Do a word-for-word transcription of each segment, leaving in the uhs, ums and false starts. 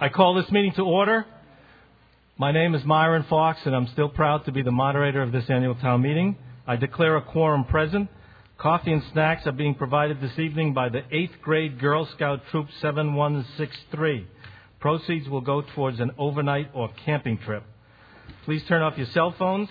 I call this meeting to order. My name is Myron Fox, and I'm still proud to be the moderator of this annual town meeting. I declare a quorum present. Coffee and snacks are being provided this evening by the eighth grade Girl Scout Troop seven one six three. Proceeds will go towards an overnight or camping trip. Please turn off your cell phones.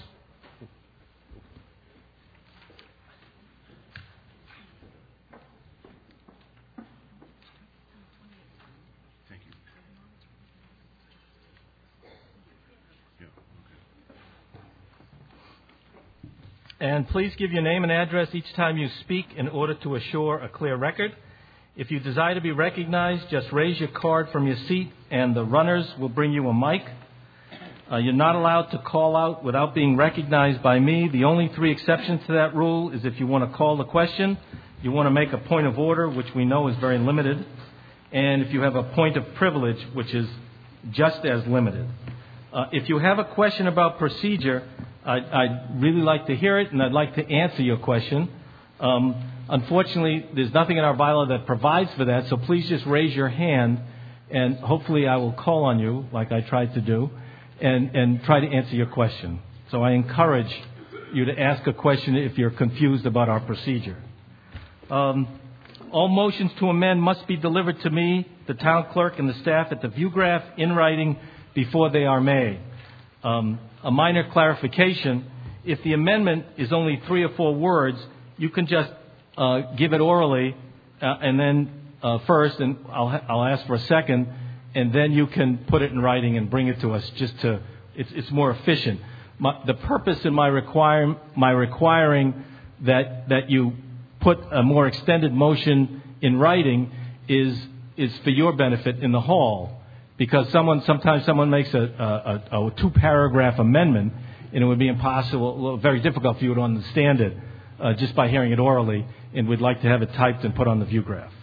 And please give your name and address each time you speak in order to assure a clear record. If you desire to be recognized, just raise your card from your seat and the runners will bring you a mic. Uh, you're not allowed to call out without being recognized by me. The only three exceptions to that rule is if you want to call the question, you want to make a point of order, which we know is very limited, and if you have a point of privilege, which is just as limited. Uh, if you have a question about procedure, I'd, I'd really like to hear it, and I'd like to answer your question. Um, unfortunately, there's nothing in our bylaw that provides for that, so please just raise your hand, and hopefully I will call on you, like I tried to do, and, and try to answer your question. So I encourage you to ask a question if you're confused about our procedure. Um, all motions to amend must be delivered to me, the town clerk, and the staff at the Viewgraph in writing before they are made. Um, a minor clarification, if the amendment is only three or four words, you can just uh, give it orally uh, and then uh, first, and I'll, ha- I'll ask for a second, and then you can put it in writing and bring it to us just to, it's, it's more efficient. My, the purpose in my, require, my requiring that, that you put a more extended motion in writing is, is for your benefit in the hall. Because someone, sometimes someone makes a, a, a two-paragraph amendment, and it would be impossible, very difficult for you to understand it uh, just by hearing it orally, and we'd like to have it typed and put on the Viewgraph.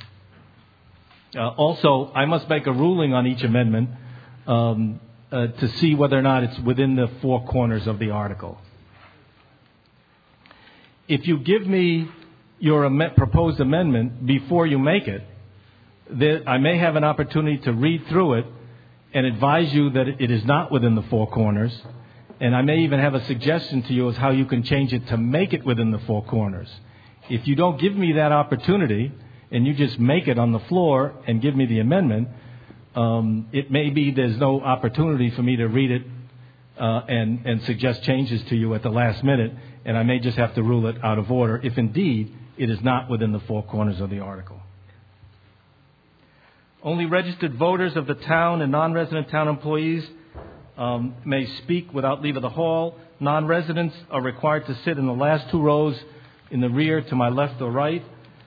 Uh, also, I must make a ruling on each amendment um, uh, to see whether or not it's within the four corners of the article. If you give me your am- proposed amendment before you make it, there, I may have an opportunity to read through it and advise you that it is not within the four corners, and I may even have a suggestion to you as how you can change it to make it within the four corners. If you don't give me that opportunity, and you just make it on the floor and give me the amendment, um, it may be there's no opportunity for me to read it uh, and, and suggest changes to you at the last minute, and I may just have to rule it out of order if indeed it is not within the four corners of the article. Only registered voters of the town and non-resident town employees um, may speak without leave of the hall. Non-residents are required to sit in the last two rows in the rear to my left or right.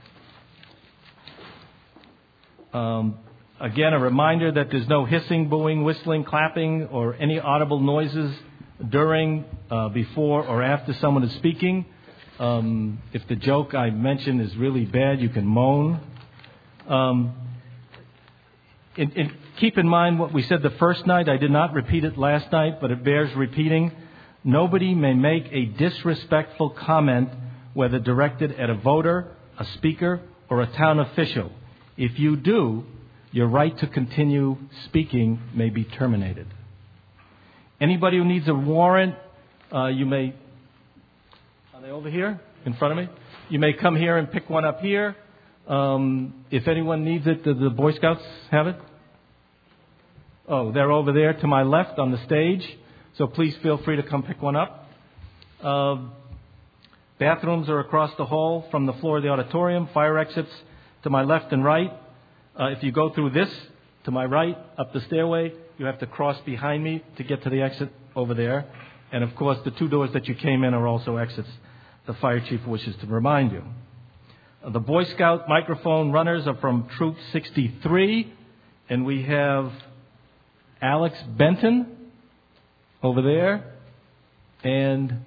Um, again, a reminder that there's no hissing, booing, whistling, clapping, or any audible noises during, uh, before, or after someone is speaking. Um, if the joke I mentioned is really bad, you can moan. Um, In, in, keep in mind what we said the first night. I did not repeat it last night, but it bears repeating. Nobody may make a disrespectful comment, whether directed at a voter, a speaker, or a town official. If you do, your right to continue speaking may be terminated. Anybody who needs a warrant, uh, you may... Are they over here in front of me? You may come here and pick one up here. Um, if anyone needs it, do the Boy Scouts have it? Oh, they're over there to my left on the stage. So please feel free to come pick one up. Uh, bathrooms are across the hall from the floor of the auditorium. Fire exits to my left and right. Uh, if you go through this to my right, up the stairway, you have to cross behind me to get to the exit over there. And of course, the two doors that you came in are also exits. The fire chief wishes to remind you. The Boy Scout microphone runners are from Troop sixty-three, and we have Alex Benton over there, and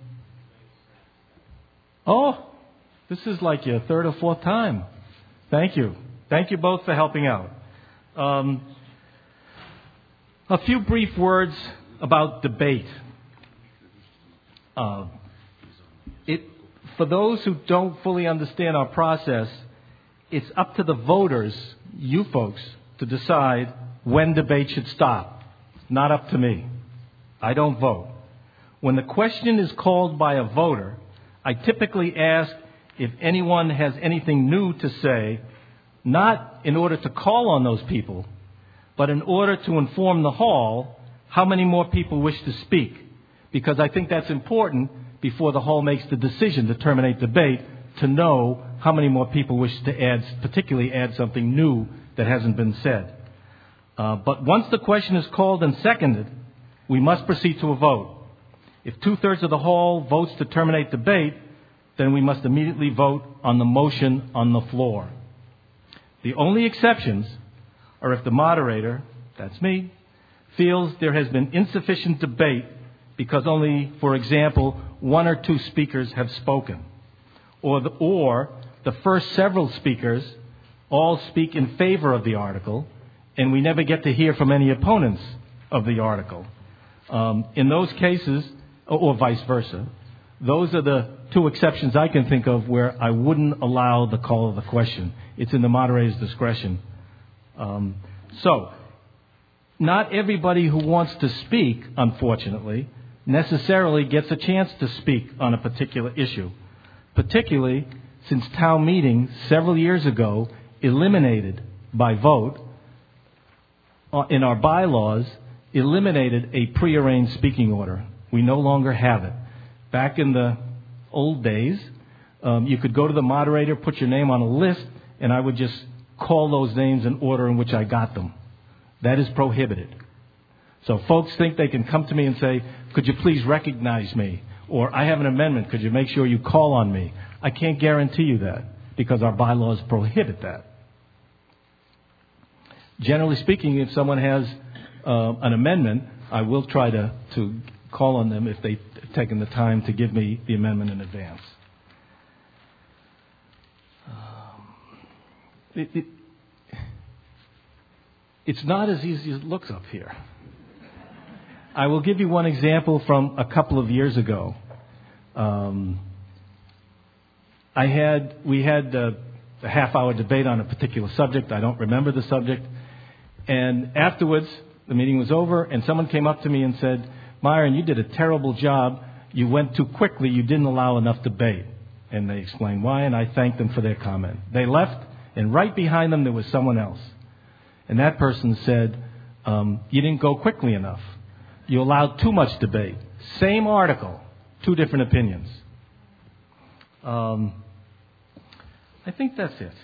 oh, this is like your third or fourth time. Thank you. Thank you both for helping out. Um, a few brief words about debate. Uh, it For those who don't fully understand our process, it's up to the voters, you folks, to decide when debate should stop. It's not up to me. I don't vote. When the question is called by a voter, I typically ask if anyone has anything new to say, not in order to call on those people, but in order to inform the hall how many more people wish to speak, because I think that's important before the hall makes the decision to terminate debate, to know how many more people wish to add, particularly add something new that hasn't been said. Uh, but once the question is called and seconded, we must proceed to a vote. If two-thirds of the hall votes to terminate debate, then we must immediately vote on the motion on the floor. The only exceptions are if the moderator, that's me, feels there has been insufficient debate because only, for example, one or two speakers have spoken, or the, or the first several speakers all speak in favor of the article, and we never get to hear from any opponents of the article. Um, in those cases, or, or vice versa, those are the two exceptions I can think of where I wouldn't allow the call of the question. It's in the moderator's discretion. Um, so, not everybody who wants to speak, unfortunately, necessarily gets a chance to speak on a particular issue, particularly since town meeting several years ago eliminated by vote in our bylaws, eliminated a prearranged speaking order. We no longer have it. Back in the old days, um, you could go to the moderator, put your name on a list, and I would just call those names in order in which I got them. That is prohibited. So folks think they can come to me and say, could you please recognize me? Or I have an amendment, could you make sure you call on me? I can't guarantee you that because our bylaws prohibit that. Generally speaking, if someone has uh, an amendment, I will try to, to call on them if they've taken the time to give me the amendment in advance. Um, it, it, it's not as easy as it looks up here. I will give you one example from a couple of years ago. Um, I had we had uh, a half-hour debate on a particular subject. I don't remember the subject. And afterwards, the meeting was over, and someone came up to me and said, Myron, you did a terrible job. You went too quickly. You didn't allow enough debate. And they explained why, and I thanked them for their comment. They left, and right behind them there was someone else. And that person said, um, you didn't go quickly enough. You allowed too much debate. Same article, two different opinions. Um, I think that's it.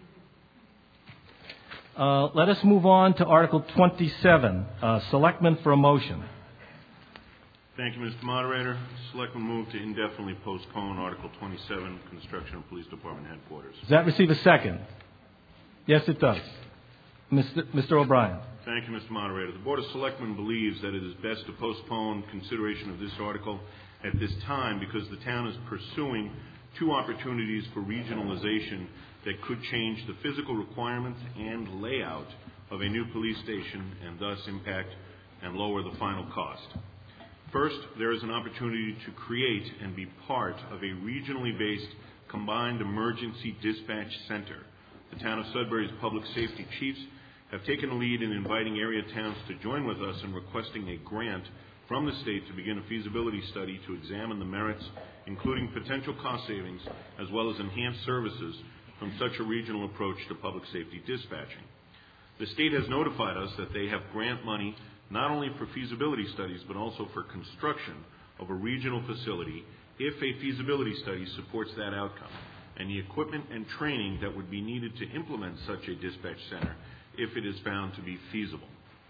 Uh, let us move on to Article twenty-seven, uh, Selectmen for a motion. Thank you, Mister Moderator. Selectmen move to indefinitely postpone Article twenty-seven, Construction of Police Department Headquarters. Does that receive a second? Yes, it does. Mister Mister O'Brien. Thank you, Mister Moderator. The Board of Selectmen believes that it is best to postpone consideration of this article at this time because the town is pursuing two opportunities for regionalization that could change the physical requirements and layout of a new police station and thus impact and lower the final cost. First, there is an opportunity to create and be part of a regionally based combined emergency dispatch center. The town of Sudbury's public safety chiefs have taken a lead in inviting area towns to join with us in requesting a grant from the state to begin a feasibility study to examine the merits, including potential cost savings, as well as enhanced services from such a regional approach to public safety dispatching. The state has notified us that they have grant money not only for feasibility studies, but also for construction of a regional facility if a feasibility study supports that outcome, and the equipment and training that would be needed to implement such a dispatch center if it is found to be feasible.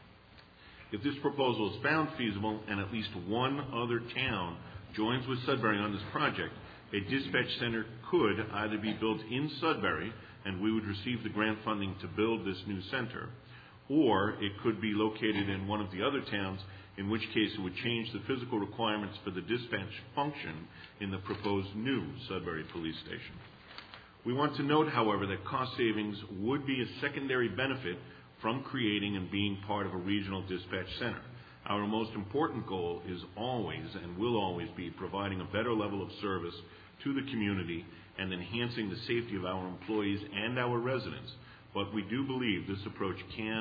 If this proposal is found feasible and at least one other town joins with Sudbury on this project, a dispatch center could either be built in Sudbury, and we would receive the grant funding to build this new center, or it could be located in one of the other towns, in which case it would change the physical requirements for the dispatch function in the proposed new Sudbury Police Station. We want to note, however, that cost savings would be a secondary benefit from creating and being part of a regional dispatch center. Our most important goal is always and will always be providing a better level of service to the community and enhancing the safety of our employees and our residents. But we do believe this approach can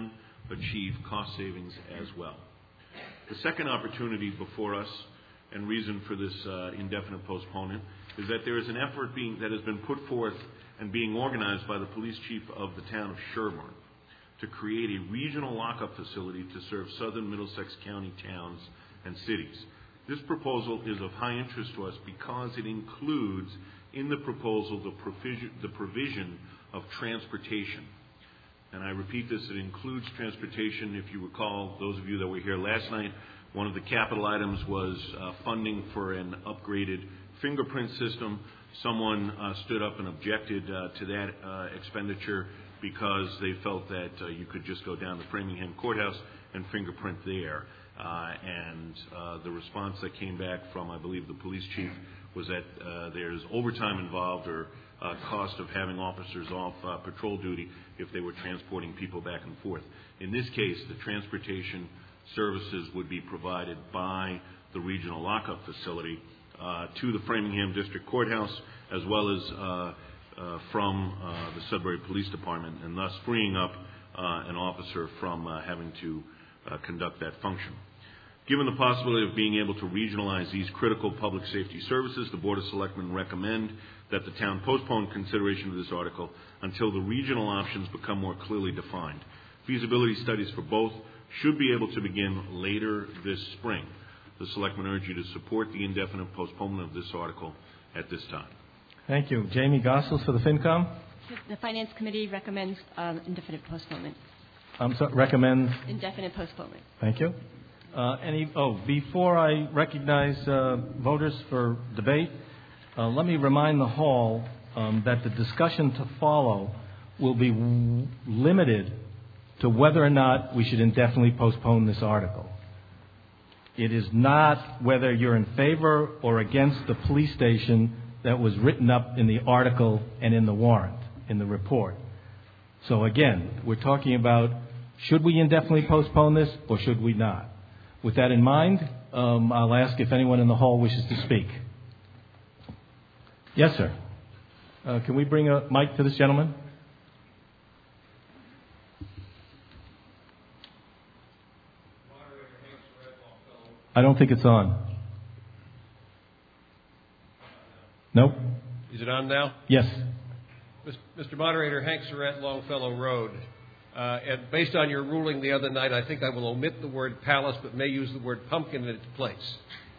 achieve cost savings as well. The second opportunity before us and reason for this uh, indefinite postponement is that there is an effort being, that has been put forth and being organized by the police chief of the town of Sherborne to create a regional lockup facility to serve southern Middlesex County towns and cities. This proposal is of high interest to us because it includes in the proposal the provision, the provision of transportation. And I repeat this, it includes transportation. If you recall, those of you that were here last night, one of the capital items was uh, funding for an upgraded fingerprint system. Someone uh, stood up and objected uh, to that uh, expenditure because they felt that uh, you could just go down to Framingham Courthouse and fingerprint there. Uh, and uh, the response that came back from, I believe, the police chief was that uh, there's overtime involved or uh, cost of having officers off uh, patrol duty if they were transporting people back and forth. In this case, the transportation services would be provided by the regional lockup facility uh, to the Framingham District Courthouse as well as uh, uh, from uh, the Sudbury Police Department, and thus freeing up uh, an officer from uh, having to uh, conduct that function. Given the possibility of being able to regionalize these critical public safety services, the Board of Selectmen recommend that the town postpone consideration of this article until the regional options become more clearly defined. Feasibility studies for both should be able to begin later this spring. The Selectmen urge you to support the indefinite postponement of this article at this time. Thank you. Jamie Gossels for the FinCom. The Finance Committee recommends um, indefinite postponement. Um, so recommends? Indefinite postponement. Thank you. Uh, any? Oh, before I recognize uh, voters for debate, uh, let me remind the hall um, that the discussion to follow will be w- limited to whether or not we should indefinitely postpone this article. It is not whether you're in favor or against the police station that was written up in the article and in the warrant, in the report. So again, we're talking about should we indefinitely postpone this or should we not? With that in mind, um, I'll ask if anyone in the hall wishes to speak. Yes, sir. Uh, can we bring a mic to this gentleman? I don't think it's on. Nope. Is it on now? Yes. Mister Moderator, Hank Surratt, Longfellow Road. Uh, and based on your ruling the other night, I think I will omit the word palace, but may use the word pumpkin in its place.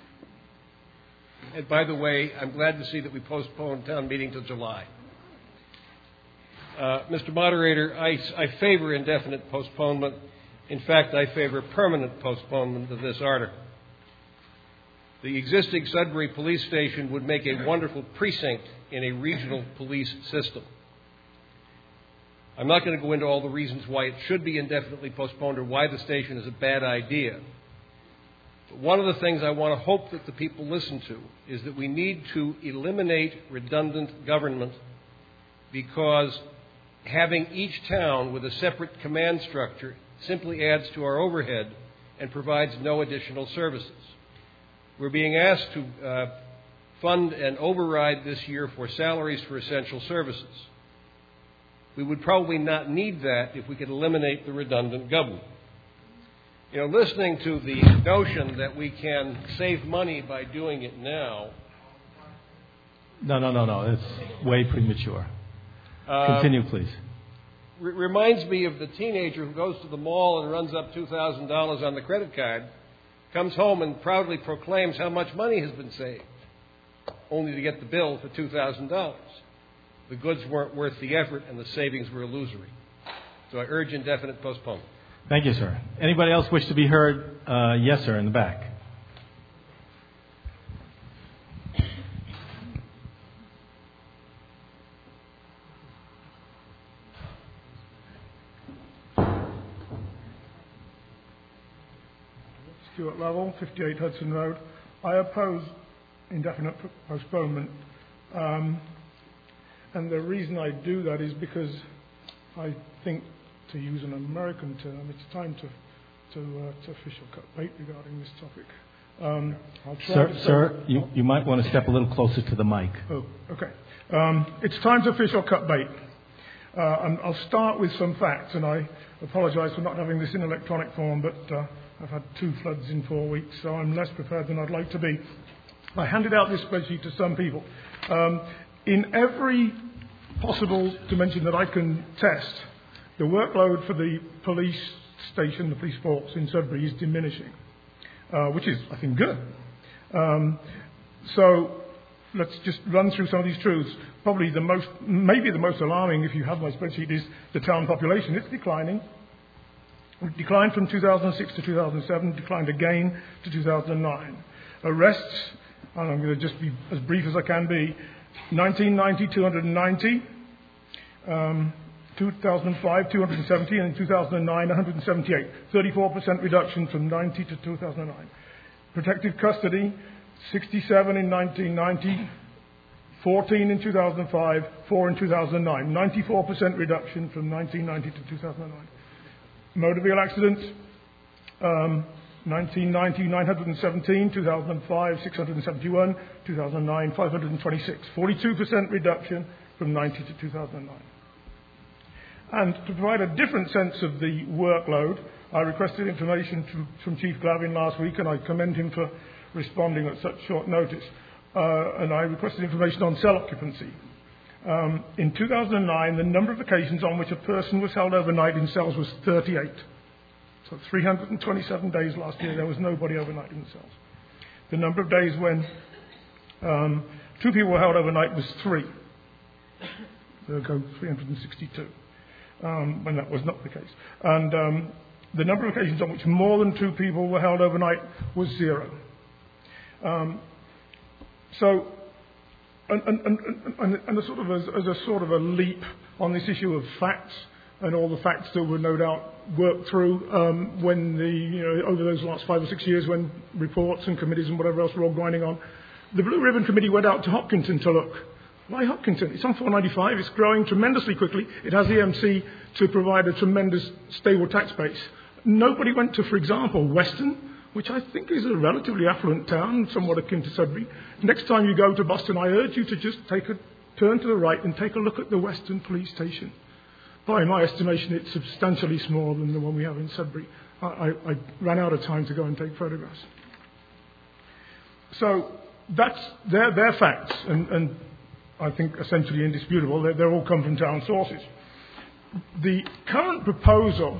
And by the way, I'm glad to see that we postponed town meeting till July. Uh, Mister Moderator, I, I favor indefinite postponement. In fact, I favor permanent postponement of this article. The existing Sudbury Police Station would make a wonderful precinct in a regional police system. I'm not going to go into all the reasons why it should be indefinitely postponed or why the station is a bad idea. But one of the things I want to hope that the people listen to is that we need to eliminate redundant government, because having each town with a separate command structure simply adds to our overhead and provides no additional services. We're being asked to uh, fund and override this year for salaries for essential services. We would probably not need that if we could eliminate the redundant government. You know, listening to the notion that we can save money by doing it now. No, no, no, no. It's way premature. Uh, Continue, please. R- reminds me of the teenager who goes to the mall and runs up two thousand dollars on the credit card, comes home and proudly proclaims how much money has been saved, only to get the bill for two thousand dollars. The goods weren't worth the effort and the savings were illusory. So I urge indefinite postponement. Thank you, sir. Anybody else wish to be heard? Uh, yes, sir, in the back. Stuart Lovell, fifty-eight Hudson Road. I oppose indefinite postponement. Um, and the reason I do that is because I think, to use an American term, it's time to to, uh, to official cut bait regarding this topic. Um, I'll try sir, to sir you, you might want to step a little closer to the mic. Oh, okay. Um, it's time to official cut bait. Uh, and I'll start with some facts, and I apologise for not having this in electronic form, but uh, I've had two floods in four weeks, so I'm less prepared than I'd like to be. I handed out this spreadsheet to some people. Um, in every possible dimension that I can test, the workload for the police station, the police force in Sudbury, is diminishing, uh, which is, I think, good. Um, so let's just run through some of these truths. Probably the most, maybe the most alarming, if you have my spreadsheet, is the town population. It's declining. It declined from two thousand six to two thousand seven, declined again to two thousand nine. Arrests, and I'm going to just be as brief as I can be, nineteen ninety, two hundred ninety, um, two thousand five, two hundred seventy, and in two thousand nine, one hundred seventy-eight. thirty-four percent reduction from ninety to two thousand nine. Protective custody, sixty-seven in nineteen ninety, fourteen in two thousand five, four in two thousand nine. ninety-four percent reduction from nineteen ninety to two thousand nine. Motor vehicle accidents, um, nineteen ninety, nine hundred seventeen, two thousand five, six hundred seventy-one, two thousand nine, five hundred twenty-six. forty-two percent reduction from ninety to two thousand nine. And to provide a different sense of the workload, I requested information to, from Chief Glavin last week, and I commend him for responding at such short notice. Uh, and I requested information on cell occupancy. Um, in two thousand nine, the number of occasions on which a person was held overnight in cells was thirty-eight. So three hundred twenty-seven days last year, there was nobody overnight in the cells. The number of days when um, two people were held overnight was three. There go three hundred sixty-two, um, when that was not the case. And um, the number of occasions on which more than two people were held overnight was zero. Um, so, and, and, and, and, and a sort of as, as a sort of a leap on this issue of facts, and all the facts that were no doubt worked through um, when the, you know, over those last five or six years when reports and committees and whatever else were all grinding on. The Blue Ribbon Committee went out to Hopkinton to look. Why Hopkinton? It's on four ninety-five, it's growing tremendously quickly. It has E M C to provide a tremendous stable tax base. Nobody went to, for example, Weston, which I think is a relatively affluent town, somewhat akin to Sudbury. Next time you go to Boston, I urge you to just take a turn to the right and take a look at the Weston Police Station. By my estimation, it's substantially smaller than the one we have in Sudbury. I, I, I ran out of time to go and take photographs. So that's they're, they're facts, and, and I think essentially indisputable. They're, they're all come from town sources. The current proposal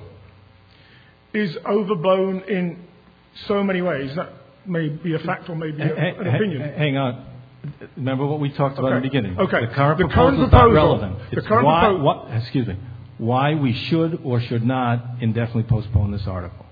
is overblown in so many ways. That may be a fact or may be a, an opinion. Hang on. Remember what we talked about okay. in the beginning. Okay. The current the proposal current is not proposal, relevant. The it's current why, propo- what, excuse me, why we should or should not indefinitely postpone this article.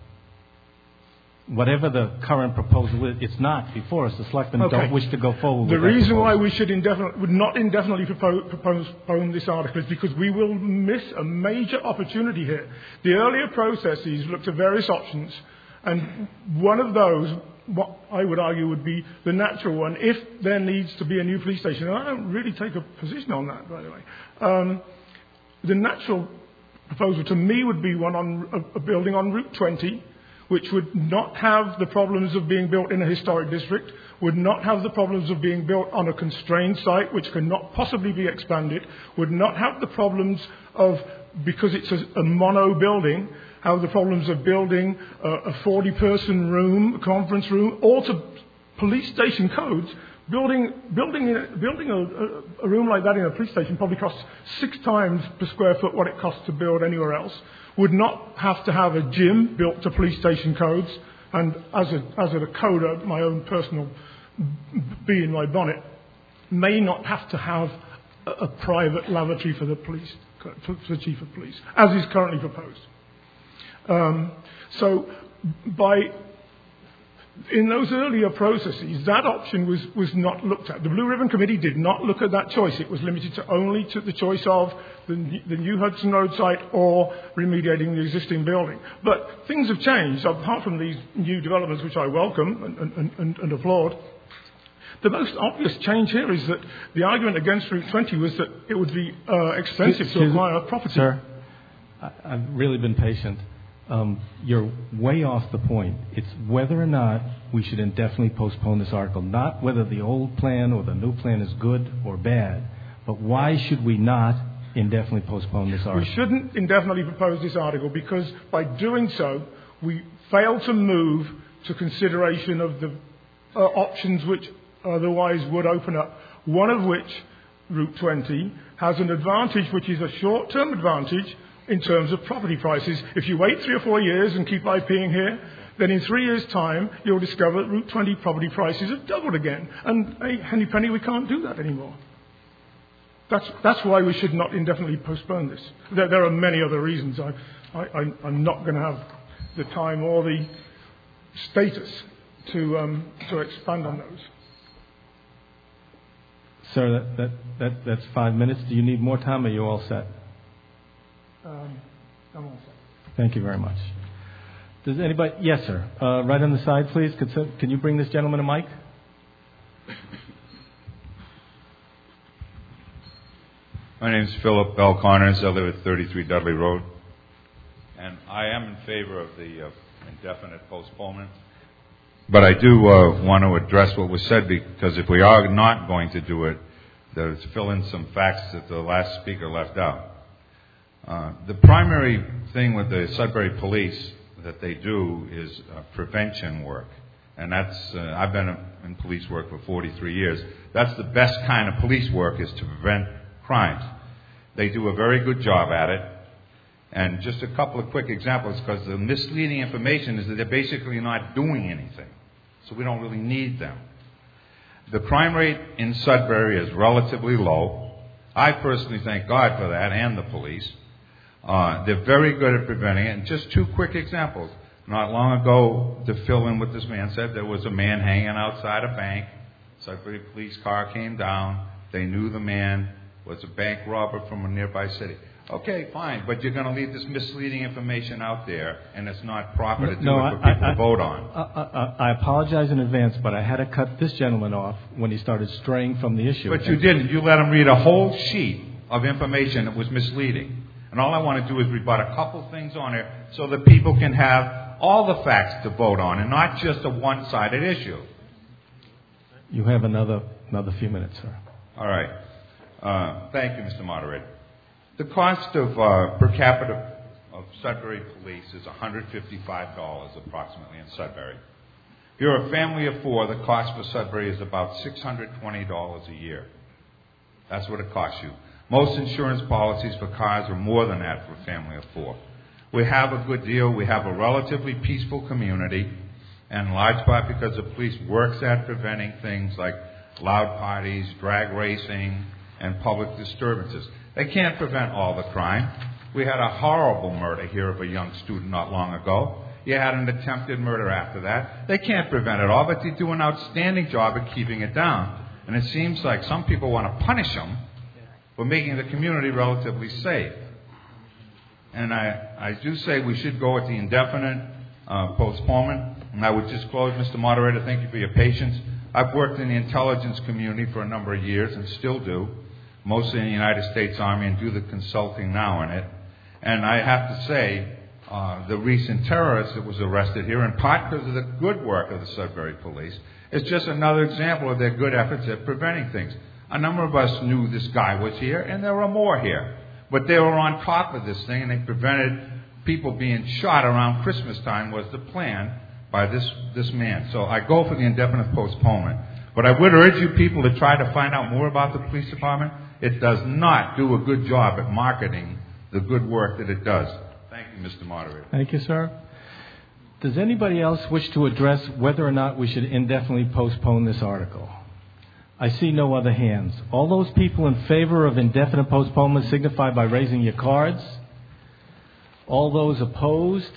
Whatever the current proposal is, it's not before us. The selectmen okay. don't wish to go forward the with The reason proposal. why we should indefinitely, would not indefinitely propose, postpone this article is because we will miss a major opportunity here. The earlier processes looked at various options, and one of those, what I would argue would be the natural one, if there needs to be a new police station. And I don't really take a position on that, by the way. Um, the natural proposal to me would be one on a, a building on Route twenty, which would not have the problems of being built in a historic district, would not have the problems of being built on a constrained site, which cannot possibly be expanded, would not have the problems of, because it's a, a mono building, have the problems of building a, a forty-person room, a conference room, or to police station codes. Building, building, building a, a, a room like that in a police station probably costs six times per square foot what it costs to build anywhere else. Would not have to have a gym built to police station codes. And as a, as a coder, my own personal bee in my bonnet, may not have to have a, a private lavatory for the police, for the chief of police, as is currently proposed. Um, so by in those earlier processes, that option was, was not looked at. The Blue Ribbon Committee did not look at that choice. It was limited to only to the choice of the, the new Hudson Road site or remediating the existing building. But things have changed, apart from these new developments, which I welcome and, and, and, and applaud. The most obvious change here is that the argument against Route twenty was that it would be uh, expensive Excuse to acquire a property. Sir, I, I've really been patient. Um, you're way off the point. It's whether or not we should indefinitely postpone this article, not whether the old plan or the new plan is good or bad, but why should we not indefinitely postpone this We article? shouldn't indefinitely propose this article because by doing so, we fail to move to consideration of the uh, options which otherwise would open up, one of which, Route twenty, has an advantage which is a short-term advantage in terms of property prices. If you wait three or four years and keep IPing here, then in three years' time, you'll discover that Route twenty property prices have doubled again. And, hey, henny penny, we can't do that anymore. That's, that's why we should not indefinitely postpone this. There, there are many other reasons. I, I, I'm not going to have the time or the status to, um, to expand on those. Sir, that, that, that, that's five minutes. Do you need more time, or are you all set? Um, I'm all set. Thank you very much. Does anybody... Yes, sir. Uh, right on the side, please. Could, so, can you bring this gentleman a mic? My name is Philip Bell Connors. I live at thirty-three Dudley Road. And I am in favor of the uh, indefinite postponement. But I do uh, want to address what was said, because if we are not going to do it, to fill in some facts that the last speaker left out. Uh, the primary thing with the Sudbury Police that they do is uh, prevention work. And that's, uh, I've been in police work for forty-three years. That's the best kind of police work, is to prevent crimes. They do a very good job at it. And just a couple of quick examples, because the misleading information is that they're basically not doing anything. So we don't really need them. The crime rate in Sudbury is relatively low. I personally thank God for that, and the police. Uh, they're very good at preventing it. And just two quick examples. Not long ago, to fill in what this man said, there was a man hanging outside a bank. Sudbury police car came down. They knew the man was a bank robber from a nearby city. Okay, fine, but you're going to leave this misleading information out there, and it's not proper to do no, it for I, people I, to vote on. I, I, I apologize in advance, but I had to cut this gentleman off when he started straying from the issue. But you didn't. You let him read a whole sheet of information that was misleading. And all I want to do is rebut a couple things on it so that people can have all the facts to vote on and not just a one-sided issue. You have another another few minutes, sir. All right. Uh, thank you, Mister Moderator. The cost of uh, per capita of Sudbury Police is one hundred fifty-five dollars approximately in Sudbury. If you're a family of four, the cost for Sudbury is about six hundred twenty dollars a year. That's what it costs you. Most insurance policies for cars are more than that for a family of four. We have a good deal. We have a relatively peaceful community, and in large part because the police works at preventing things like loud parties, drag racing, and public disturbances. They can't prevent all the crime. We had a horrible murder here of a young student not long ago. You had an attempted murder after that. They can't prevent it all, but they do an outstanding job at keeping it down. And it seems like some people want to punish them for making the community relatively safe. And I, I do say we should go with the indefinite uh, postponement. And I would just close, Mister Moderator, thank you for your patience. I've worked in the intelligence community for a number of years and still do, mostly in the United States Army, and do the consulting now in it. And I have to say, uh, the recent terrorist that was arrested here, in part because of the good work of the Sudbury Police, is just another example of their good efforts at preventing things. A number of us knew this guy was here, and there were more here. But they were on top of this thing, and they prevented people being shot around Christmas time was the plan by this, this man. So I go for the indefinite postponement. But I would urge you people to try to find out more about the police department. It does not do a good job at marketing the good work that it does. Thank you, Mister Moderator. Thank you, sir. Does anybody else wish to address whether or not we should indefinitely postpone this article? I see no other hands. All those people in favor of indefinite postponement signify by raising your cards. All those opposed?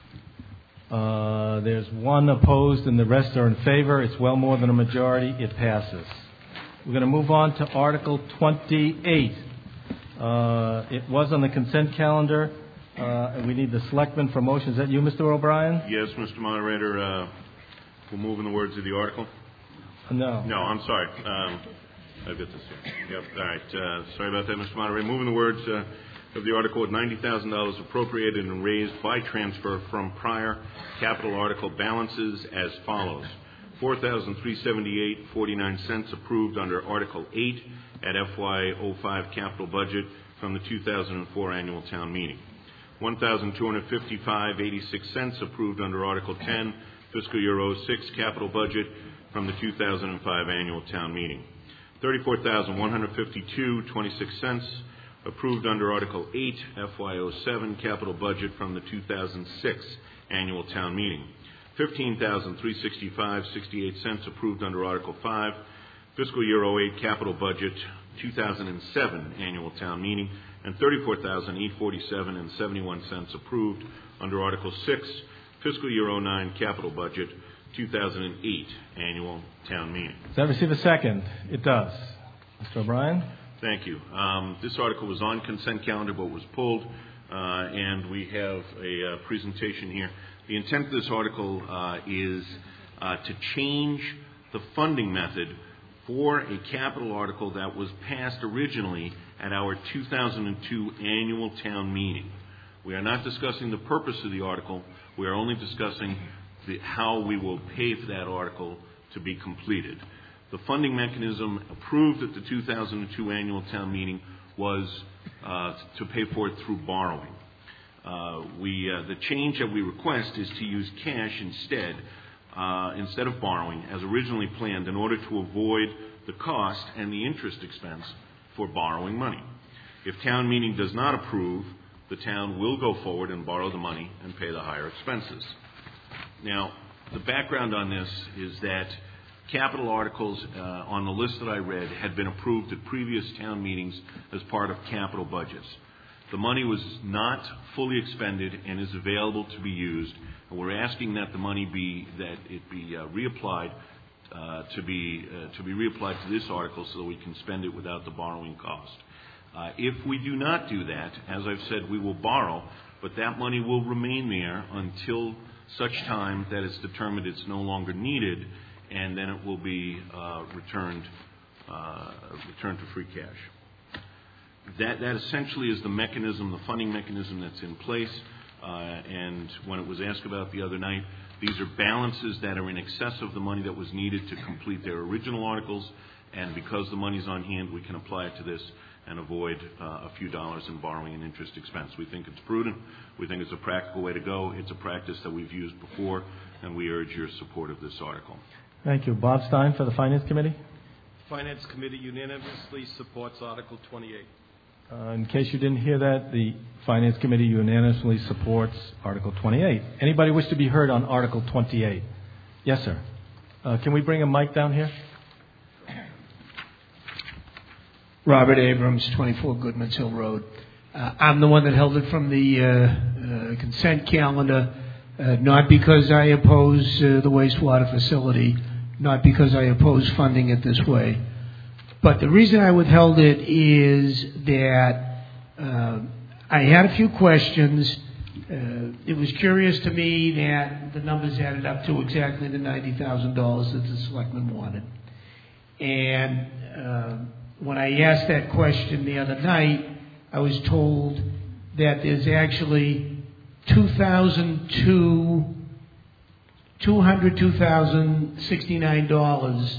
Uh, there's one opposed and the rest are in favor. It's well more than a majority. It passes. We're going to move on to Article twenty-eight. Uh, it was on the consent calendar, uh, and we need the selectman for motion. Is that you, Mister O'Brien? Yes, Mister Moderator. Uh, we'll move in the words of the article. No. No, I'm sorry. Um, I've got this here. Yep, all right. Uh, sorry about that, Mister Moderator. Moving the words uh, of the article with ninety thousand dollars appropriated and raised by transfer from prior capital article balances as follows. four thousand three hundred seventy-eight dollars and forty-nine cents approved under Article eight at F Y oh five capital budget from the two thousand four annual town meeting. one thousand two hundred fifty-five dollars and eighty-six cents approved under Article ten, Fiscal Year oh six Capital Budget from the two thousand five annual town meeting. thirty-four thousand one hundred fifty-two dollars and twenty-six cents approved under Article eight, F Y oh seven Capital Budget from the two thousand six annual town meeting. fifteen thousand three hundred sixty-five dollars and sixty-eight cents approved under Article five, Fiscal Year oh eight Capital Budget two thousand seven annual town meeting, and thirty-four thousand eight hundred forty-seven dollars and seventy-one cents approved under Article six, Fiscal Year oh nine Capital Budget two thousand eight annual town meeting. Does that receive a second? It does. Mister O'Brien? Thank you. Um, this article was on consent calendar but was pulled, uh, and we have a uh, presentation here. The intent of this article uh, is uh, to change the funding method for a capital article that was passed originally at our two thousand two annual town meeting. We are not discussing the purpose of the article. We are only discussing the, how we will pay for that article to be completed. The funding mechanism approved at the two thousand two annual town meeting was uh, to pay for it through borrowing. Uh, we, uh, the change that we request is to use cash instead, uh, instead of borrowing, as originally planned, in order to avoid the cost and the interest expense for borrowing money. If town meeting does not approve, the town will go forward and borrow the money and pay the higher expenses. Now, the background on this is that capital articles uh, on the list that I read had been approved at previous town meetings as part of capital budgets. The money was not fully expended and is available to be used, and we're asking that the money be that it be uh, reapplied uh, to be uh, to be reapplied to this article so that we can spend it without the borrowing cost. Uh, if we do not do that, as I've said, we will borrow, but that money will remain there until such time that it's determined it's no longer needed, and then it will be uh, returned uh, returned to free cash. That, that essentially is the mechanism, the funding mechanism that's in place. Uh, and when it was asked about the other night, these are balances that are in excess of the money that was needed to complete their original articles. And because the money's on hand, we can apply it to this and avoid uh, a few dollars in borrowing and interest expense. We think it's prudent. We think it's a practical way to go. It's a practice that we've used before, and we urge your support of this article. Thank you. Bob Stein for the Finance Committee. Finance Committee unanimously supports Article twenty-eight. Uh, in case you didn't hear that, the Finance Committee unanimously supports Article twenty-eight. Anybody wish to be heard on Article twenty-eight? Yes, sir. Uh, can we bring a mic down here? Robert Abrams, twenty-four Goodman's Hill Road. Uh, I'm the one that held it from the uh, uh, consent calendar, uh, not because I oppose uh, the wastewater facility, not because I oppose funding it this way. But the reason I withheld it is that uh, I had a few questions. Uh, it was curious to me that the numbers added up to exactly the ninety thousand dollars that the selectmen wanted. And uh, when I asked that question the other night, I was told that there's actually two thousand two, two hundred two thousand sixty-nine dollars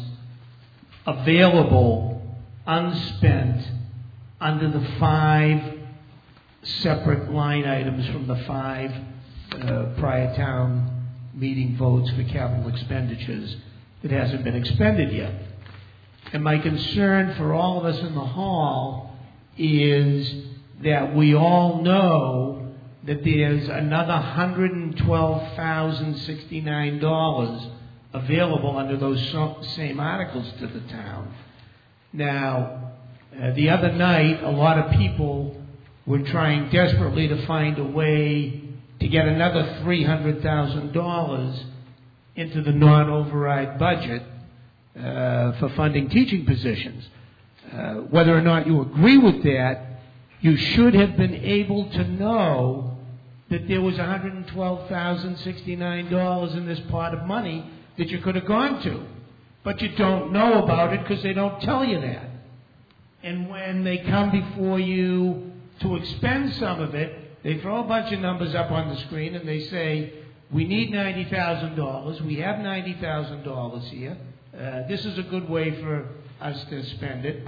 available unspent under the five separate line items from the five uh, prior town meeting votes for capital expenditures that hasn't been expended yet. And my concern for all of us in the hall is that we all know that there's another one hundred twelve thousand sixty-nine dollars available under those same articles to the town. Now, uh, the other night, a lot of people were trying desperately to find a way to get another three hundred thousand dollars into the non-override budget uh, for funding teaching positions. Uh, whether or not you agree with that, you should have been able to know that there was one hundred twelve thousand sixty-nine dollars in this pot of money that you could have gone to. But you don't know about it because they don't tell you that. And when they come before you to expend some of it, they throw a bunch of numbers up on the screen and they say, we need ninety thousand dollars. We have ninety thousand dollars here. Uh, this is a good way for us to spend it.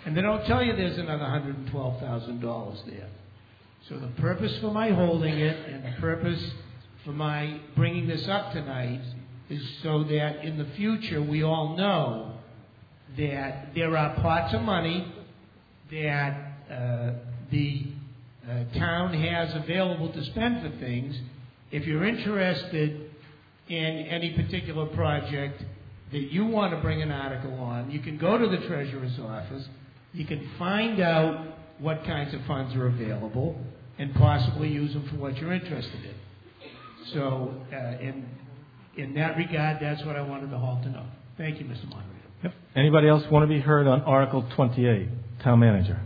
And they don't tell you there's another one hundred twelve thousand dollars there. So the purpose for my holding it and the purpose for my bringing this up tonight is so that in the future we all know that there are pots of money that uh, the uh, town has available to spend for things. If you're interested in any particular project that you want to bring an article on, you can go to the treasurer's office, you can find out what kinds of funds are available, and possibly use them for what you're interested in. So, uh, in, in that regard, that's what I wanted the hall to know. Thank you, Mister Moderator. Yep. Anybody else want to be heard on Article twenty-eight? Town Manager.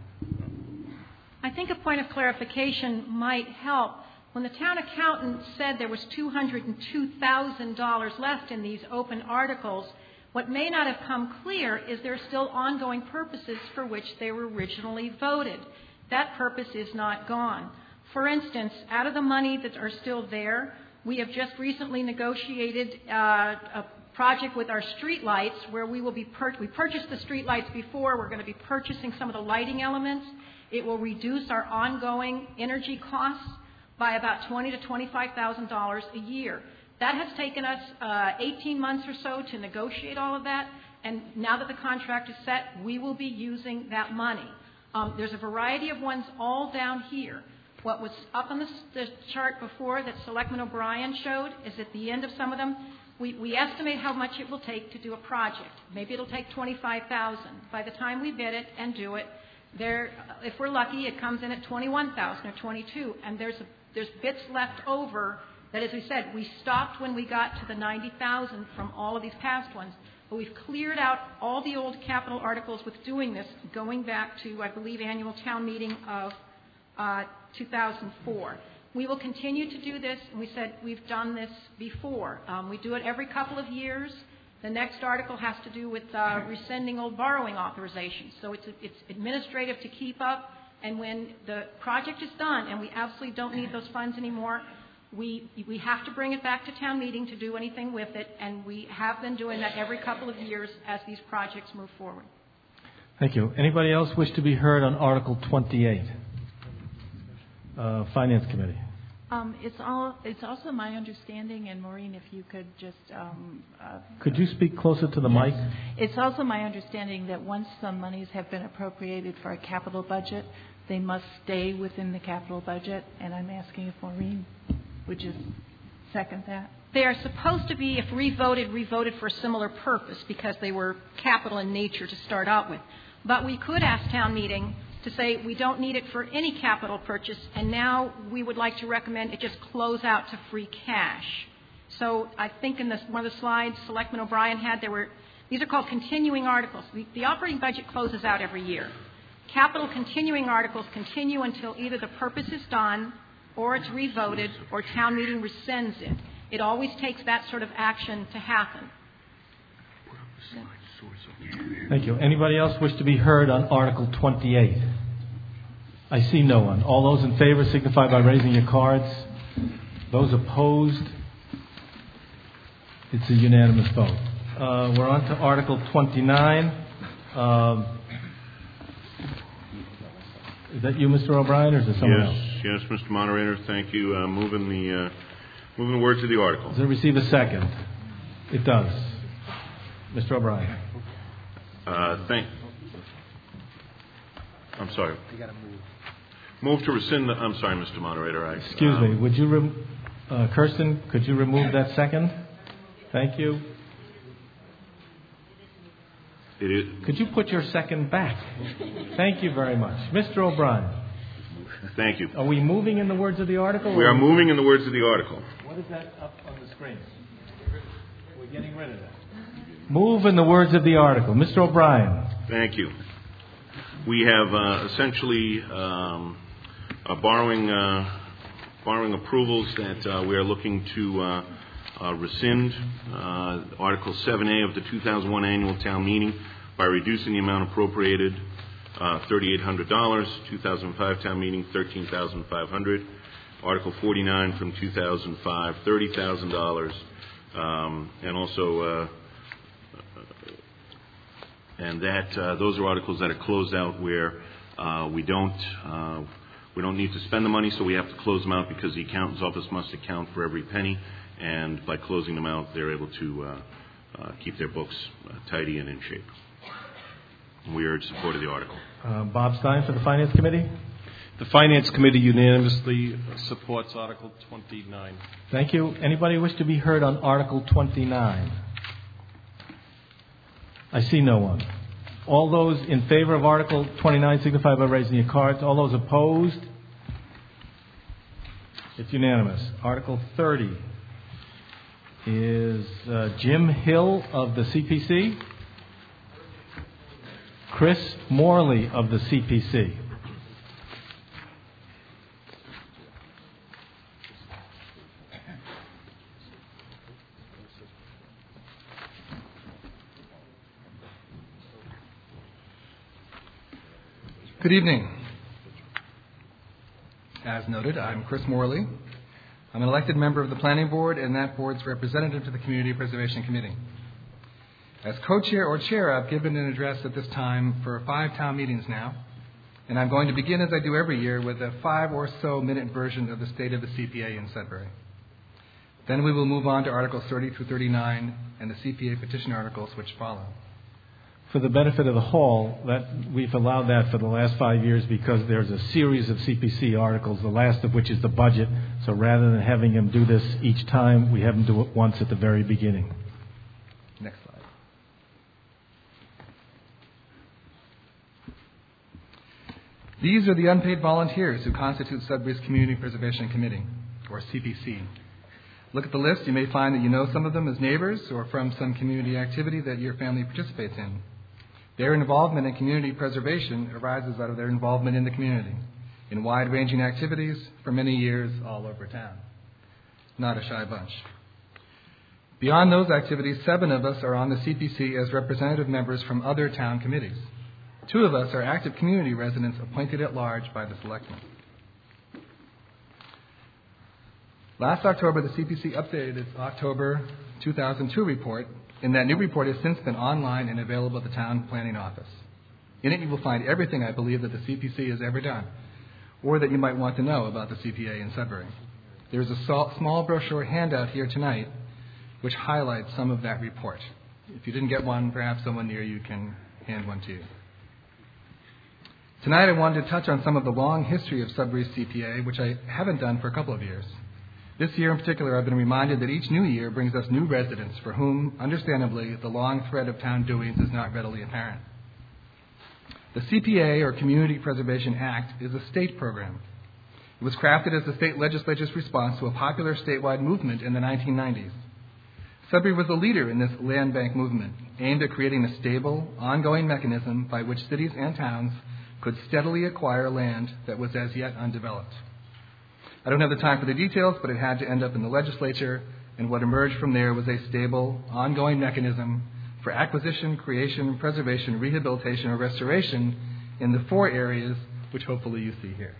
I think a point of clarification might help. When the town accountant said there was two hundred two thousand dollars left in these open articles, what may not have come clear is there are still ongoing purposes for which they were originally voted. That purpose is not gone. For instance, out of the money that are still there, we have just recently negotiated uh, a project with our street lights where we will be pur- we purchased the street lights before. We're going to be purchasing some of the lighting elements. It will reduce our ongoing energy costs by about twenty to twenty-five thousand dollars a year. That has taken us uh, eighteen months or so to negotiate all of that, and now that the contract is set, we will be using that money. Um, there's a variety of ones all down here. What was up on the, the chart before that Selectman O'Brien showed is at the end of some of them, we, we estimate how much it will take to do a project. Maybe it'll take twenty-five thousand dollars. By the time we bid it and do it, there, if we're lucky, it comes in at twenty-one thousand dollars or twenty-two thousand dollars, and there's a, there's bits left over that, as we said, we stopped when we got to the ninety thousand dollars from all of these past ones. But we've cleared out all the old capital articles with doing this, going back to, I believe, annual town meeting of uh, two thousand four. We will continue to do this, and we said we've done this before. Um, we do it every couple of years. The next article has to do with uh, rescinding old borrowing authorizations. So it's, it's administrative to keep up, and when the project is done and we absolutely don't need those funds anymore, We, we have to bring it back to town meeting to do anything with it, and we have been doing that every couple of years as these projects move forward. Thank you. Anybody else wish to be heard on Article twenty-eight? Uh, Finance Committee. Um, it's, all, it's also my understanding, and Maureen, if you could just... Um, uh, could you speak closer to the yes. mic? It's also my understanding that once some monies have been appropriated for a capital budget, they must stay within the capital budget, and I'm asking if Maureen would you second that? They are supposed to be, if revoted, revoted for a similar purpose because they were capital in nature to start out with. But we could ask town meeting to say we don't need it for any capital purchase, and now we would like to recommend it just close out to free cash. So I think in this, one of the slides Selectman O'Brien had, there were these are called continuing articles. The, the operating budget closes out every year. Capital continuing articles continue until either the purpose is done, or it's revoted, or town meeting rescinds it. It always takes that sort of action to happen. Thank you. Anybody else wish to be heard on Article twenty-eight? I see no one. All those in favor signify by raising your cards. Those opposed? It's a unanimous vote. Uh, we're on to Article twenty-nine. Um, is that you, Mister O'Brien, or is it someone yes, else? Yes, yes, Mister Moderator. Thank you. Uh, moving the uh, moving the words of the article. Does it receive a second? It does. Mister O'Brien. Uh, thank. I'm sorry. You got to move. Move to rescind the. I'm sorry, Mister Moderator. I, Excuse um, me. Would you, rem- uh, Kirsten? Could you remove that second? Thank you. It is. Could you put your second back? Thank you very much, Mister O'Brien. Thank you. Are we moving in the words of the article? We are moving in the words of the article. What is that up on the screen? We're getting rid of that. Move in the words of the article. Mister O'Brien. Thank you. We have uh, essentially um, uh, borrowing uh, borrowing approvals that uh, we are looking to uh, uh, rescind. Uh, Article seven A of the two thousand one annual town meeting by reducing the amount appropriated uh, three thousand eight hundred dollars. two thousand five town meeting thirteen thousand five hundred dollars. Article forty-nine from two thousand five thirty thousand dollars. Um, and also uh, and that uh, those are articles that are closed out where uh, we don't uh, we don't need to spend the money, so we have to close them out because the accountant's office must account for every penny, and by closing them out, they're able to uh, uh, keep their books uh, tidy and in shape. We urge support of the article. Uh, Bob Stein for the Finance Committee. The Finance Committee unanimously supports Article twenty-nine. Thank you. Anybody wish to be heard on Article twenty-nine? I see no one. All those in favor of Article twenty-nine signify by raising your cards. All those opposed? It's unanimous. Article thirty is uh, Jim Hill of the C P C. Chris Morley of the C P C. Good evening. As noted, I'm Chris Morley. I'm an elected member of the Planning Board and that board's representative to the Community Preservation Committee. As co-chair or chair, I've given an address at this time for five town meetings now, and I'm going to begin, as I do every year, with a five or so minute version of the state of the C P A in Sudbury. Then we will move on to Articles thirty through thirty-nine and the C P A petition articles which follow. For the benefit of the hall, that we've allowed that for the last five years because there's a series of C P C articles, the last of which is the budget. So rather than having him do this each time, we have him do it once at the very beginning. Next slide. These are the unpaid volunteers who constitute Sudbury's Community Preservation Committee, or C P C. Look at the list. You may find that you know some of them as neighbors or from some community activity that your family participates in. Their involvement in community preservation arises out of their involvement in the community, in wide-ranging activities for many years all over town. Not a shy bunch. Beyond those activities, seven of us are on the C P C as representative members from other town committees. Two of us are active community residents appointed at large by the selectmen. Last October, the C P C updated its October two thousand two report, and that new report has since been online and available at the town planning office. In it, you will find everything I believe that the C P C has ever done, or that you might want to know about the C P A in Sudbury. There is a small brochure handout here tonight which highlights some of that report. If you didn't get one, perhaps someone near you can hand one to you. Tonight, I wanted to touch on some of the long history of Sudbury's C P A, which I haven't done for a couple of years. This year in particular, I've been reminded that each new year brings us new residents for whom, understandably, the long thread of town doings is not readily apparent. The C P A, or Community Preservation Act, is a state program. It was crafted as the state legislature's response to a popular statewide movement in the nineteen nineties. Sudbury was a leader in this land bank movement, aimed at creating a stable, ongoing mechanism by which cities and towns could steadily acquire land that was as yet undeveloped. I don't have the time for the details, but it had to end up in the legislature, and what emerged from there was a stable, ongoing mechanism for acquisition, creation, preservation, rehabilitation, or restoration in the four areas which hopefully you see here.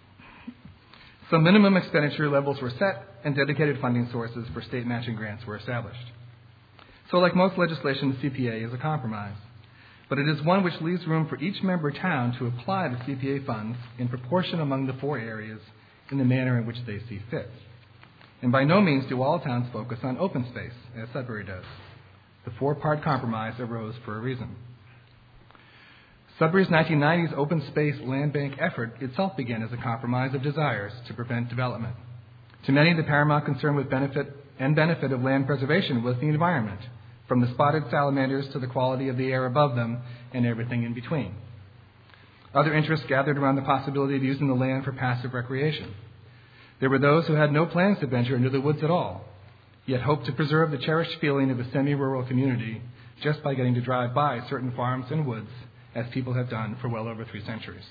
Some minimum expenditure levels were set, and dedicated funding sources for state matching grants were established. So like most legislation, the C P A is a compromise, but it is one which leaves room for each member town to apply the C P A funds in proportion among the four areas in the manner in which they see fit. And by no means do all towns focus on open space, as Sudbury does. The four-part compromise arose for a reason. Sudbury's nineteen nineties open space land bank effort itself began as a compromise of desires to prevent development. To many, the paramount concern with benefit and benefit of land preservation was the environment, from the spotted salamanders to the quality of the air above them and everything in between. Other interests gathered around the possibility of using the land for passive recreation. There were those who had no plans to venture into the woods at all, yet hoped to preserve the cherished feeling of a semi-rural community just by getting to drive by certain farms and woods, as people have done for well over three centuries.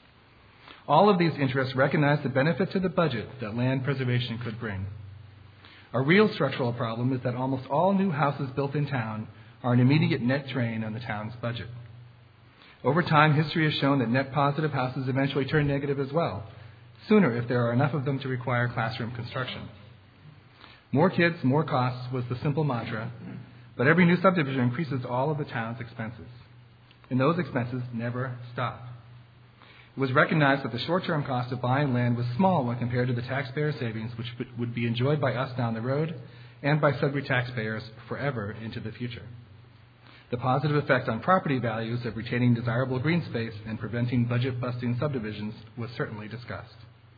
All of these interests recognize the benefit to the budget that land preservation could bring. A real structural problem is that almost all new houses built in town are an immediate net drain on the town's budget. Over time, history has shown that net positive houses eventually turn negative as well, sooner if there are enough of them to require classroom construction. More kids, more costs was the simple mantra, but every new subdivision increases all of the town's expenses. and those expenses never stop. It was recognized that the short-term cost of buying land was small when compared to the taxpayer savings which would be enjoyed by us down the road and by Sudbury taxpayers forever into the future. The positive effect on property values of retaining desirable green space and preventing budget-busting subdivisions was certainly discussed.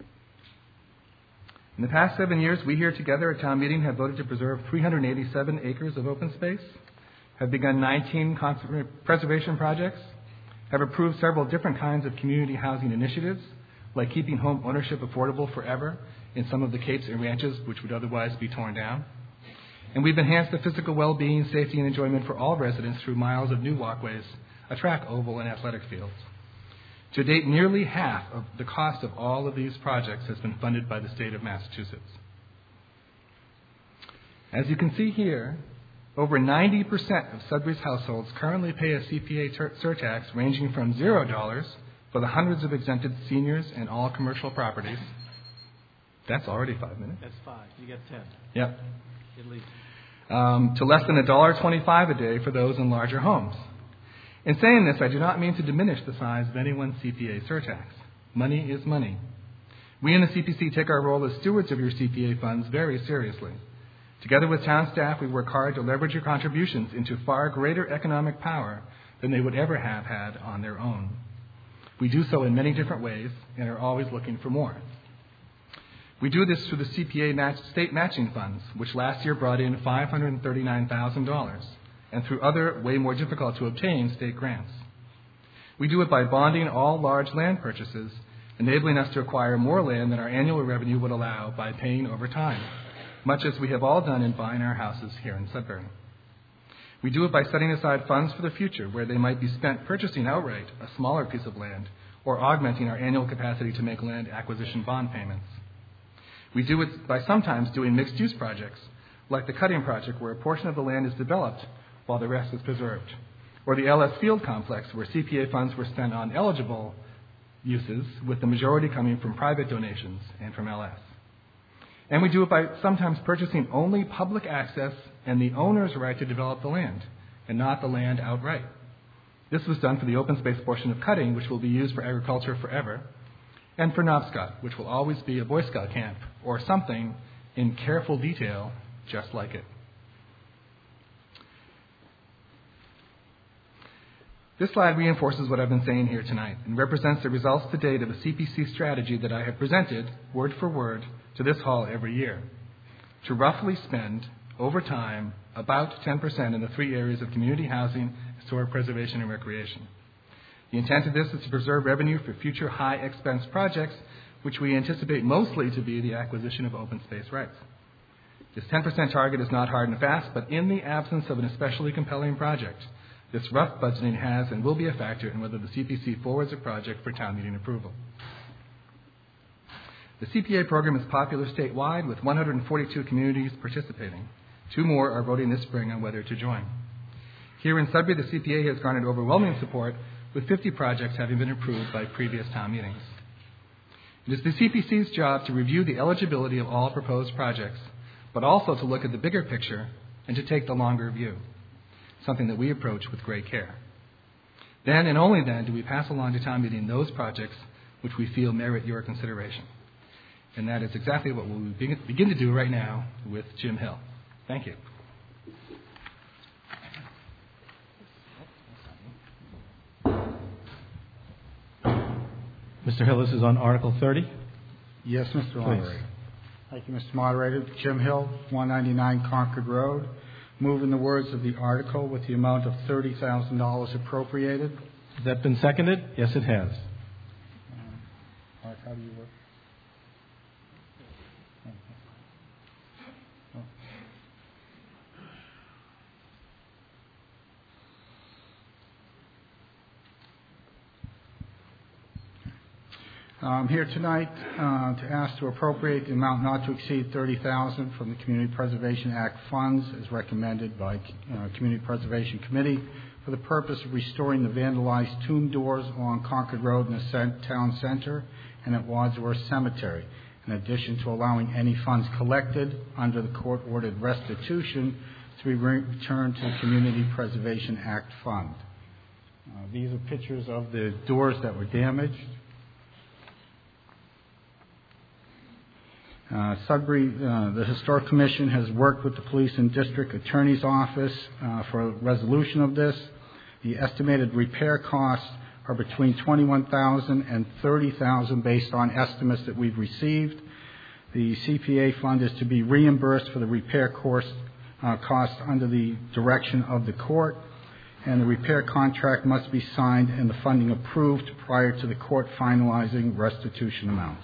In the past seven years, we here together at town meeting have voted to preserve three hundred eighty-seven acres of open space, have begun nineteen preservation projects, have approved several different kinds of community housing initiatives, like keeping home ownership affordable forever in some of the capes and ranches which would otherwise be torn down. And we've enhanced the physical well-being, safety, and enjoyment for all residents through miles of new walkways, a track oval, and athletic fields. To date, nearly half of the cost of all of these projects has been funded by the state of Massachusetts. As you can see here, over ninety percent of Sudbury's households currently pay a C P A ter- surtax ranging from zero dollars for the hundreds of exempted seniors and all commercial properties. That's already five minutes. That's five. You get ten. Yep. At least. Um, to less than one dollar twenty-five a day for those in larger homes. In saying this, I do not mean to diminish the size of anyone's C P A surtax. Money is money. We in the C P C take our role as stewards of your C P A funds very seriously. Together with town staff, we work hard to leverage your contributions into far greater economic power than they would ever have had on their own. We do so in many different ways and are always looking for more. We do this through the C P A match, state matching funds, which last year brought in five hundred thirty-nine thousand dollars, and through other, way more difficult to obtain state grants. We do it by bonding all large land purchases, enabling us to acquire more land than our annual revenue would allow by paying over time, much as we have all done in buying our houses here in Sudbury. We do it by setting aside funds for the future where they might be spent purchasing outright a smaller piece of land or augmenting our annual capacity to make land acquisition bond payments. We do it by sometimes doing mixed-use projects, like the Cutting Project, where a portion of the land is developed while the rest is preserved, or the L S Field Complex, where C P A funds were spent on eligible uses, with the majority coming from private donations and from L S. And we do it by sometimes purchasing only public access and the owner's right to develop the land, and not the land outright. This was done for the open space portion of Cutting, which will be used for agriculture forever, and for Knobscot, which will always be a Boy Scout camp, or something in careful detail just like it. This slide reinforces what I've been saying here tonight and represents the results to date of the C P C strategy that I have presented, word for word, to this hall every year, to roughly spend, over time, about ten percent in the three areas of community housing, historic preservation, and recreation. The intent of this is to preserve revenue for future high-expense projects, which we anticipate mostly to be the acquisition of open space rights. This ten percent target is not hard and fast, but in the absence of an especially compelling project, this rough budgeting has and will be a factor in whether the C P C forwards a project for town meeting approval. The C P A program is popular statewide, with one hundred forty-two communities participating. Two more are voting this spring on whether to join. Here in Sudbury, the C P A has garnered overwhelming support, with fifty projects having been approved by previous town meetings. It is the C P C's job to review the eligibility of all proposed projects, but also to look at the bigger picture and to take the longer view, something that we approach with great care. Then and only then do we pass along to town meeting those projects which we feel merit your consideration. And that is exactly what we'll begin to do right now with Jim Hill. Thank you. Mister Hill, this is on Article thirty. Yes, Mister Moderator. Thank you, Mister Moderator. Jim Hill, one ninety-nine Concord Road. Move in the words of the article with the amount of thirty thousand dollars appropriated. Has that been seconded? Yes, it has. Uh, Mark, how do you work? I'm here tonight uh, to ask to appropriate the amount not to exceed thirty thousand dollars from the Community Preservation Act funds as recommended by uh, Community Preservation Committee for the purpose of restoring the vandalized tomb doors along Concord Road in the cent- town center and at Wadsworth Cemetery, in addition to allowing any funds collected under the court-ordered restitution to be re- returned to the Community Preservation Act fund. Uh, these are pictures of the doors that were damaged. Uh, Sudbury, uh, the Historic Commission has worked with the Police and District Attorney's Office uh, for a resolution of this. The estimated repair costs are between twenty-one thousand dollars and thirty thousand dollars based on estimates that we've received. The C P A fund is to be reimbursed for the repair course, uh, cost under the direction of the court, and the repair contract must be signed and the funding approved prior to the court finalizing restitution amounts.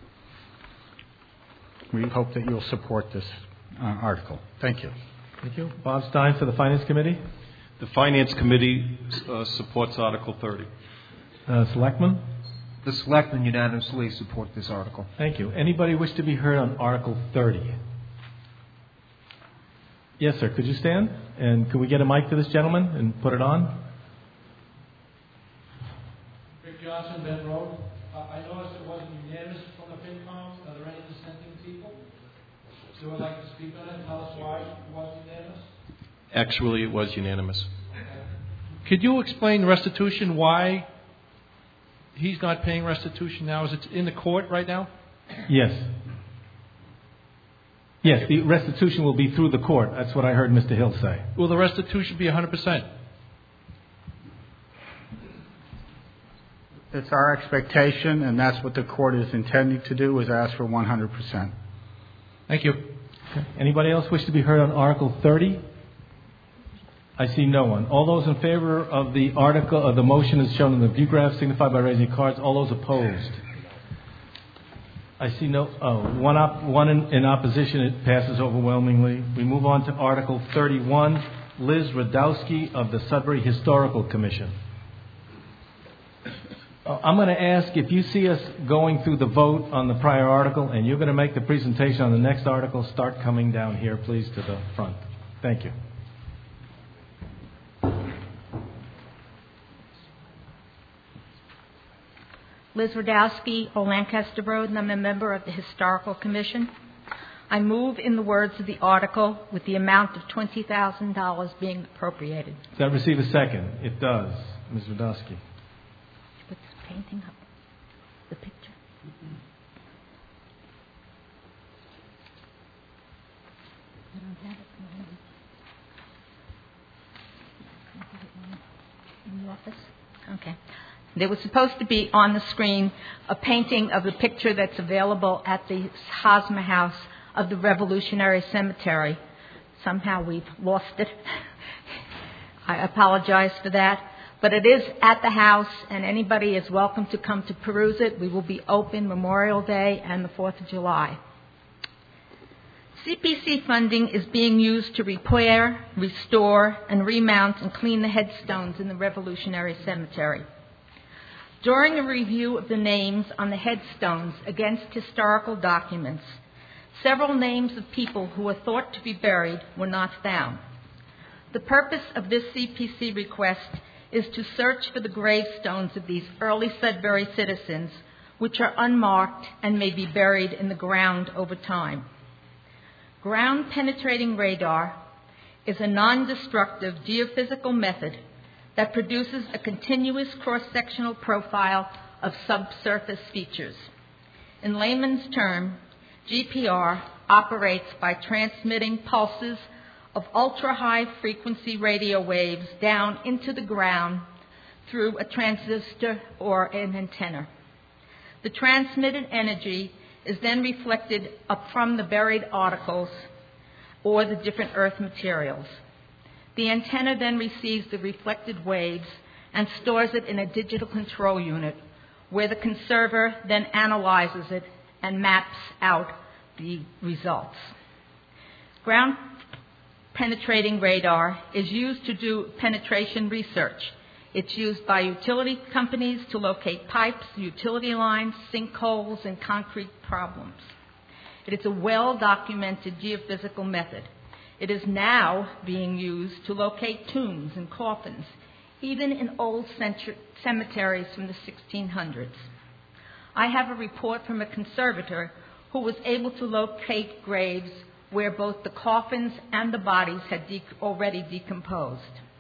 We hope that you'll support this uh, article. Thank you. Thank you. Bob Stein for the Finance Committee. The Finance Committee uh, supports Article thirty. Uh, Selectmen? The Selectmen unanimously support this article. Thank you. Anybody wish to be heard on Article thirty? Yes, sir. Could you stand? And could we get a mic to this gentleman and put it on? Rick Johnson, Bend Road. Uh, I noticed it wasn't unanimous from the FinCom. Are there any dissenting people? Who would like to speak on it? Tell us why it wasn't unanimous. Actually, it was unanimous. Could you explain restitution, why he's not paying restitution now? Is it in the court right now? Yes. Yes, the restitution will be through the court. That's what I heard Mister Hill say. Will the restitution be one hundred percent? It's our expectation, and that's what the court is intending to do, is ask for one hundred percent. Thank you. Okay. Anybody else wish to be heard on Article thirty? I see no one. All those in favor of the article, of the motion as shown in the view graph, signify by raising your cards. All those opposed? I see no. Oh, one op, one in, in opposition. It passes overwhelmingly. We move on to Article thirty-one. Liz Radowski of the Sudbury Historical Commission. I'm going to ask if you see us going through the vote on the prior article and you're going to make the presentation on the next article, start coming down here, please, to the front. Thank you. Liz Radowski, Old Lancaster Road, and I'm a member of the Historical Commission. I move in the words of the article with the amount of twenty thousand dollars being appropriated. Does that receive a second? It does. Miz Radowski. Put this painting up, the picture. Mm-hmm. I don't have it in the office. Okay. There was supposed to be on the screen a painting of the picture that's available at the Hosmer House of the Revolutionary Cemetery. Somehow we've lost it. I apologize for that. But it is at the house, and anybody is welcome to come to peruse it. We will be open Memorial Day and the fourth of July. C P C funding is being used to repair, restore, and remount and clean the headstones in the Revolutionary Cemetery. During a review of the names on the headstones against historical documents, several names of people who were thought to be buried were not found. The purpose of this C P C request is to search for the gravestones of these early Sudbury citizens, which are unmarked and may be buried in the ground over time. Ground-penetrating radar is a non-destructive geophysical method that produces a continuous cross-sectional profile of subsurface features. In layman's term, G P R operates by transmitting pulses of ultra-high frequency radio waves down into the ground through a transistor or an antenna. The transmitted energy is then reflected up from the buried articles or the different earth materials. The antenna then receives the reflected waves and stores it in a digital control unit, where the conserver then analyzes it and maps out the results. Ground penetrating radar is used to do penetration research. It's used by utility companies to locate pipes, utility lines, sinkholes, and concrete problems. It is a well-documented geophysical method. It is now being used to locate tombs and coffins, even in old cemeteries from the sixteen hundreds. I have a report from a conservator who was able to locate graves where both the coffins and the bodies had de- already decomposed.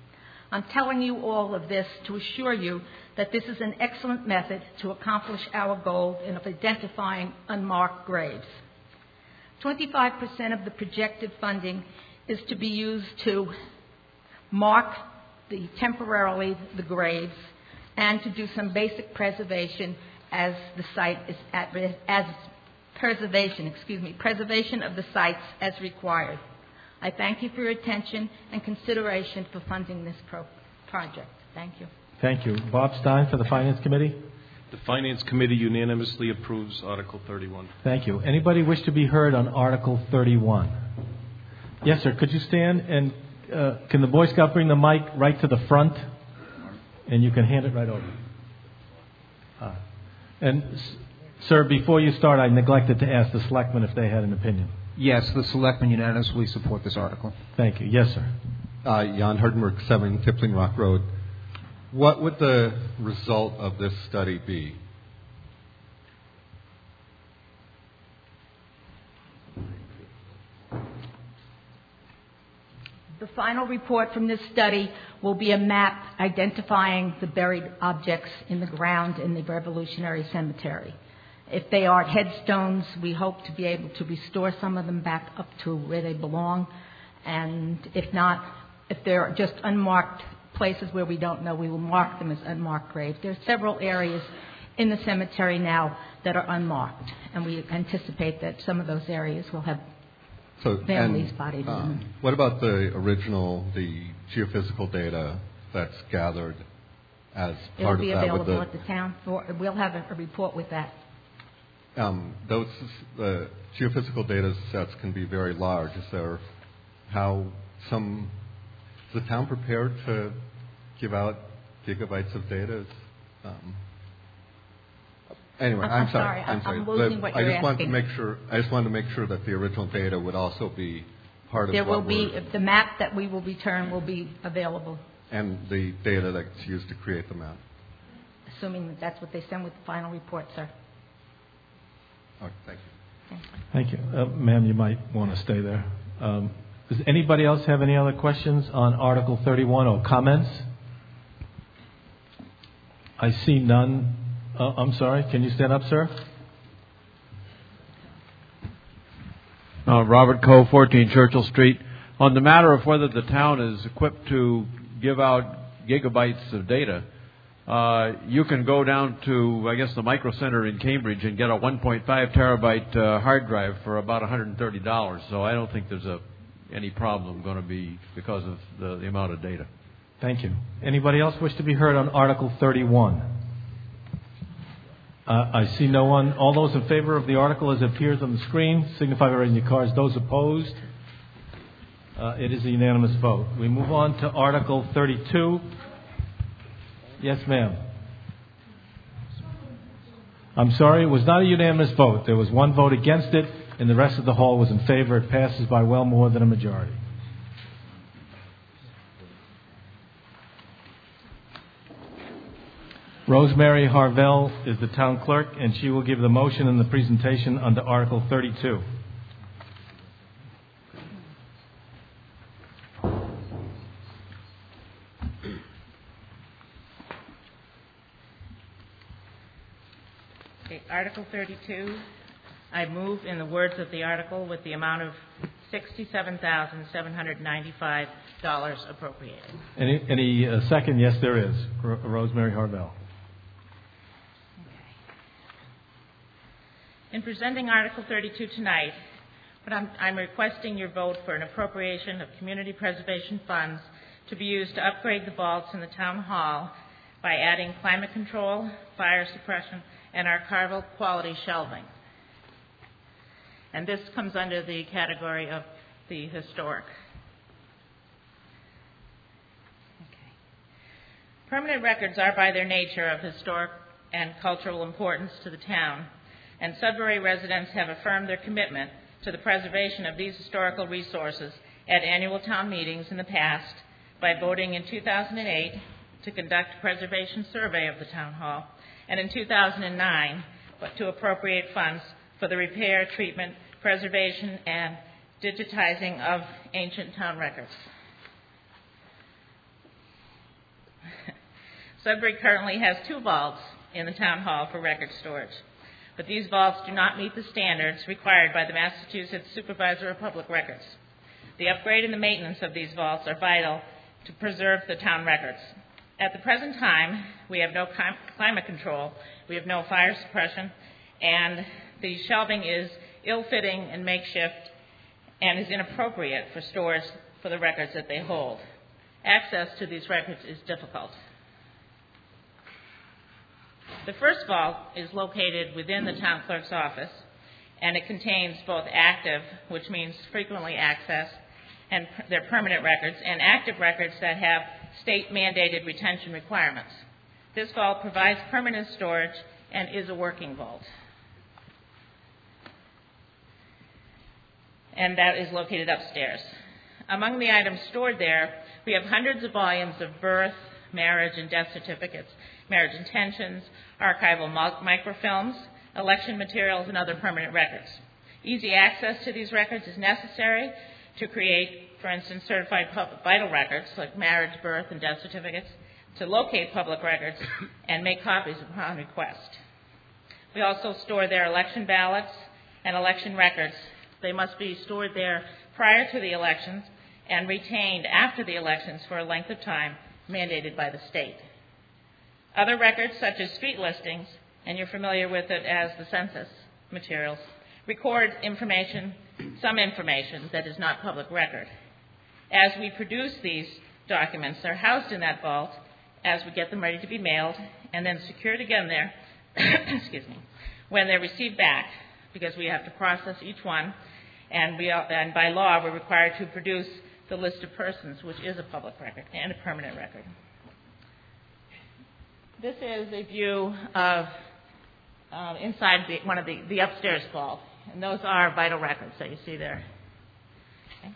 I'm telling you all of this to assure you that this is an excellent method to accomplish our goal of identifying unmarked graves. twenty-five percent of the projected funding is to be used to mark the temporarily the graves and to do some basic preservation as the site is at as preservation, excuse me, preservation of the sites as required. I thank you for your attention and consideration for funding this pro- project. Thank you. Thank you. Bob Stein for the Finance Committee. The Finance Committee unanimously approves Article thirty-one. Thank you. Anybody wish to be heard on Article thirty-one? Yes, sir. Could you stand and uh, can the Boy Scout bring the mic right to the front? And you can hand it right over. Uh, and, s- sir, before you start, I neglected to ask the selectmen if they had an opinion. Yes, the selectmen unanimously support this article. Thank you. Yes, sir. Uh, Jan Hardenberg, seven Kipling Rock Road. What would the result of this study be? The final report from this study will be a map identifying the buried objects in the ground in the Revolutionary Cemetery. If they are headstones, we hope to be able to restore some of them back up to where they belong. And if not, if they're just unmarked places where we don't know, we will mark them as unmarked graves. There are several areas in the cemetery now that are unmarked, and we anticipate that some of those areas will have So, families' and, bodies uh, in them. What about the original, the geophysical data that's gathered as It'll part be of that? available with at the town. For, we'll have a, a report with that. the, um, those the geophysical data sets can be very large. Is there how some is the town prepared to give out gigabytes of data? Um, Anyway, I'm, I'm, I'm sorry. sorry. I'm sorry. I'm losing But what you're I just wanted to asking. make sure. I just wanted to make sure that the original data would also be part of There what will be we're, the map that we will return will be available, and the data that's used to create the map. assuming that that's what they send with the final report, sir. Okay, thank you. Thank you. Uh, ma'am, you might want to stay there. Um, does anybody else have any other questions on Article thirty-one or comments? I see none. Uh, I'm sorry. Can you stand up, sir? Uh, Robert Coe, fourteen Churchill Street. On the matter of whether the town is equipped to give out gigabytes of data, uh, you can go down to, I guess, the Micro Center in Cambridge and get a one point five terabyte uh, hard drive for about one hundred thirty dollars. So I don't think there's a, any problem going to be because of the, the amount of data. Thank you. Anybody else wish to be heard on Article thirty-one? Uh, I see no one. All those in favor of the article as it appears on the screen, signify by raising your cards. Those opposed? Uh, it is a unanimous vote. We move on to Article thirty-two. Yes, ma'am. I'm sorry, it was not a unanimous vote. There was one vote against it, and the rest of the hall was in favor. It passes by well more than a majority. Rosemary Harvell is the town clerk, and she will give the motion and the presentation under Article thirty-two. Okay, Article thirty-two, I move in the words of the article with the amount of sixty-seven thousand seven hundred ninety-five dollars appropriated. Any, any uh, second? Yes, there is. Ro- Rosemary Harvell. In presenting Article thirty-two tonight, but I'm, I'm requesting your vote for an appropriation of community preservation funds to be used to upgrade the vaults in the town hall by adding climate control, fire suppression, and archival quality shelving. And this comes under the category of the historic. Okay. Permanent records are by their nature of historic and cultural importance to the town, and Sudbury residents have affirmed their commitment to the preservation of these historical resources at annual town meetings in the past by voting in two thousand eight to conduct a preservation survey of the town hall, and in two thousand nine to appropriate funds for the repair, treatment, preservation, and digitizing of ancient town records. Sudbury currently has two vaults in the town hall for record storage, but these vaults do not meet the standards required by the Massachusetts Supervisor of Public Records. The upgrade and the maintenance of these vaults are vital to preserve the town records. At the present time, we have no climate control, we have no fire suppression, and the shelving is ill-fitting and makeshift and is inappropriate for stores for the records that they hold. Access to these records is difficult. The first vault is located within the town clerk's office, and it contains both active, which means frequently accessed, and they're permanent records, and active records that have state-mandated retention requirements. This vault provides permanent storage and is a working vault. And that is located upstairs. Among the items stored there, we have hundreds of volumes of birth, marriage, and death certificates, marriage intentions, archival microfilms, election materials, and other permanent records. Easy access to these records is necessary to create, for instance, certified public vital records like marriage, birth, and death certificates, to locate public records and make copies upon request. We also store their election ballots and election records. They must be stored there prior to the elections and retained after the elections for a length of time mandated by the state. Other records, such as street listings, and you're familiar with it as the census materials, record information, some information that is not public record. As we produce these documents, they're housed in that vault as we get them ready to be mailed and then secured again there, excuse me, when they're received back, because we have to process each one, and, we, and by law we're required to produce the list of persons, which is a public record and a permanent record. This is a view of uh, inside the, one of the, the upstairs vault, and those are vital records that you see there. Okay.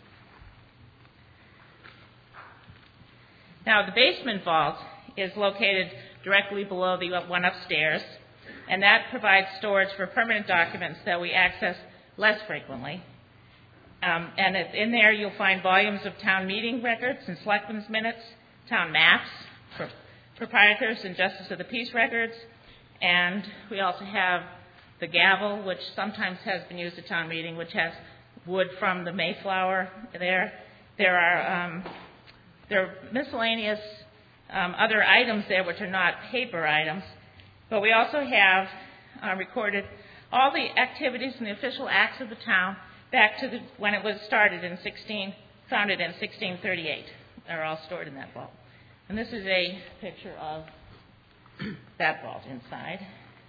Now, the basement vault is located directly below the one upstairs, and that provides storage for permanent documents that we access less frequently. Um, and it, in there you'll find volumes of town meeting records and selectmen's minutes, town maps for proprietors and justice of the peace records, and we also have the gavel, which sometimes has been used at town meeting, which has wood from the Mayflower there. There are um, there are miscellaneous um, other items there which are not paper items, but we also have uh, recorded all the activities and the official acts of the town back to the, when it was started in sixteen, founded in sixteen thirty-eight. They're all stored in that vault. And this is a picture of that vault inside.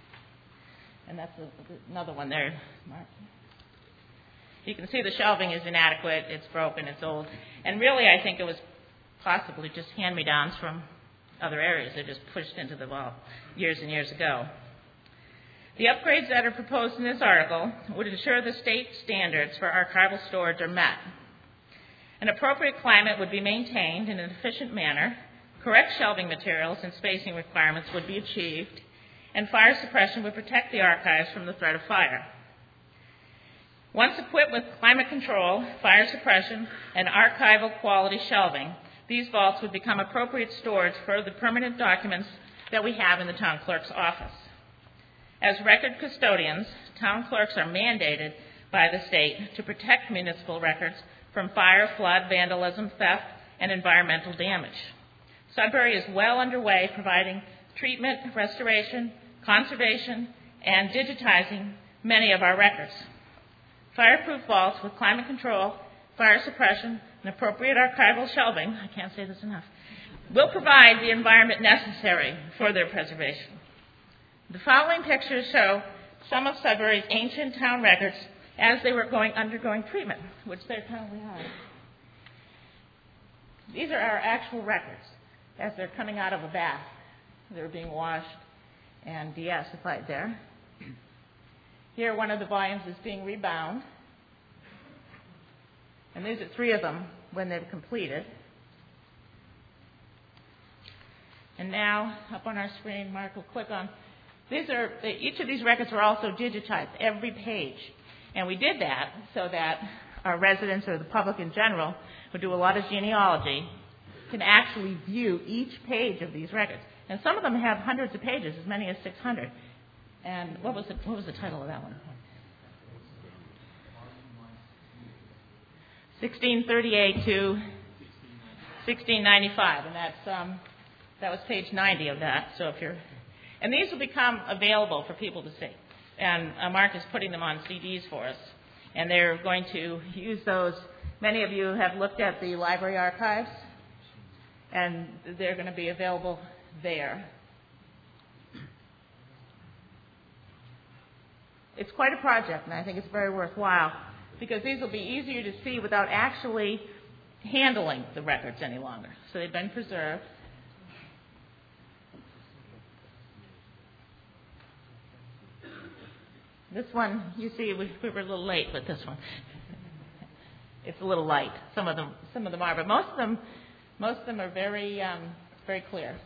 And that's a, another one there, Mark. You can see the shelving is inadequate, it's broken, it's old. And really, I think it was possibly just hand-me-downs from other areas. They're just pushed into the vault years and years ago. The upgrades that are proposed in this article would ensure the state standards for archival storage are met. An appropriate climate would be maintained in an efficient manner, correct shelving materials and spacing requirements would be achieved, and fire suppression would protect the archives from the threat of fire. Once equipped with climate control, fire suppression, and archival quality shelving, these vaults would become appropriate storage for the permanent documents that we have in the town clerk's office. As record custodians, town clerks are mandated by the state to protect municipal records from fire, flood, vandalism, theft, and environmental damage. Sudbury is well underway providing treatment, restoration, conservation, and digitizing many of our records. Fireproof vaults with climate control, fire suppression, and appropriate archival shelving, I can't say this enough, will provide the environment necessary for their preservation. The following pictures show some of Sudbury's ancient town records as they were going, undergoing treatment, which they currently are. These are our actual records as they're coming out of a bath. They're being washed and deacidified there. Here, one of the volumes is being rebound. And these are three of them when they've completed. And now, up on our screen, Mark will click on. These are, each of these records are also digitized, every page. And we did that so that our residents or the public in general would do a lot of genealogy can actually view each page of these records. And some of them have hundreds of pages, as many as six hundred. And what was the, what was the title of that one? sixteen thirty-eight to sixteen ninety-five, and that's um, that was page ninety of that. So if you're, and these will become available for people to see. And uh, Mark is putting them on C Ds for us, and they're going to use those. Many of you have looked at the library archives, and they're going to be available there. It's quite a project, and I think it's very worthwhile, because these will be easier to see without actually handling the records any longer. So they've been preserved. This one, you see, we, we were a little late with this one. It's a little light. Some of them, some of them are, but most of them, most of them are very, um, very clear.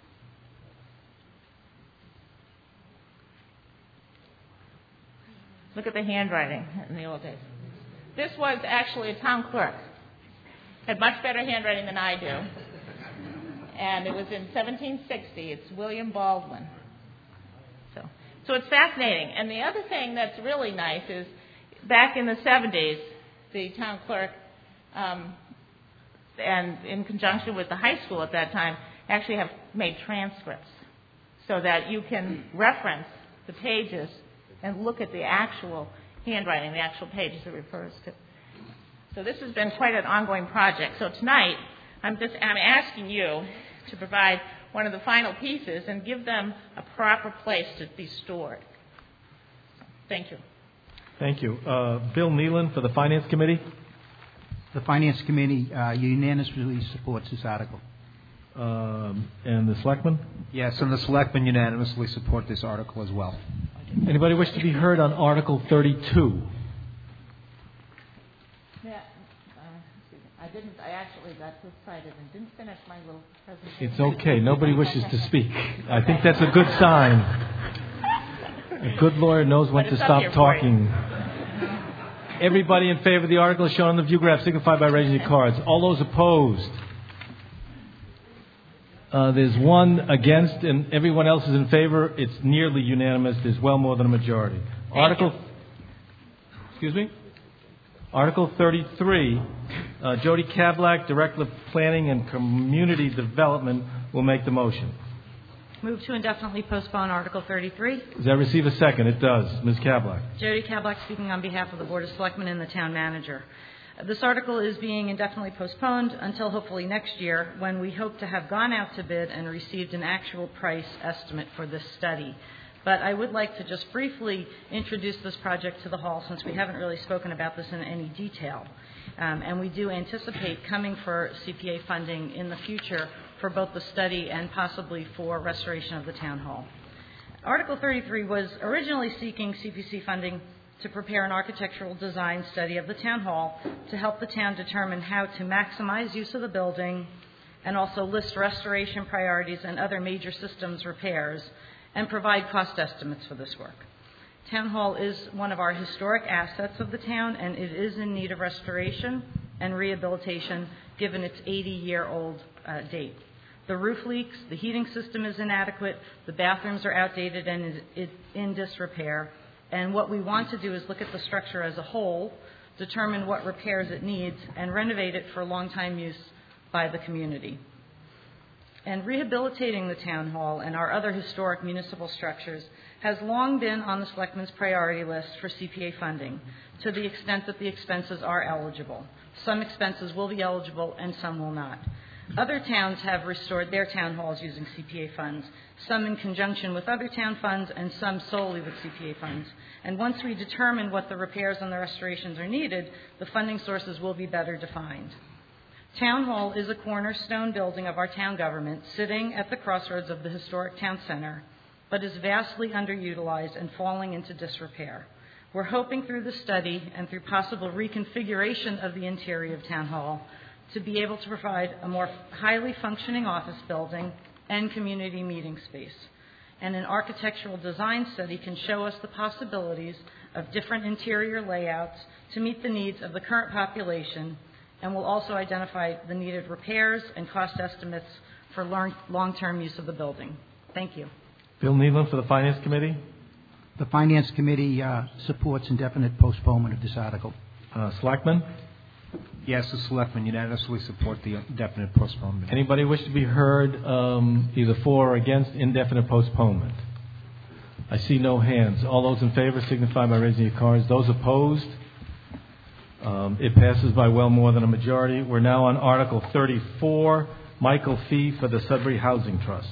Look at the handwriting in the old days. This was actually a town clerk. Had much better handwriting than I do. And it was in seventeen sixty. It's William Baldwin. So, so it's fascinating. And the other thing that's really nice is back in the seventies, the town clerk, um, and in conjunction with the high school at that time, actually have made transcripts so that you can reference the pages and look at the actual handwriting, the actual pages it refers to. So this has been quite an ongoing project. So tonight, I'm just I'm asking you to provide one of the final pieces and give them a proper place to be stored. Thank you. Thank you. Uh, Bill Nealon for the Finance Committee. The Finance Committee uh, unanimously supports this article. Um, and the Selectmen? Yes, and the Selectmen unanimously support this article as well. Anybody wish to be heard on Article thirty-two? Yeah, uh, I didn't. I actually got too excited and didn't finish my little presentation. It's okay. Nobody wishes to speak. I think that's a good sign. A good lawyer knows when to stop talking. Everybody in favor of the article shown on the view graph signify by raising your cards. All those opposed? Uh, there's one against, and everyone else is in favor. It's nearly unanimous. There's well more than a majority. Thank Article, you. excuse me? Article thirty-three, uh, Jody Kablak, Director of Planning and Community Development, will make the motion. Move to indefinitely postpone Article thirty-three. Does that receive a second? It does. Miz Kablak. Jody Kablak speaking on behalf of the Board of Selectmen and the Town Manager. This article is being indefinitely postponed until hopefully next year, when we hope to have gone out to bid and received an actual price estimate for this study. But I would like to just briefly introduce this project to the Hall, since we haven't really spoken about this in any detail. Um, and we do anticipate coming for C P A funding in the future for both the study and possibly for restoration of the Town Hall. Article thirty-three was originally seeking C P C funding to prepare an architectural design study of the Town Hall to help the town determine how to maximize use of the building, and also list restoration priorities and other major systems repairs, and provide cost estimates for this work. Town Hall is one of our historic assets of the town, and it is in need of restoration and rehabilitation given its eighty-year-old uh, date. The roof leaks, the heating system is inadequate, the bathrooms are outdated and is in disrepair. And what we want to do is look at the structure as a whole, determine what repairs it needs, and renovate it for long-time use by the community. And rehabilitating the Town Hall and our other historic municipal structures has long been on the Selectmen's priority list for C P A funding, to the extent that the expenses are eligible. Some expenses will be eligible and some will not. Other towns have restored their town halls using C P A funds, some in conjunction with other town funds and some solely with C P A funds. And once we determine what the repairs and the restorations are needed, the funding sources will be better defined. Town Hall is a cornerstone building of our town government, sitting at the crossroads of the historic town center, but is vastly underutilized and falling into disrepair. We're hoping through the study and through possible reconfiguration of the interior of Town Hall to be able to provide a more highly functioning office building and community meeting space. And an architectural design study can show us the possibilities of different interior layouts to meet the needs of the current population and will also identify the needed repairs and cost estimates for long- long-term use of the building. Thank you. Bill Needlam for the Finance Committee. The Finance Committee uh, supports indefinite postponement of this article. Uh, Selectman? Yes, the Selectmen unanimously support the indefinite postponement. Anybody wish to be heard um, either for or against indefinite postponement? I see no hands. All those in favor signify by raising your cards. Those opposed? Um, it passes by well more than a majority. We're now on Article thirty-four, Michael Fee for the Sudbury Housing Trust.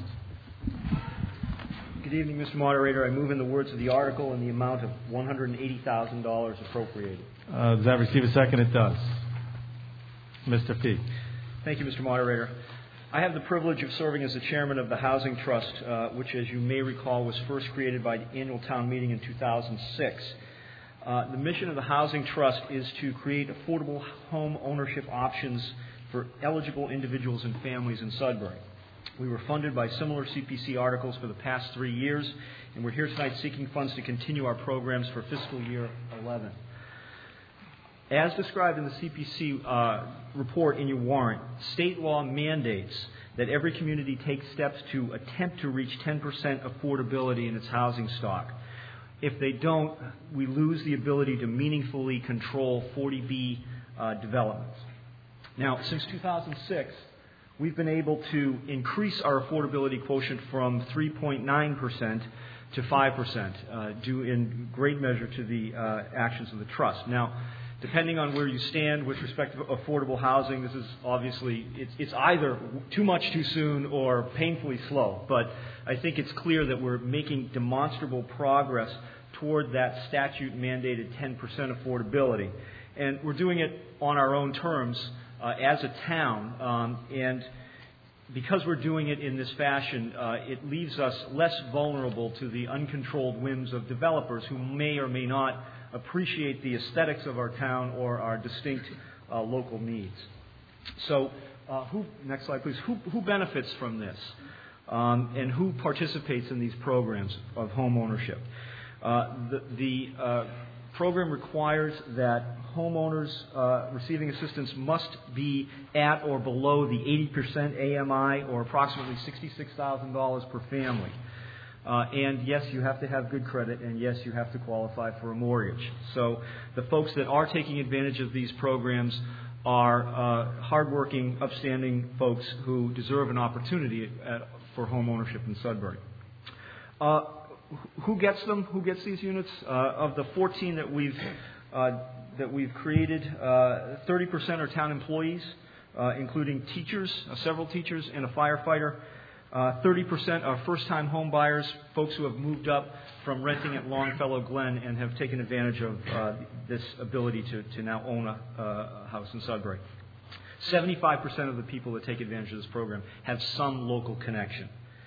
Good evening, Mister Moderator. I move in the words of the article in the amount of one hundred eighty thousand dollars appropriated. Uh, does that receive a second? It does. Mister Fee. Thank you, Mister Moderator. I have the privilege of serving as the chairman of the Housing Trust, uh, which, as you may recall, was first created by the annual town meeting in two thousand six. Uh, the mission of the Housing Trust is to create affordable home ownership options for eligible individuals and families in Sudbury. We were funded by similar C P C articles for the past three years, and we're here tonight seeking funds to continue our programs for fiscal year eleven. As described in the C P C uh, report in your warrant, state law mandates that every community take steps to attempt to reach ten percent affordability in its housing stock. If they don't, we lose the ability to meaningfully control forty B uh, developments. Now, since two thousand six, we've been able to increase our affordability quotient from three point nine percent to five percent, uh, due in great measure to the uh, actions of the Trust. Now, depending on where you stand with respect to affordable housing, this is obviously, it's, it's either too much too soon or painfully slow. But I think it's clear that we're making demonstrable progress toward that statute-mandated ten percent affordability. And we're doing it on our own terms uh, as a town. Um, and because we're doing it in this fashion, uh, it leaves us less vulnerable to the uncontrolled whims of developers who may or may not appreciate the aesthetics of our town or our distinct uh, local needs. So, uh, who, next slide please, who, who benefits from this um, and who participates in these programs of home ownership? Uh, the the uh, program requires that homeowners uh, receiving assistance must be at or below the eighty percent A M I, or approximately sixty-six thousand dollars per family. Uh, and yes, you have to have good credit, and yes, you have to qualify for a mortgage. So the folks that are taking advantage of these programs are uh, hardworking, upstanding folks who deserve an opportunity at, for home ownership in Sudbury. Uh, who gets them? Who gets these units? Uh, of the fourteen that we've uh, that we've created, uh, thirty percent are town employees, uh, including teachers, uh, several teachers, and a firefighter. Uh, thirty percent are first-time home buyers, folks who have moved up from renting at Longfellow Glen and have taken advantage of uh, this ability to, to now own a, uh, a house in Sudbury. seventy-five percent of the people that take advantage of this program have some local connection.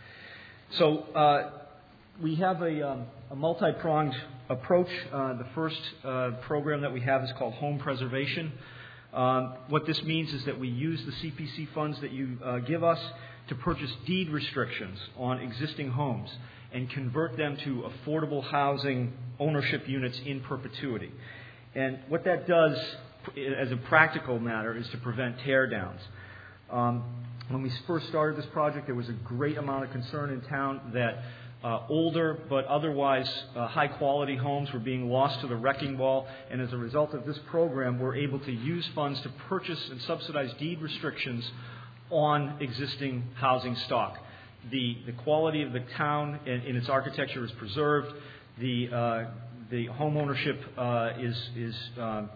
So uh, we have a, um, a multi-pronged approach. Uh, the first uh, program that we have is called Home Preservation. Um, what this means is that we use the C P C funds that you uh, give us to purchase deed restrictions on existing homes and convert them to affordable housing ownership units in perpetuity. And what that does, as a practical matter, is to prevent tear downs. Um, when we first started this project, there was a great amount of concern in town that uh, older but otherwise uh, high-quality homes were being lost to the wrecking ball. And as a result of this program, we're able to use funds to purchase and subsidize deed restrictions on existing housing stock. The the quality of the town in, in its architecture is preserved. The uh, the home ownership uh, is is uh,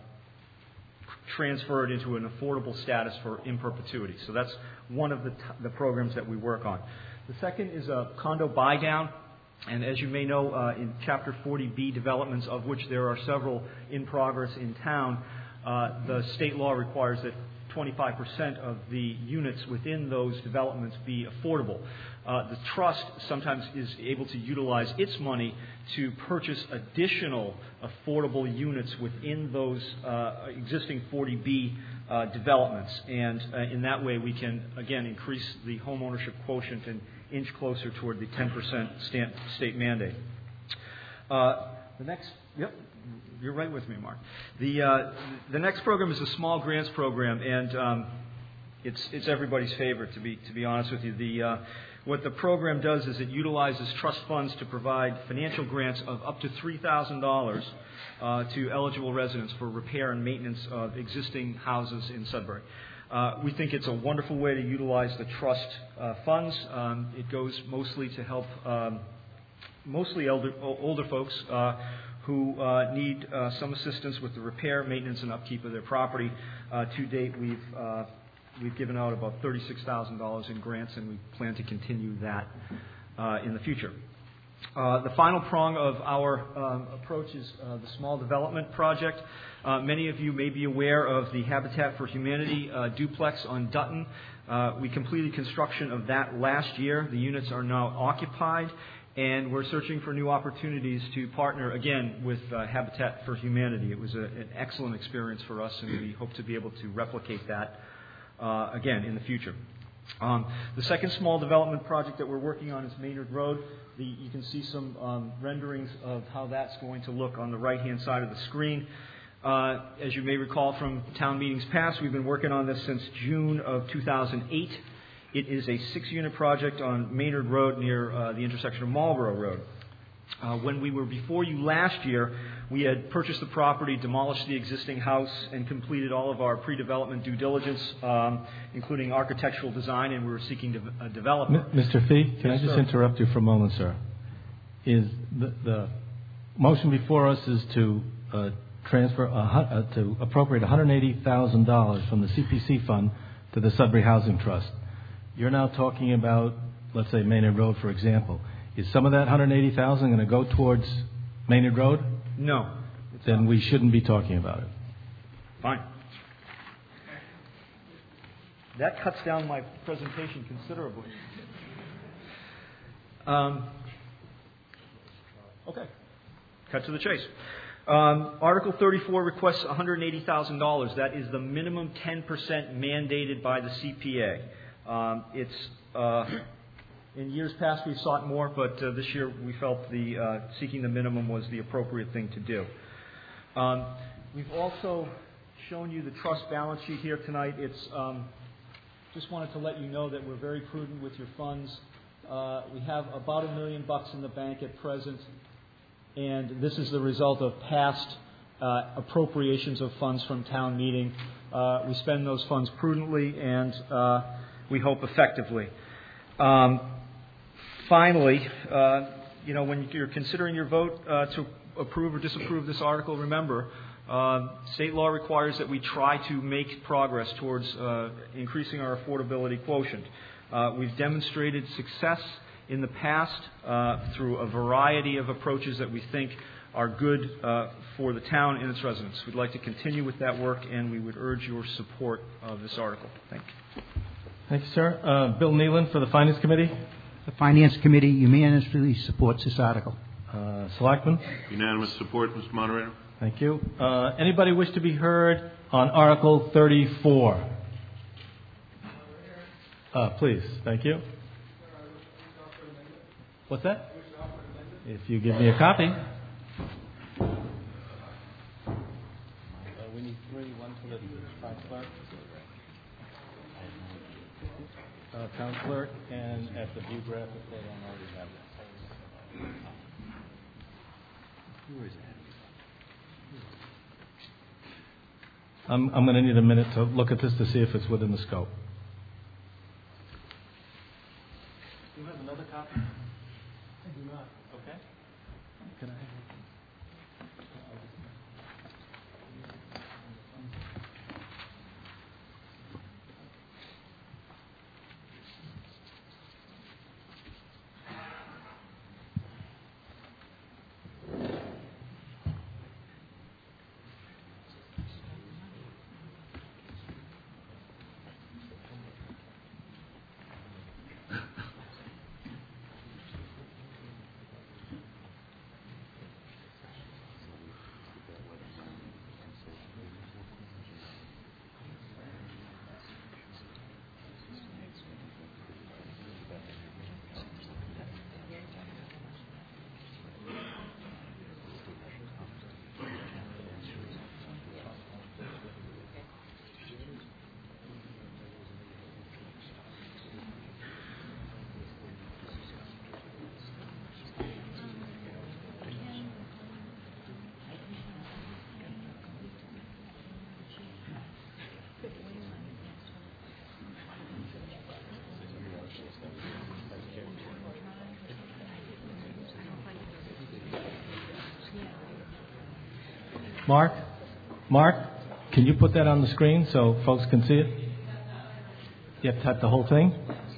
transferred into an affordable status for in perpetuity. So that's one of the t- the programs that we work on. The second is a condo buy down. And as you may know, uh, in Chapter forty B developments, of which there are several in progress in town, uh, the state law requires that twenty-five percent of the units within those developments be affordable. Uh, the trust sometimes is able to utilize its money to purchase additional affordable units within those uh, existing forty B uh, developments. And uh, in that way, we can, again, increase the home ownership quotient and inch closer toward the ten percent state mandate. Uh, the next, yep. you're right with me, Mark. The uh, the next program is a small grants program, and um, it's it's everybody's favorite. To be to be honest with you, the uh, what the program does is it utilizes trust funds to provide financial grants of up to three thousand dollars uh, to eligible residents for repair and maintenance of existing houses in Sudbury. Uh, we think it's a wonderful way to utilize the trust uh, funds. Um, it goes mostly to help um, mostly elder, older folks uh, who uh, need uh, some assistance with the repair, maintenance, and upkeep of their property. Uh, to date, we've uh, we've given out about thirty-six thousand dollars in grants, and we plan to continue that uh, in the future. Uh, the final prong of our um, approach is uh, the small development project. Uh, many of you may be aware of the Habitat for Humanity uh, duplex on Dutton. Uh, we completed construction of that last year. The units are now occupied, and we're searching for new opportunities to partner again with uh, Habitat for Humanity. It was a, an excellent experience for us, and we hope to be able to replicate that uh, again in the future. Um, the second small development project that we're working on is Maynard Road. The, you can see some um, renderings of how that's going to look on the right-hand side of the screen. Uh, as you may recall from town meetings past, we've been working on this since June of two thousand eight. It is a six-unit project on Maynard Road near uh, the intersection of Marlborough Road. Uh, when we were before you last year, we had purchased the property, demolished the existing house, and completed all of our pre-development due diligence, um, including architectural design, and we were seeking de- a developer. Mister Fee, can Yes, I just sir. interrupt you for a moment, sir? Is the, the motion before us is to uh, transfer a, hu- uh, to appropriate one hundred eighty thousand dollars from the C P C fund to the Sudbury Housing Trust. You're now talking about, let's say, Maynard Road, for example. Is some of that one hundred eighty thousand dollars going to go towards Maynard Road? No. Then we shouldn't be talking about it. Fine. That cuts down my presentation considerably. Um, okay. Cut to the chase. Um, Article thirty-four requests one hundred eighty thousand dollars. That is the minimum ten percent mandated by the C P A. Um, it's uh, in years past we've sought more, but uh, this year we felt the uh, seeking the minimum was the appropriate thing to do. Um, we've also shown you the trust balance sheet here tonight. It's um, just wanted to let you know that we're very prudent with your funds. Uh, we have about a million bucks in the bank at present, and this is the result of past uh, appropriations of funds from town meeting. Uh, we spend those funds prudently and uh, we hope effectively. Um, finally, uh, you know, when you're considering your vote uh, to approve or disapprove this article, remember, uh, state law requires that we try to make progress towards uh, increasing our affordability quotient. Uh, we've demonstrated success in the past uh, through a variety of approaches that we think are good uh, for the town and its residents. We'd like to continue with that work, and we would urge your support of this article. Thank you. Thank you, sir. Uh, Bill Nealon for the Finance Committee. The Finance Committee unanimously supports this article. Uh, Selectman? Unanimous support, Mister Moderator. Thank you. Uh, anybody wish to be heard on Article thirty-four? Uh, please. Thank you. What's that? If you give me a copy. Uh, we need three, one for the town clerk. Uh, town clerk and at the view graphic, they don't already have that. Who is that? I'm, I'm going to need a minute to look at this to see if it's within the scope. Do you have another copy? I do not. Okay. Can I have it? Mark? Mark, can you put that on the screen so folks can see it? You have to type the whole thing?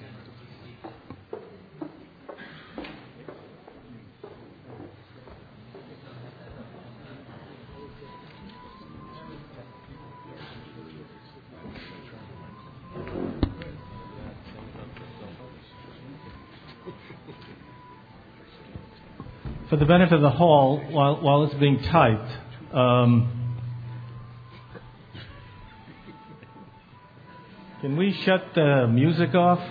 For the benefit of the hall, while, while it's being typed, um, can we shut the music off?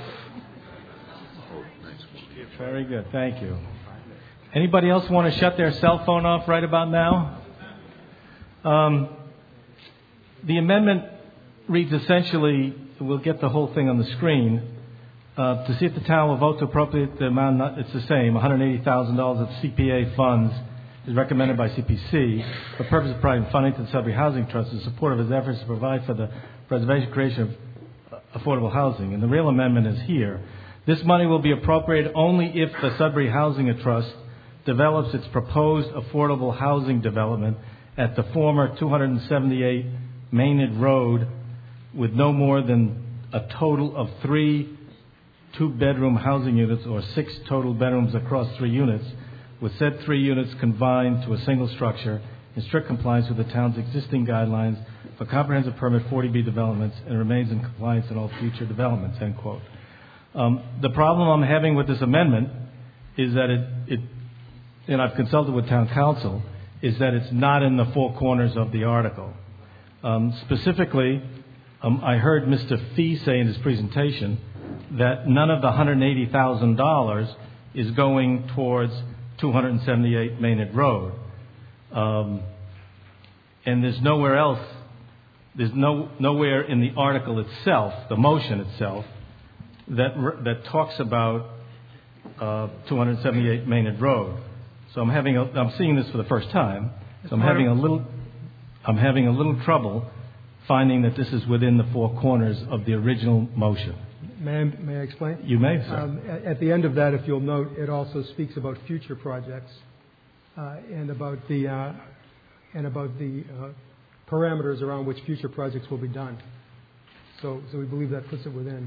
Very good, thank you. Anybody else want to shut their cell phone off right about now? Um, the amendment reads essentially, we'll get the whole thing on the screen, Uh, to see if the town will vote to appropriate the amount, not, it's the same, one hundred eighty thousand dollars of C P A funds is recommended by C P C for the purpose of providing funding to the Sudbury Housing Trust in support of its efforts to provide for the preservation and creation of affordable housing. And the real amendment is here. This money will be appropriated only if the Sudbury Housing Trust develops its proposed affordable housing development at the former two seventy-eight Maynard Road with no more than a total of three two-bedroom housing units or six total bedrooms across three units, with said three units combined to a single structure in strict compliance with the town's existing guidelines for comprehensive permit forty B developments and remains in compliance in all future developments, end quote. Um, the problem I'm having with this amendment is that it, it, and I've consulted with town council, is that it's not in the four corners of the article. Um, specifically, um, I heard Mister Fee say in his presentation that none of the one hundred eighty thousand dollars is going towards two seventy-eight Maynard Road. Um, and there's nowhere else, there's no nowhere in the article itself, the motion itself, that that talks about uh, two seventy-eight Maynard Road. So I'm having a, I'm seeing this for the first time. So I'm having a little I'm having a little trouble finding that this is within the four corners of the original motion. May I, may I explain? You may, sir. Um, at, at the end of that, if you'll note, it also speaks about future projects uh, and about the uh, and about the uh, parameters around which future projects will be done. So, so we believe that puts it within.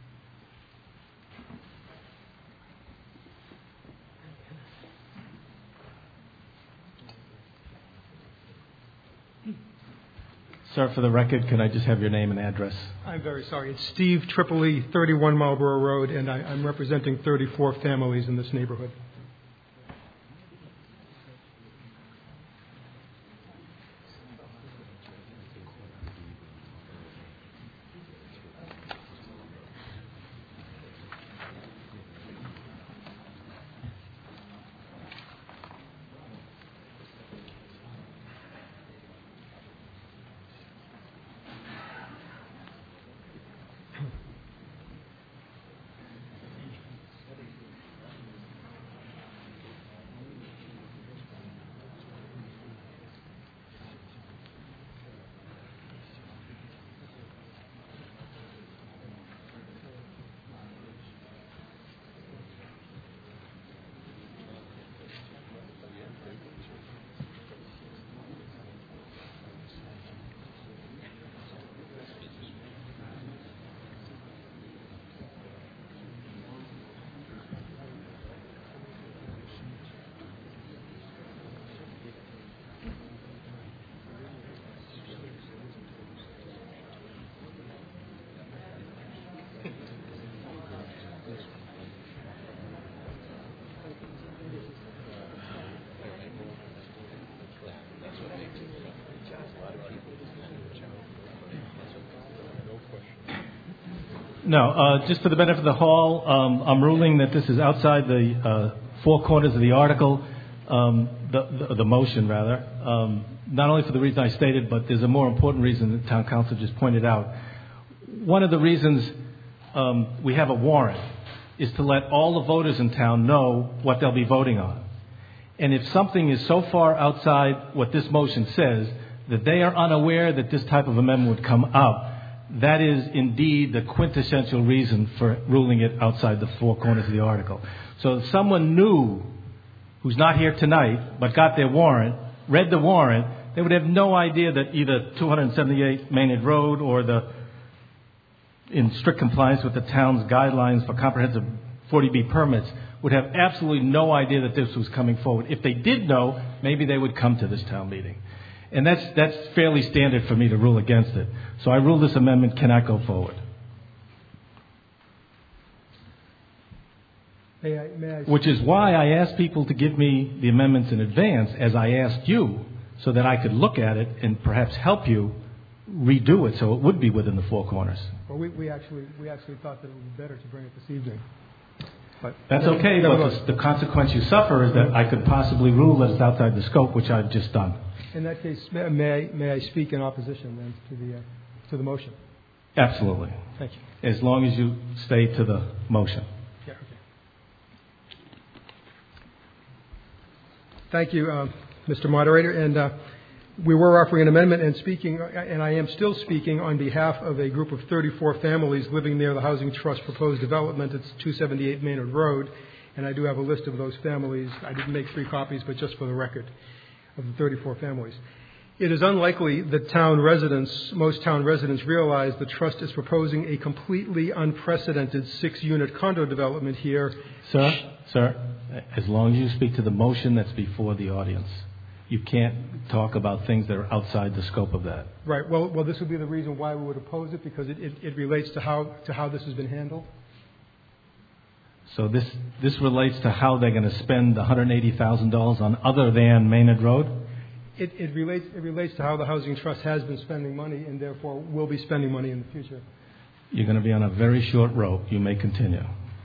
Sir, for the record, can I just have your name and address? I'm very sorry. It's Steve Tripoli, thirty-one Marlborough Road, and I, I'm representing thirty-four families in this neighborhood. No, uh, just for the benefit of the hall, um, I'm ruling that this is outside the uh, four corners of the article, um, the, the, the motion rather, um, not only for the reason I stated, but there's a more important reason that town council just pointed out. One of the reasons um, we have a warrant is to let all the voters in town know what they'll be voting on. And if something is so far outside what this motion says that they are unaware that this type of amendment would come up, that is indeed the quintessential reason for ruling it outside the four corners of the article. So if someone new who's not here tonight but got their warrant, read the warrant, They would have no idea that either two seventy-eight Maynard Road or the, in strict compliance with the town's guidelines for comprehensive forty B permits, would have absolutely no idea that this was coming forward. If they did know, maybe they would come to this town meeting. And that's, that's fairly standard for me to rule against it. So I rule this amendment cannot go forward. May I, may I... Which is why I asked people to give me the amendments in advance, as I asked you, so that I could look at it and perhaps help you redo it so it would be within the four corners. Well, we, we actually we actually thought that it would be better to bring it this evening. But That's okay, but the, the consequence you suffer is that I could possibly rule that it's outside the scope, which I've just done. In that case, may, may I may I speak in opposition then to the uh, to the motion? Absolutely. Thank you. As long as you stay to the motion. Yeah, okay. Thank you, uh, Mister Moderator. And uh, we were offering an amendment and speaking, and I am still speaking on behalf of a group of thirty-four families living near the Housing Trust proposed development. It's two seventy-eight Maynard Road, and I do have a list of those families. I didn't make three copies, but just for the record, of the thirty-four families. It is unlikely that town residents, most town residents, realize the trust is proposing a completely unprecedented six-unit condo development here. Sir, sir, as long as you speak to the motion that's before the audience, you can't talk about things that are outside the scope of that. Right. Well, well, this would be the reason why we would oppose it, because it, it, it relates to how to how this has been handled. So this this relates to how they're going to spend one hundred eighty thousand dollars on other than Maynard Road? It, it relates it relates to how the Housing Trust has been spending money and therefore will be spending money in the future. You're going to be on a very short rope. You may continue.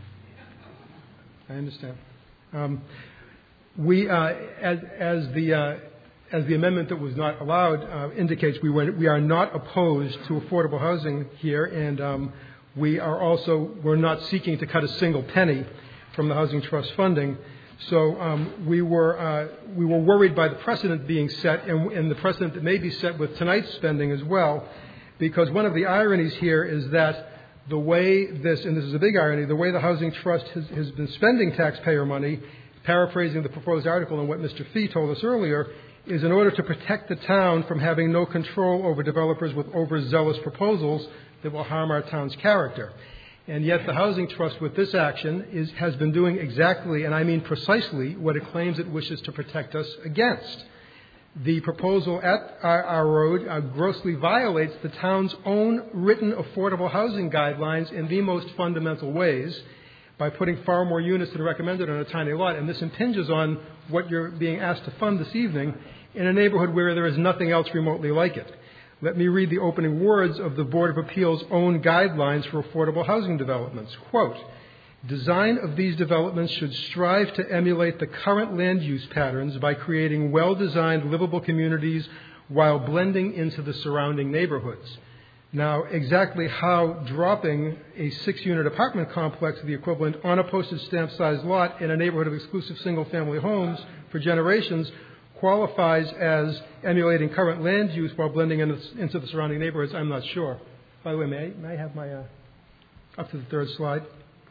I understand. Um, we, uh, as, as the uh, as the amendment that was not allowed uh, indicates, we were, we are not opposed to affordable housing here, and um, we are also we're not seeking to cut a single penny from the Housing Trust funding. So um, we were uh, we were worried by the precedent being set, and, and the precedent that may be set with tonight's spending as well, because one of the ironies here is that the way this, and this is a big irony, the way the Housing Trust has, has been spending taxpayer money, paraphrasing the proposed article and what Mister Fee told us earlier, is in order to protect the town from having no control over developers with overzealous proposals that will harm our town's character. And yet the Housing Trust with this action is, has been doing exactly, and I mean precisely, what it claims it wishes to protect us against. The proposal at our, our road uh, grossly violates the town's own written affordable housing guidelines in the most fundamental ways by putting far more units than recommended on a tiny lot. And this impinges on what you're being asked to fund this evening in a neighborhood where there is nothing else remotely like it. Let me read the opening words of the Board of Appeals' own guidelines for affordable housing developments. Quote, design of these developments should strive to emulate the current land use patterns by creating well-designed livable communities while blending into the surrounding neighborhoods. Now, exactly how dropping a six-unit apartment complex, the equivalent, on a postage stamp-sized lot in a neighborhood of exclusive single-family homes for generations qualifies as emulating current land use while blending into the surrounding neighborhoods, I'm not sure. By the way, may I, may I have my, uh, up to the third slide?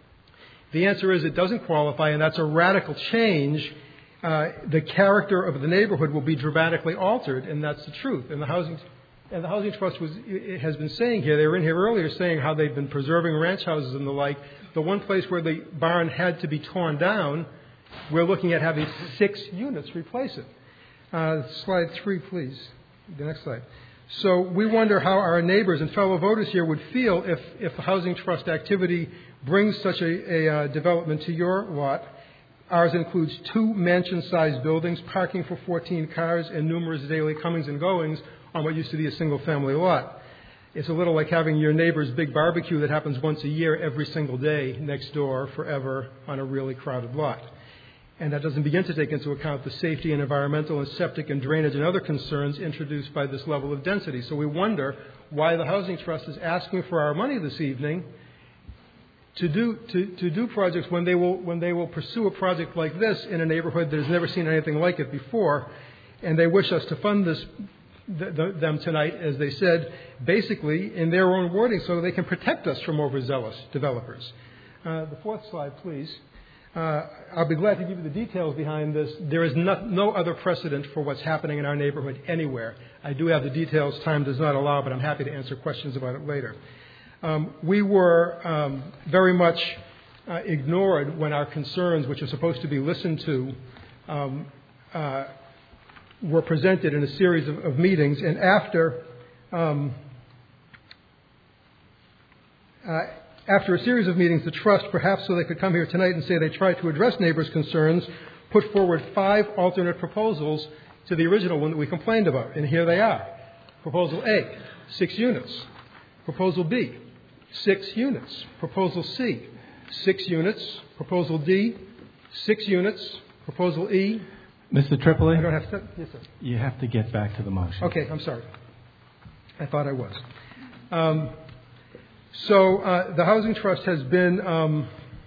The answer is it doesn't qualify, and that's a radical change. Uh, the character of the neighborhood will be dramatically altered, and that's the truth. And the Housing, and the Housing Trust was, it has been saying here, they were in here earlier saying how they've been preserving ranch houses and the like. The one place where the barn had to be torn down, we're looking at having six units replace it. Uh, slide three, please. The next slide. So we wonder how our neighbors and fellow voters here would feel if, if the Housing Trust activity brings such a, a uh, development to your lot. Ours includes two mansion-sized buildings, parking for fourteen cars, and numerous daily comings and goings on what used to be a single-family lot. It's a little like having your neighbor's big barbecue that happens once a year every single day next door forever on a really crowded lot. And that doesn't begin to take into account the safety and environmental and septic and drainage and other concerns introduced by this level of density. So we wonder why the Housing Trust is asking for our money this evening to do to, to do projects when they will when they will pursue a project like this in a neighborhood that has never seen anything like it before, and they wish us to fund this th- th- them tonight, as they said, basically in their own wording, so they can protect us from overzealous developers. Uh, the fourth slide, please. Uh, I'll be glad to give you the details behind this. There is no, no other precedent for what's happening in our neighborhood anywhere. I do have the details. Time does not allow, but I'm happy to answer questions about it later. Um, we were um, very much uh, ignored when our concerns, which are supposed to be listened to, um, uh, were presented in a series of, of meetings. And after um, uh, After a series of meetings, the Trust, perhaps so they could come here tonight and say they tried to address neighbors' concerns, put forward five alternate proposals to the original one that we complained about. And here they are. Proposal A, six units. Proposal B, six units. Proposal C, six units. Proposal D, six units. Proposal E. Mister Tripoli? I don't have to. Yes, sir. You have to get back to the motion. Okay, I'm sorry. I thought I was. Um, So uh, the Housing Trust has been um,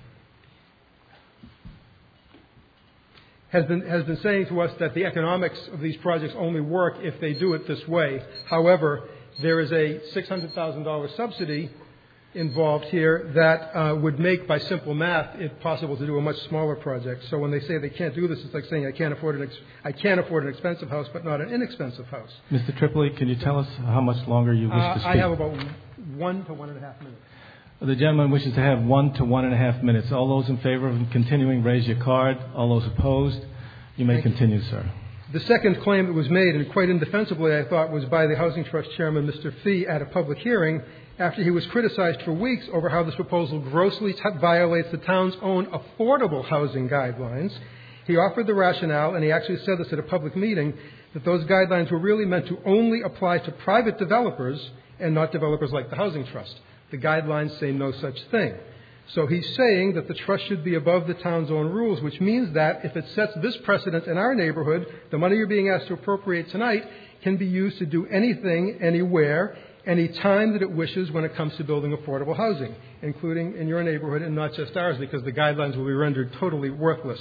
has been has been saying to us that the economics of these projects only work if they do it this way. However, there is a six hundred thousand dollars subsidy involved here that uh, would make, by simple math, it possible to do a much smaller project. So when they say they can't do this, it's like saying I can't afford an ex- I can't afford an expensive house, but not an inexpensive house. Mister Tripoli, can you tell us how much longer you wish Uh, to speak? I have about one to one and a half minutes. The gentleman wishes to have one to one and a half minutes. All those in favor of continuing, raise your card. All those opposed, you may Thank you. continue, sir. The second claim that was made, and quite indefensibly, I thought, was by the Housing Trust Chairman, Mister Fee, at a public hearing after he was criticized for weeks over how this proposal grossly t- violates the town's own affordable housing guidelines. He offered the rationale, and he actually said this at a public meeting, that those guidelines were really meant to only apply to private developers and not developers like the Housing Trust. The guidelines say no such thing. So he's saying that the trust should be above the town's own rules, which means that if it sets this precedent in our neighborhood, the money you're being asked to appropriate tonight can be used to do anything, anywhere, any time that it wishes when it comes to building affordable housing, including in your neighborhood and not just ours, because the guidelines will be rendered totally worthless.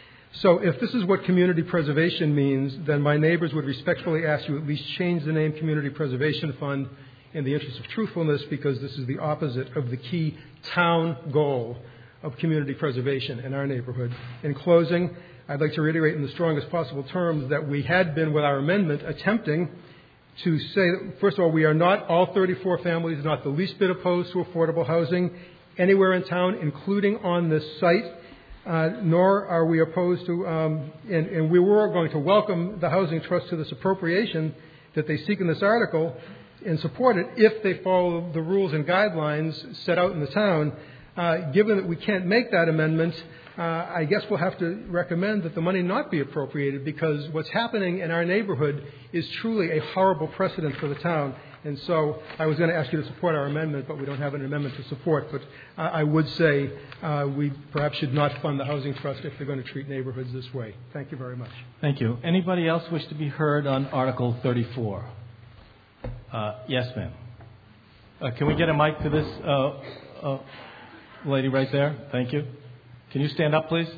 So if this is what community preservation means, then my neighbors would respectfully ask you at least change the name Community Preservation Fund in the interest of truthfulness, because this is the opposite of the key town goal of community preservation in our neighborhood. In closing, I'd like to reiterate in the strongest possible terms that we had been, with our amendment, attempting to say that, first of all, we are not, all thirty-four families, not the least bit opposed to affordable housing anywhere in town, including on this site, uh, nor are we opposed to, um, and, and we were going to welcome the Housing Trust to this appropriation that they seek in this article and support it if they follow the rules and guidelines set out in the town. Uh, given that we can't make that amendment, uh, I guess we'll have to recommend that the money not be appropriated, because what's happening in our neighborhood is truly a horrible precedent for the town. And so I was going to ask you to support our amendment, but we don't have an amendment to support. But uh, I would say uh, we perhaps should not fund the Housing Trust if they're going to treat neighborhoods this way. Thank you very much. Thank you. Anybody else wish to be heard on Article thirty-four? Uh, yes, ma'am. Uh, can we get a mic to this uh, uh, lady right there? Thank you. Can you stand up, please?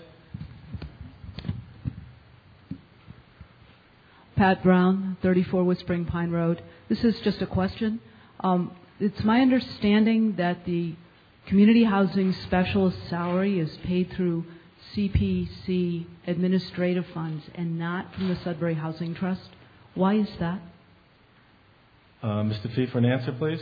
Pat Brown, thirty-four Whispering Pine Road. This is just a question. Um, it's my understanding that the community housing specialist salary is paid through C P C administrative funds and not from the Sudbury Housing Trust. Why is that? Uh, Mister Fee, for an answer, please.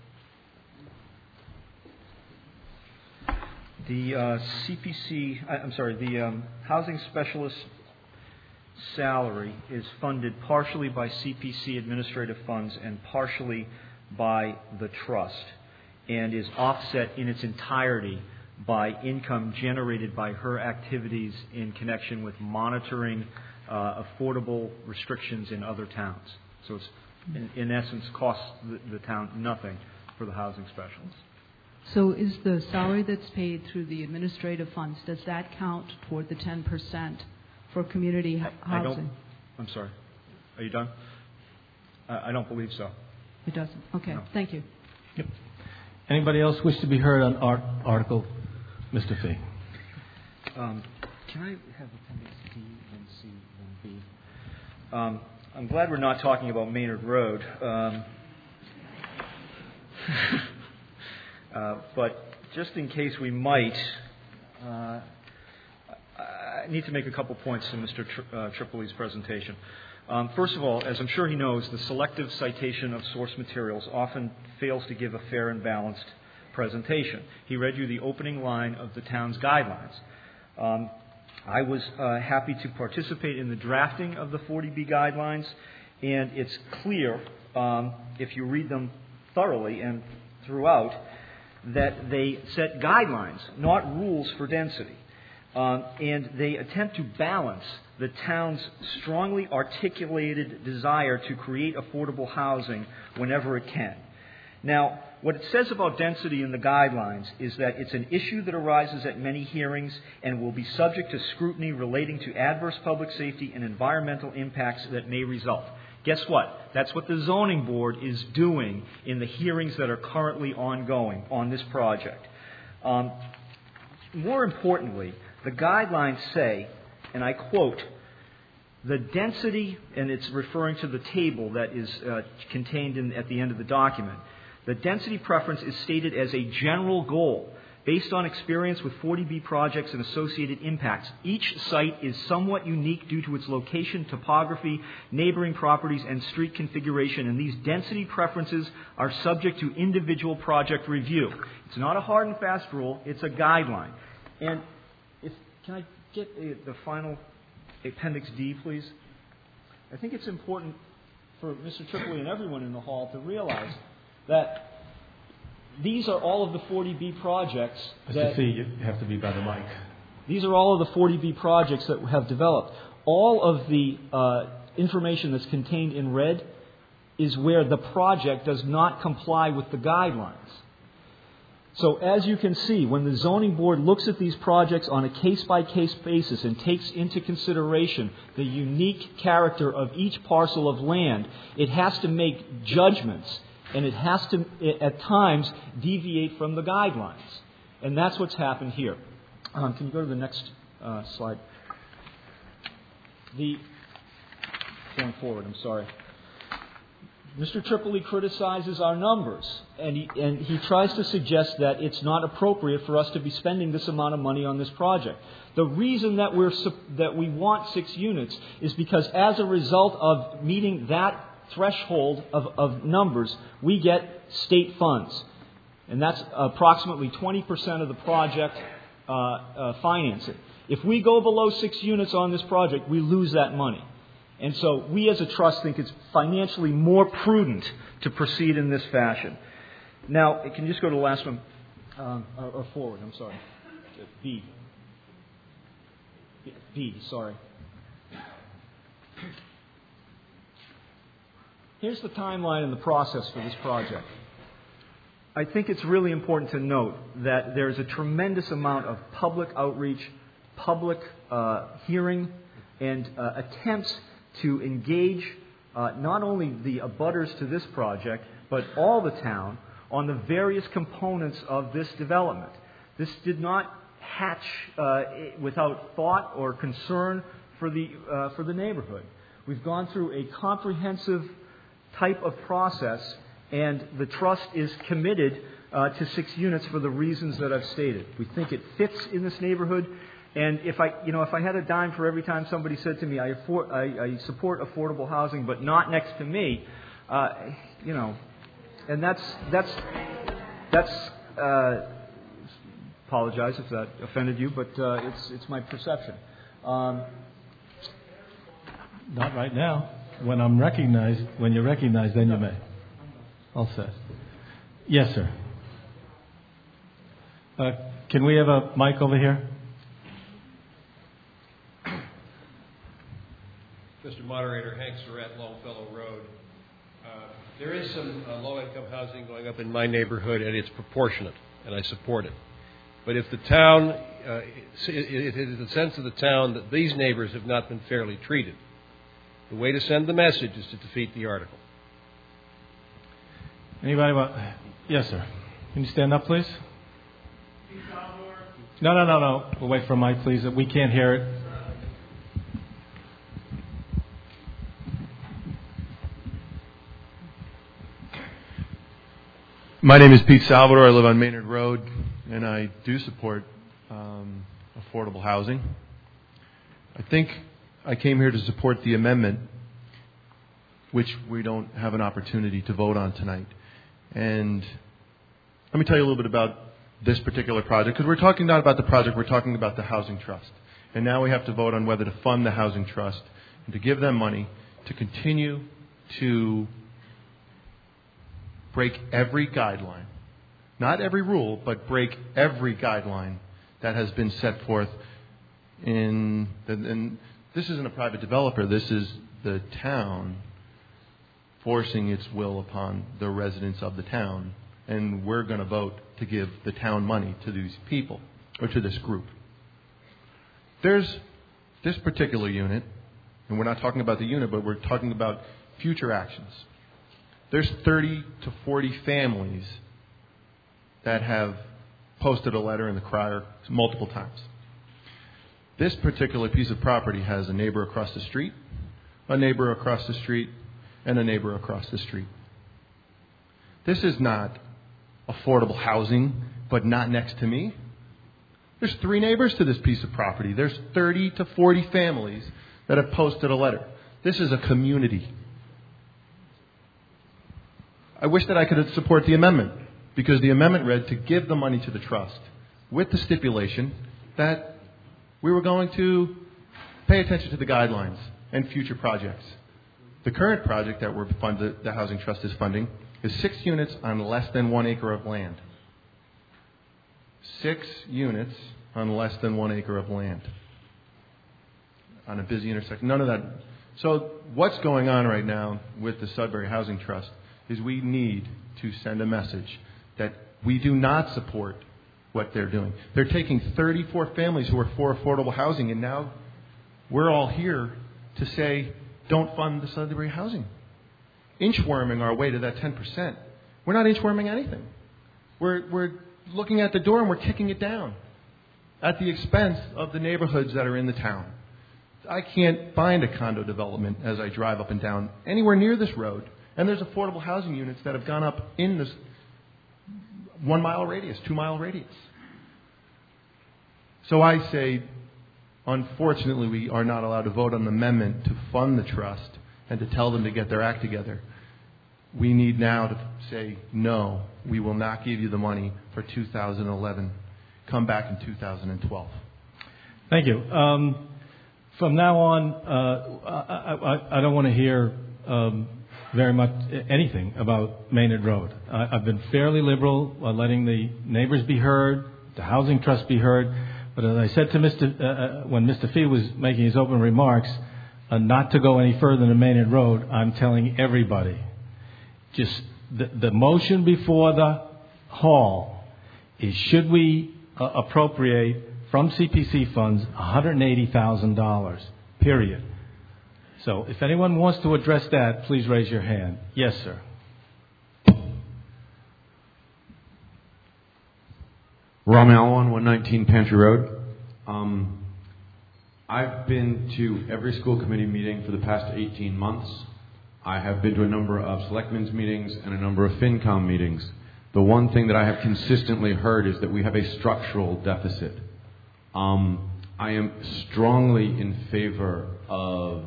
The uh, C P C, I, I'm sorry, the um, housing specialist salary is funded partially by C P C administrative funds and partially by the trust, and is offset in its entirety by income generated by her activities in connection with monitoring uh, affordable restrictions in other towns. So it's, in, in essence, costs the, the town nothing for the housing specialist. So is the salary that's paid through the administrative funds, does that count toward the ten percent for community ha- I, I housing? don't, I'm sorry. Are you done? I, I don't believe so. It doesn't. Okay. No. Thank you. Yep. Anybody else wish to be heard on art, Article, Mister Fee? Um, can I have Appendix D, then C, then B? Um, I'm glad we're not talking about Maynard Road. Um, uh, but just in case we might, uh, I need to make a couple points to Mister Tri- uh, Tripoli's presentation. Um, first of all, as I'm sure he knows, the selective citation of source materials often fails to give a fair and balanced presentation. He read you the opening line of the town's guidelines. Um, I was uh, happy to participate in the drafting of the forty B guidelines, and it's clear, um, if you read them thoroughly and throughout, that they set guidelines, not rules for density. Um, and they attempt to balance the town's strongly articulated desire to create affordable housing whenever it can. Now, what it says about density in the guidelines is that it's an issue that arises at many hearings and will be subject to scrutiny relating to adverse public safety and environmental impacts that may result. Guess what? That's what the zoning board is doing in the hearings that are currently ongoing on this project. Um, more importantly, the guidelines say, and I quote, the density, and it's referring to the table that is uh, contained in, at the end of the document, the density preference is stated as a general goal based on experience with forty B projects and associated impacts. Each site is somewhat unique due to its location, topography, neighboring properties, and street configuration, and these density preferences are subject to individual project review. It's not a hard and fast rule, it's a guideline. And if, can I get a, the final Appendix D, please? I think it's important for Mister Tripoli and everyone in the hall to realize that these are all of the forty B projects that... Mister C, you have to be by the mic. These are all of the forty B projects that have developed. All of the uh, information that's contained in red is where the project does not comply with the guidelines. So as you can see, when the zoning board looks at these projects on a case-by-case basis and takes into consideration the unique character of each parcel of land, it has to make judgments, and it has to, at times, deviate from the guidelines. And that's what's happened here. Um, can you go to the next uh, slide? The going forward, I'm sorry. Mister Tripoli criticizes our numbers, and he, and he tries to suggest that it's not appropriate for us to be spending this amount of money on this project. The reason that we're that we want six units is because as a result of meeting that threshold of, of numbers, we get state funds, and that's approximately twenty percent of the project uh, uh, financing. If we go below six units on this project, we lose that money. And so we as a trust think it's financially more prudent to proceed in this fashion. Now, can you just go to the last one, um, or, or forward, I'm sorry. B. B, sorry. Here's the timeline and the process for this project. I think it's really important to note that there's a tremendous amount of public outreach, public uh, hearing, and uh, attempts to engage uh, not only the abutters to this project, but all the town on the various components of this development. This did not hatch uh, without thought or concern for the, uh, for the neighborhood. We've gone through a comprehensive type of process, and the trust is committed uh, to six units for the reasons that I've stated. We think it fits in this neighborhood. And if I, you know, if I had a dime for every time somebody said to me, I, afford, I, I support affordable housing, but not next to me, uh, you know, and that's that's that's. Uh, apologize if that offended you, but uh, it's it's my perception. Um, not right now. When I'm recognized, when you're recognized, then you may. All set. Yes, sir. Uh, can we have a mic over here? Mister Moderator, Hank Surratt, Longfellow Road. Uh, there is some uh, low-income housing going up in my neighborhood, and it's proportionate, and I support it. But if the town, uh, it, it is the sense of the town that these neighbors have not been fairly treated, the way to send the message is to defeat the article. Anybody want? Yes, sir. Can you stand up, please? No, no, no, no. We'll wait for a mic, please. We can't hear it. My name is Pete Salvador. I live on Maynard Road, and I do support um, affordable housing. I think I came here to support the amendment, which we don't have an opportunity to vote on tonight. And let me tell you a little bit about this particular project, because we're talking not about the project, we're talking about the Housing Trust. And now we have to vote on whether to fund the Housing Trust and to give them money to continue to break every guideline. Not every rule, but break every guideline that has been set forth in, and this isn't a private developer, this is the town forcing its will upon the residents of the town. And we're going to vote to give the town money to these people, or to this group. There's this particular unit, and we're not talking about the unit, but we're talking about future actions. There's thirty to forty families that have posted a letter in the crier multiple times. This particular piece of property has a neighbor across the street, a neighbor across the street, and a neighbor across the street. This is not affordable housing, but not next to me. There's three neighbors to this piece of property. There's thirty to forty families that have posted a letter. This is a community. I wish that I could support the amendment, because the amendment read to give the money to the trust with the stipulation that we were going to pay attention to the guidelines and future projects. The current project that we're funded, the Housing Trust is funding, is six units on less than one acre of land. Six units on less than one acre of land. On a busy intersection. None of that. So what's going on right now with the Sudbury Housing Trust is we need to send a message that we do not support what they're doing. They're taking thirty-four families who are for affordable housing, and now we're all here to say, don't fund the Sudbury housing. Inchworming our way to that ten percent. We're not inchworming anything. We're, we're looking at the door and we're kicking it down at the expense of the neighborhoods that are in the town. I can't find a condo development as I drive up and down anywhere near this road. And there's affordable housing units that have gone up in this one mile radius, two mile radius. So I say, unfortunately, we are not allowed to vote on the amendment to fund the trust and to tell them to get their act together. We need now to say, no, we will not give you the money for two thousand eleven. Come back in two thousand twelve. Thank you. Um, from now on, uh, I, I, I don't want to hear um, very much anything about Maynard Road. I, I've been fairly liberal, uh, letting the neighbors be heard, the Housing Trust be heard. But as I said to Mister Uh, uh, when Mister Fee was making his open remarks, uh, not to go any further than Maynard Road, I'm telling everybody, just the, the motion before the hall is, should we uh, appropriate from C P C funds one hundred eighty thousand dollars, period. So if anyone wants to address that, please raise your hand. Yes, sir. Ram Alwan, one nineteen Pantry Road. Um, I've been to every school committee meeting for the past eighteen months. I have been to a number of selectmen's meetings and a number of FinCom meetings. The one thing that I have consistently heard is that we have a structural deficit. Um, I am strongly in favor of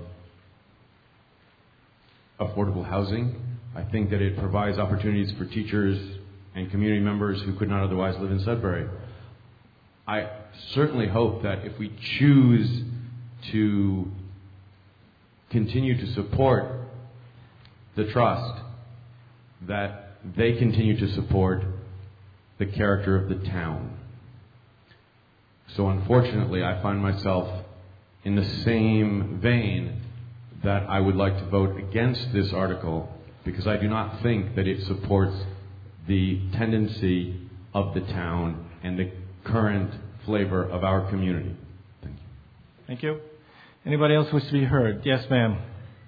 affordable housing. I think that it provides opportunities for teachers and community members who could not otherwise live in Sudbury. I certainly hope that if we choose to continue to support the trust, that they continue to support the character of the town. So unfortunately, I find myself in the same vein that I would like to vote against this article, because I do not think that it supports the tendency of the town and the current flavor of our community. Thank you. Thank you. Anybody else wish to be heard? Yes, ma'am.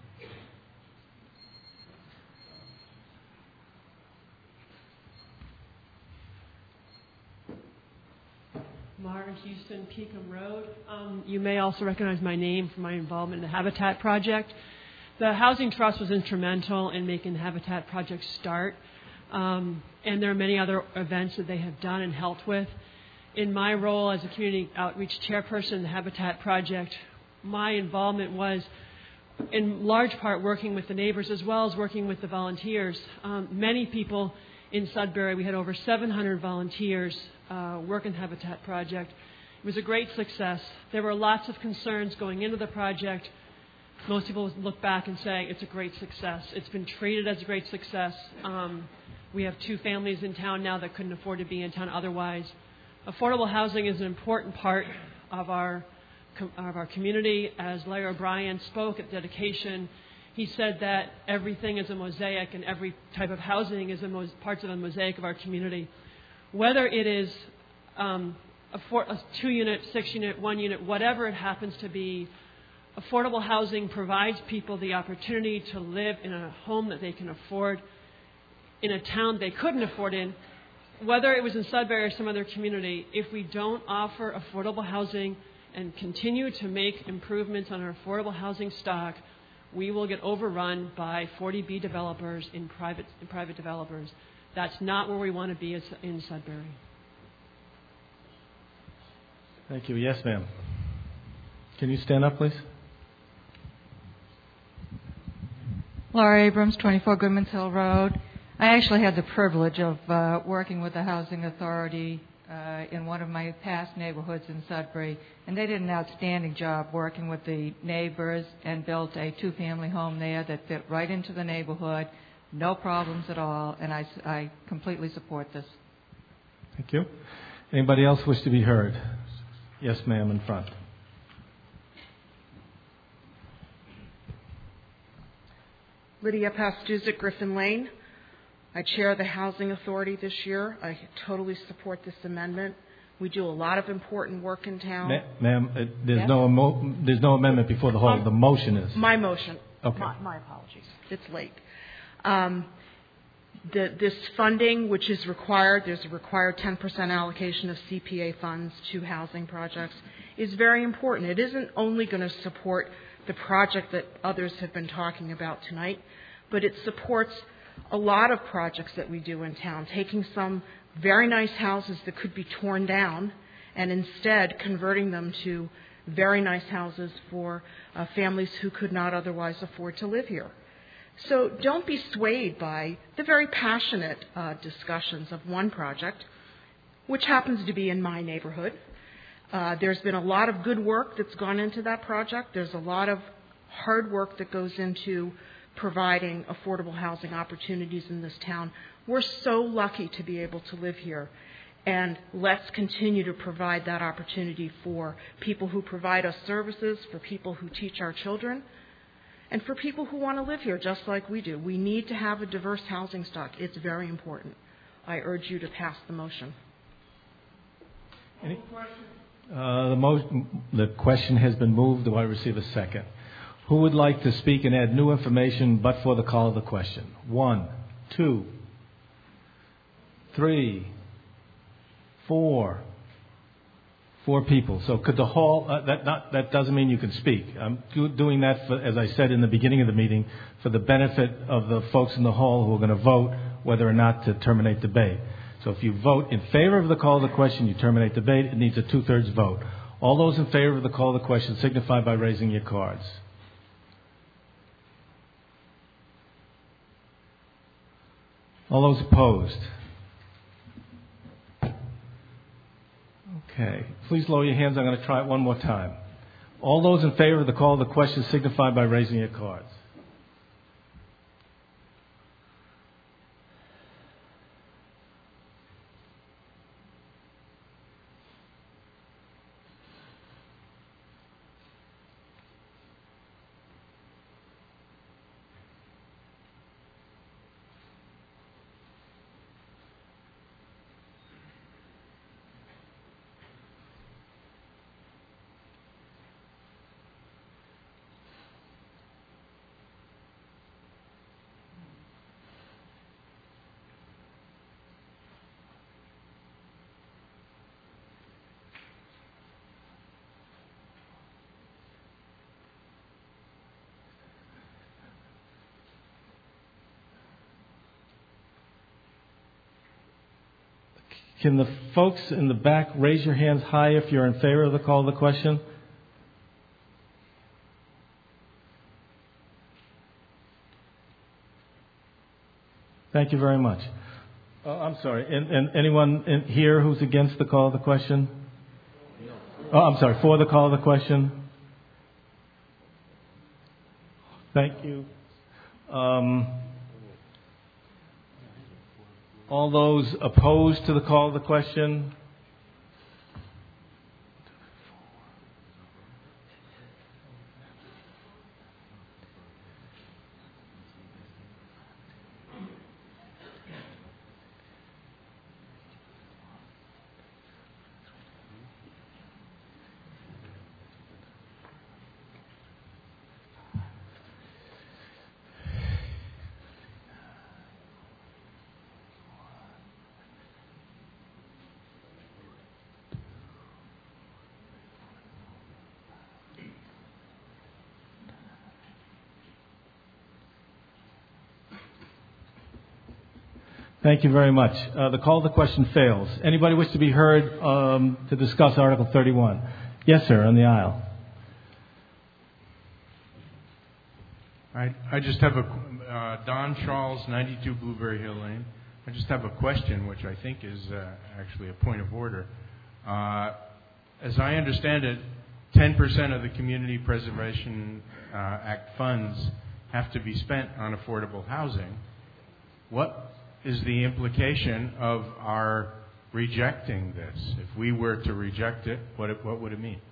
Mara Houston, Peakham Road. Um, you may also recognize my name from my involvement in the Habitat Project. The Housing Trust was instrumental in making the Habitat Project start. Um, and there are many other events that they have done and helped with. In my role as a community outreach chairperson of the Habitat Project, my involvement was in large part working with the neighbors as well as working with the volunteers. Um, many people in Sudbury, we had over seven hundred volunteers uh, work in Habitat Project. It was a great success. There were lots of concerns going into the project. Most people look back and say it's a great success. It's been treated as a great success. Um, we have two families in town now that couldn't afford to be in town otherwise. Affordable housing is an important part of our of our community. As Larry O'Brien spoke at dedication, he said that everything is a mosaic and every type of housing is a mo- parts of a mosaic of our community. Whether it is um, a, four, a two-unit, six-unit, one-unit, whatever it happens to be, affordable housing provides people the opportunity to live in a home that they can afford, in a town they couldn't afford in. Whether it was in Sudbury or some other community, if we don't offer affordable housing and continue to make improvements on our affordable housing stock, we will get overrun by forty B developers in private in private developers. That's not where we want to be as, in Sudbury. Thank you. Yes, ma'am. Can you stand up, please? Laura Abrams, twenty-four Goodman's Hill Road. I actually had the privilege of uh, working with the Housing Authority uh, in one of my past neighborhoods in Sudbury, and they did an outstanding job working with the neighbors and built a two-family home there that fit right into the neighborhood, no problems at all, and I, I completely support this. Thank you. Anybody else wish to be heard? Yes, ma'am, in front. Lydia Pastuzik, Griffin Lane. I chair the Housing Authority this year. I totally support this amendment. We do a lot of important work in town. Ma- ma'am, uh, there's, Yes? no emo- there's no amendment before the whole. Um, the motion is. My motion. Okay. My, my apologies. It's late. Um, the, this funding, which is required, there's a required ten percent allocation of C P A funds to housing projects, is very important. It isn't only going to support the project that others have been talking about tonight, but it supports a lot of projects that we do in town, taking some very nice houses that could be torn down and instead converting them to very nice houses for uh, families who could not otherwise afford to live here. So don't be swayed by the very passionate uh, discussions of one project, which happens to be in my neighborhood. Uh, there's been a lot of good work that's gone into that project. There's a lot of hard work that goes into providing affordable housing opportunities in this town. We're so lucky to be able to live here. And let's continue to provide that opportunity for people who provide us services, for people who teach our children, and for people who want to live here just like we do. We need to have a diverse housing stock. It's very important. I urge you to pass the motion. Any? Uh, the, mo- the question has been moved. Do I receive a second? Who would like to speak and add new information but for the call of the question? One, two, three, four. Four people. So could the hall, uh, that, not, that doesn't mean you can speak. I'm do, doing that, for, as I said in the beginning of the meeting, for the benefit of the folks in the hall who are going to vote whether or not to terminate debate. So if you vote in favor of the call of the question, you terminate debate. It needs a two-thirds vote. All those in favor of the call of the question signify by raising your cards. All those opposed? Okay. Please lower your hands. I'm going to try it one more time. All those in favor of the call of the question signify by raising your cards. Can the folks in the back raise your hands high if you're in favor of the call of the question? Thank you very much. Uh, I'm sorry. And, and anyone in here who's against the call of the question? Oh, I'm sorry. For the call of the question? Thank you. Um, all those opposed to the call of the question? Thank you very much. Uh, the call to question fails. Anybody wish to be heard um, to discuss Article thirty-one? Yes, sir, on the aisle. I, I just have a, uh, Don Charles, ninety-two Blueberry Hill Lane. I just have a question, which I think is uh, actually a point of order. Uh, as I understand it, ten percent of the Community Preservation uh, Act funds have to be spent on affordable housing. What is the implication of our rejecting this? If we were to reject it, what, it, what would it mean?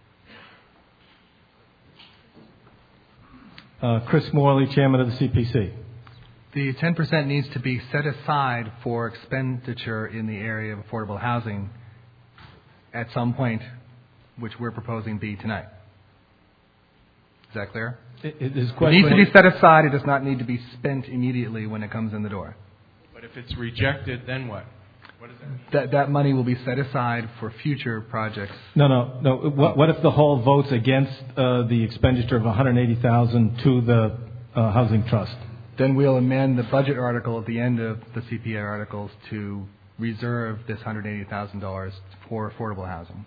Uh, Chris Morley, Chairman of the C P C. The ten percent needs to be set aside for expenditure in the area of affordable housing at some point, which we're proposing B tonight. Is that clear? It, it, is it needs to be set aside. It does not need to be spent immediately when it comes in the door. But if it's rejected, then what? What does that mean? That, that money will be set aside for future projects. No, no, no. What, what if the whole votes against uh, the expenditure of one hundred eighty thousand dollars to the uh, housing trust? Then we'll amend the budget article at the end of the C P A articles to reserve this one hundred eighty thousand dollars for affordable housing.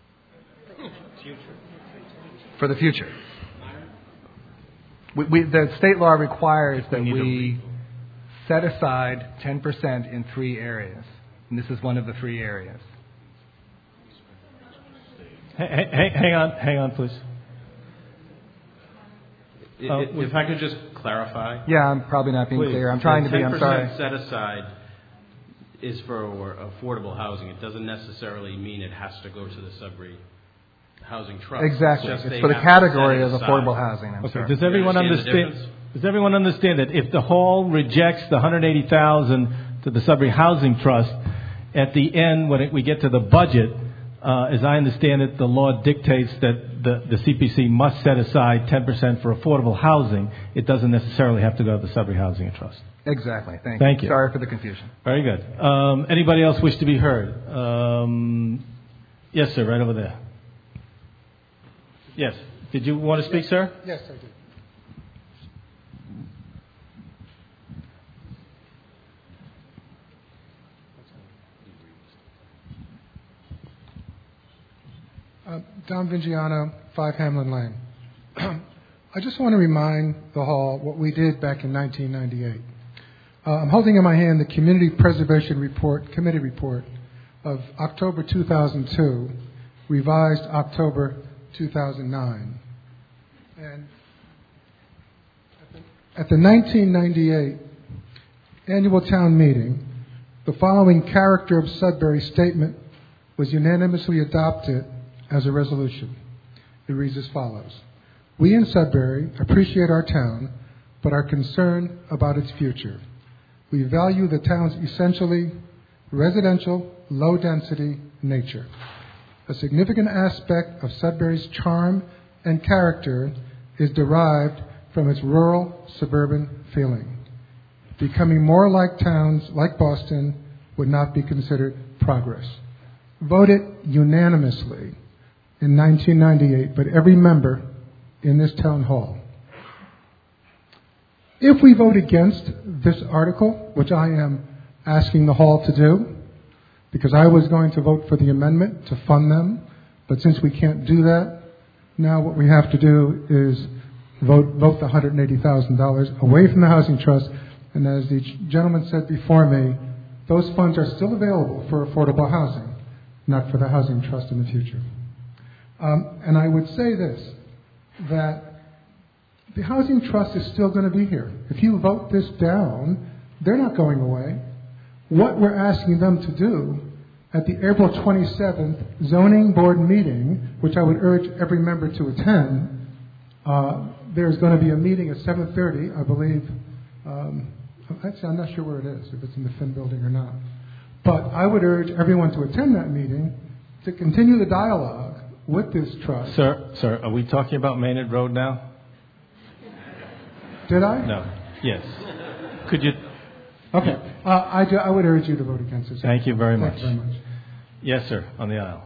For the future. We, we, the state law requires that we, we set aside ten percent in three areas. And this is one of the three areas. Hey, hey, hang on, hang on, please. If, Uh, if I could just clarify. Yeah, I'm probably not being Please. clear. I'm trying to be, I'm sorry. ten percent set aside is for affordable housing. It doesn't necessarily mean it has to go to the Sudbury Housing Trust. Exactly. It's, just it's they for the have to category set of it aside. affordable housing. I'm Okay. sorry. Does everyone You understand the understand? Does everyone understand that if the hall rejects the one hundred eighty thousand dollars to the Sudbury Housing Trust, at the end when it, we get to the budget, uh, as I understand it, the law dictates that the, the C P C must set aside ten percent for affordable housing. It doesn't necessarily have to go to the Sudbury Housing Trust. Exactly. Thank, Thank you. Sorry for the confusion. Very good. Um, anybody else wish to be heard? Um, yes, sir, right over there. Yes. Did you want to speak, sir? Yes, I do. Uh, Don Vingiano, five Hamlin Lane. I just want to remind the hall what we did back in nineteen ninety-eight. Uh, I'm holding in my hand the Community Preservation Report, Committee Report of October two thousand two, revised October two thousand nine. And at the, at the nineteen ninety-eight annual town meeting, the following character of Sudbury statement was unanimously adopted as a resolution. It reads as follows. We in Sudbury appreciate our town, but are concerned about its future. We value the town's essentially residential, low-density nature. A significant aspect of Sudbury's charm and character is derived from its rural, suburban feeling. Becoming more like towns like Boston would not be considered progress. Voted unanimously in nineteen ninety-eight, but every member in this town hall. If we vote against this article, which I am asking the hall to do, because I was going to vote for the amendment to fund them, but since we can't do that, now what we have to do is vote, vote the one hundred eighty thousand dollars away from the Housing Trust And as the gentleman said before me, those funds are still available for affordable housing, not for the Housing Trust in the future. Um, and I would say this, that the Housing Trust is still going to be here. If you vote this down, they're not going away. What we're asking them to do at the April twenty-seventh zoning board meeting, which I would urge every member to attend, uh, there's going to be a meeting at seven thirty, I believe. Um, actually, I'm not sure where it is, if it's in the Finn building or not. But I would urge everyone to attend that meeting to continue the dialogue with this trust. Sir, sir, are we talking about Maynard Road now? Did I? No. Yes. Could you... Okay. Uh, I, do, I would urge you to vote against this. Thank you very much. Thank you very much. Yes, sir, on the aisle.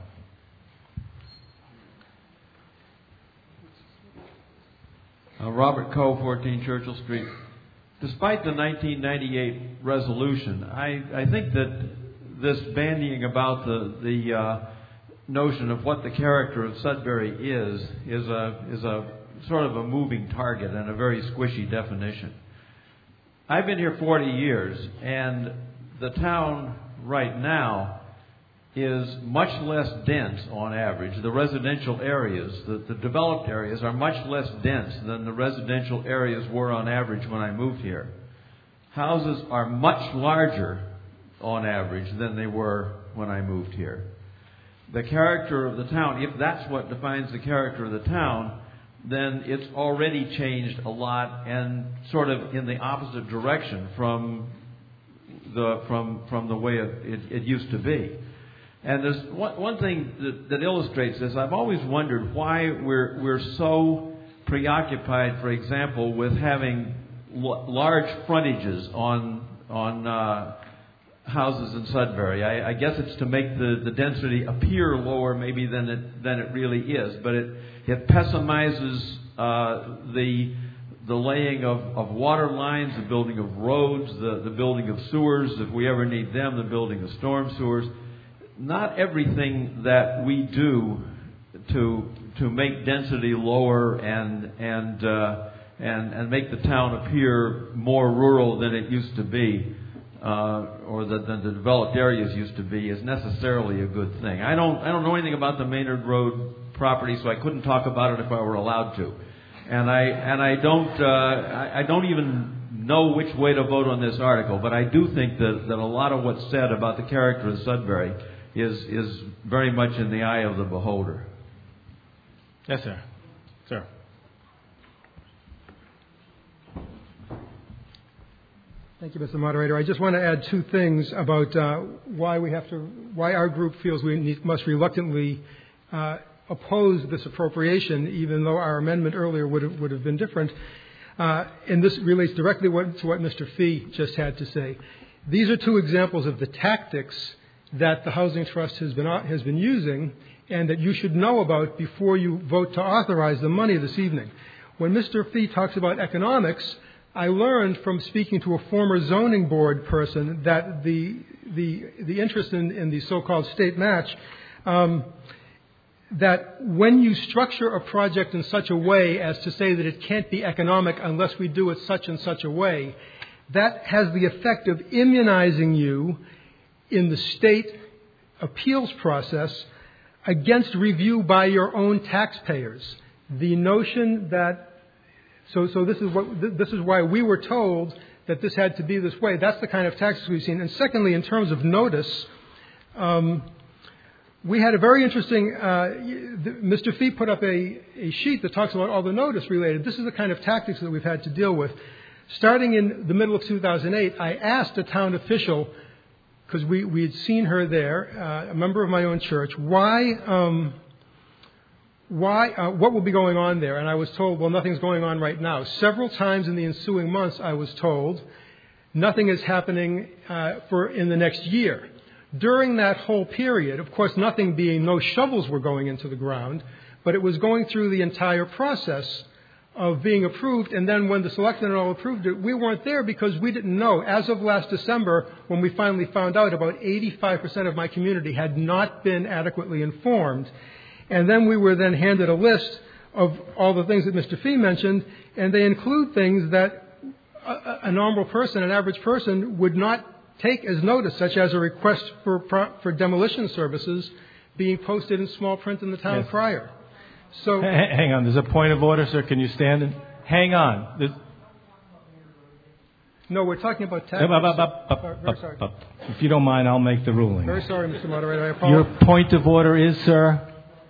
Uh, Robert Coe, fourteen Churchill Street. Despite the nineteen ninety-eight resolution, I, I think that this bandying about the, the uh, notion of what the character of Sudbury is, is a, is a sort of a moving target and a very squishy definition. I've been here forty years, and the town right now is much less dense on average. The residential areas, the, the developed areas, are much less dense than the residential areas were on average when I moved here. Houses are much larger on average than they were when I moved here. The character of the town, if that's what defines the character of the town, then it's already changed a lot and sort of in the opposite direction from the from from the way it, it, it used to be. And there's one, one thing that, that illustrates this. I've always wondered why we're we're so preoccupied, for example, with having l- large frontages on on uh, houses in Sudbury. I, I guess it's to make the, the density appear lower, maybe than it than it really is. But it it pessimizes uh, the the laying of, of water lines, the building of roads, the, the building of sewers, if we ever need them, the building of storm sewers. Not everything that we do to to make density lower and and uh, and and make the town appear more rural than it used to be, uh, or the, than the developed areas used to be, is necessarily a good thing. I don't I don't know anything about the Maynard Road property, so I couldn't talk about it if I were allowed to, and I and I don't uh, I, I don't even know which way to vote on this article, but I do think that that a lot of what's said about the character of Sudbury is is very much in the eye of the beholder. Yes, sir. Sir. Thank you, Mister Moderator. I just want to add two things about uh, why we have to, why our group feels we need, must reluctantly uh, oppose this appropriation, even though our amendment earlier would have, would have been different. Uh, and this relates directly what, to what Mister Fee just had to say. These are two examples of the tactics that the Housing Trust has been has been using and that you should know about before you vote to authorize the money this evening. When Mister Fee talks about economics, I learned from speaking to a former zoning board person that the the the interest in, in the so-called state match, um, that when you structure a project in such a way as to say that it can't be economic unless we do it such and such a way, that has the effect of immunizing you in the state appeals process against review by your own taxpayers. The notion that, so so this is what this is why we were told that this had to be this way. That's the kind of taxes we've seen. And secondly, in terms of notice, um, we had a very interesting, uh, Mister Fee put up a, a sheet that talks about all the notice related. This is the kind of tactics that we've had to deal with. Starting in the middle of two thousand eight, I asked a town official, because we, we had seen her there, uh, a member of my own church, why, um, why, uh, what will be going on there? And I was told, well, nothing's going on right now. Several times in the ensuing months, I was told, nothing is happening uh, for in the next year. During that whole period, of course, nothing being, no shovels were going into the ground, but it was going through the entire process of being approved, and then when the selectmen all approved it, we weren't there because we didn't know. As of last December, when we finally found out, about eighty-five percent of my community had not been adequately informed. And then we were then handed a list of all the things that Mister Fee mentioned, and they include things that a, a normal person, an average person, would not take as notice, such as a request for pro- for demolition services being posted in small print in the town Yes. crier. So, H- hang on. There's a point of order, sir. Can you stand and hang on? There's... no, we're talking about taxes. Up, up, up, up, Sorry, up, very sorry. up. If you don't mind, I'll make the ruling. Very sorry, Mister Moderator. I Your apologize. point of order is, sir?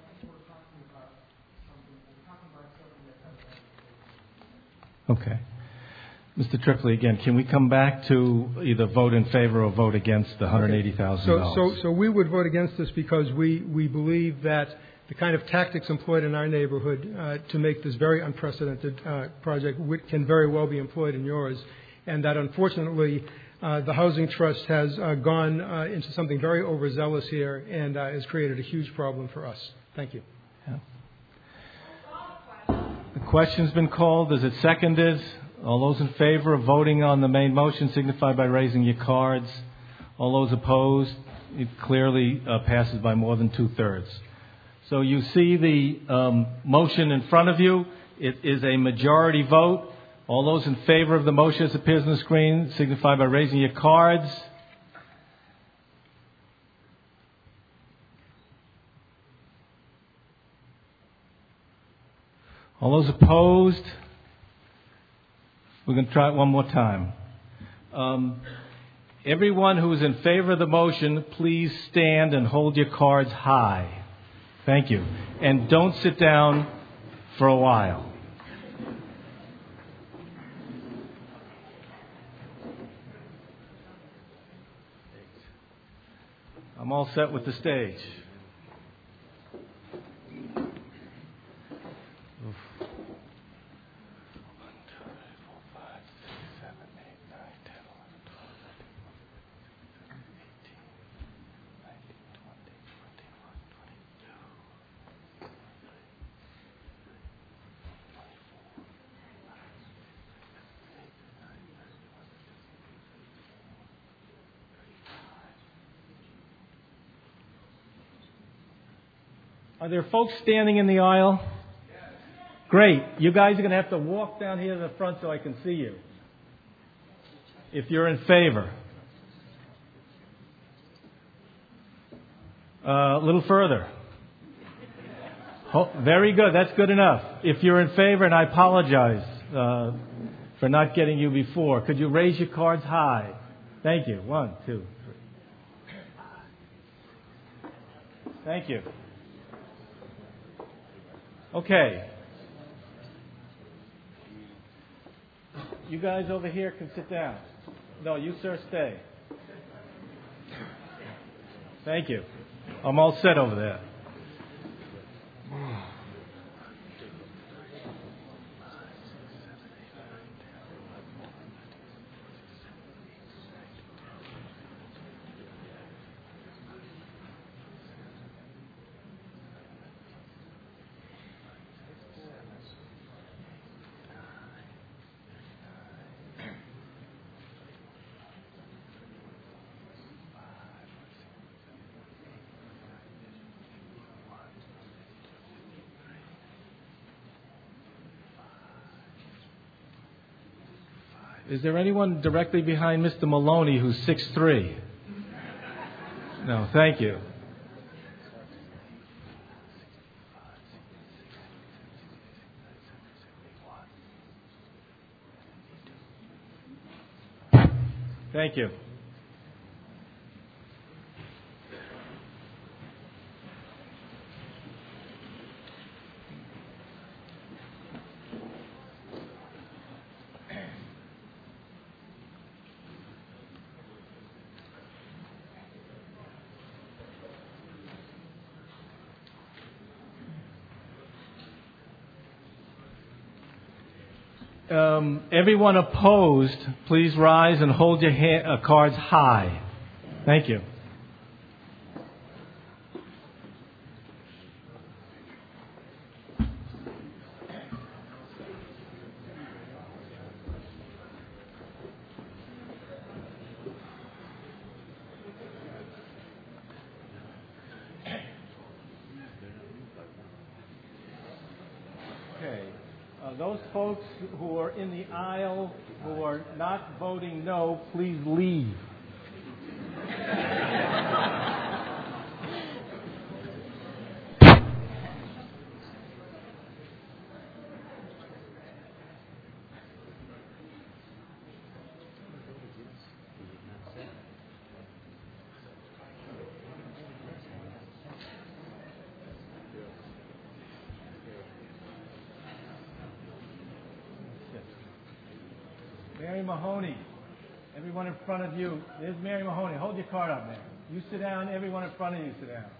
Okay. Mister Tripoli, again, can we come back to either vote in favor or vote against the one hundred eighty thousand dollars? So, so, so we would vote against this because we, we believe that the kind of tactics employed in our neighborhood uh, to make this very unprecedented uh, project would, can very well be employed in yours, and that unfortunately uh, the Housing Trust has uh, gone uh, into something very overzealous here and uh, has created a huge problem for us. Thank you. Yeah. The question's been called. Is it seconded? All those in favor of voting on the main motion signify by raising your cards. All those opposed, it clearly uh, passes by more than two-thirds. So you see the um, motion in front of you. It is a majority vote. All those in favor of the motion as appears on the screen signify by raising your cards. All those opposed? We're going to try it one more time. Um, everyone who is in favor of the motion, please stand and hold your cards high. Thank you. And don't sit down for a while. I'm all set with the stage. Are there folks standing in the aisle? Great. You guys are going to have to walk down here to the front so I can see you. If you're in favor. Uh, a little further. Oh, very good. That's good enough. If you're in favor, and I apologize uh, for not getting you before, could you raise your cards high? Thank you. One, two, three. Thank you. Okay. You guys over here can sit down. No, you, sir, stay. Thank you. I'm all set over there. Is there anyone directly behind Mister Maloney who's six three? No, thank you. Thank you. Um, everyone opposed, please rise and hold your ha- uh, cards high. Thank you. Okay. Uh, those folks who are in the aisle who are not voting no, please leave. Mary Mahoney, everyone in front of you. There's Mary Mahoney. Hold your card up, Mary. You sit down. Everyone in front of you sit down.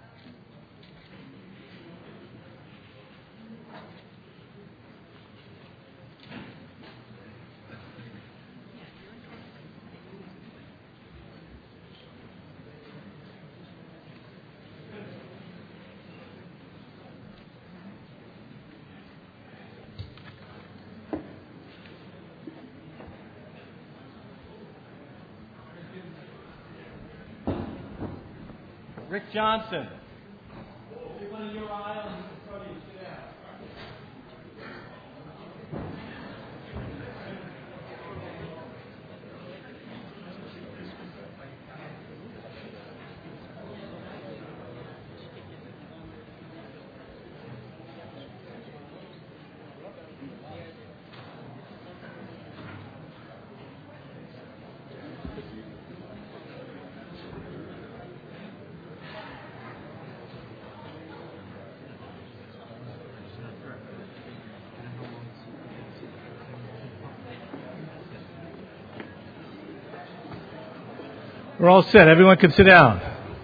Rick Johnson. Everyone in your aisle and in front of you, sit down. We're all set. Everyone can sit down.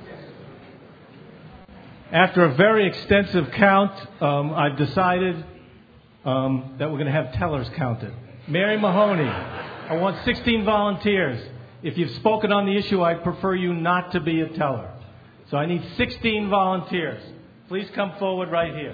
After a very extensive count, um, I've decided um, that we're going to have tellers counted. Mary Mahoney, I want sixteen volunteers. If you've spoken on the issue, I prefer you not to be a teller. So I need sixteen volunteers. Please come forward right here.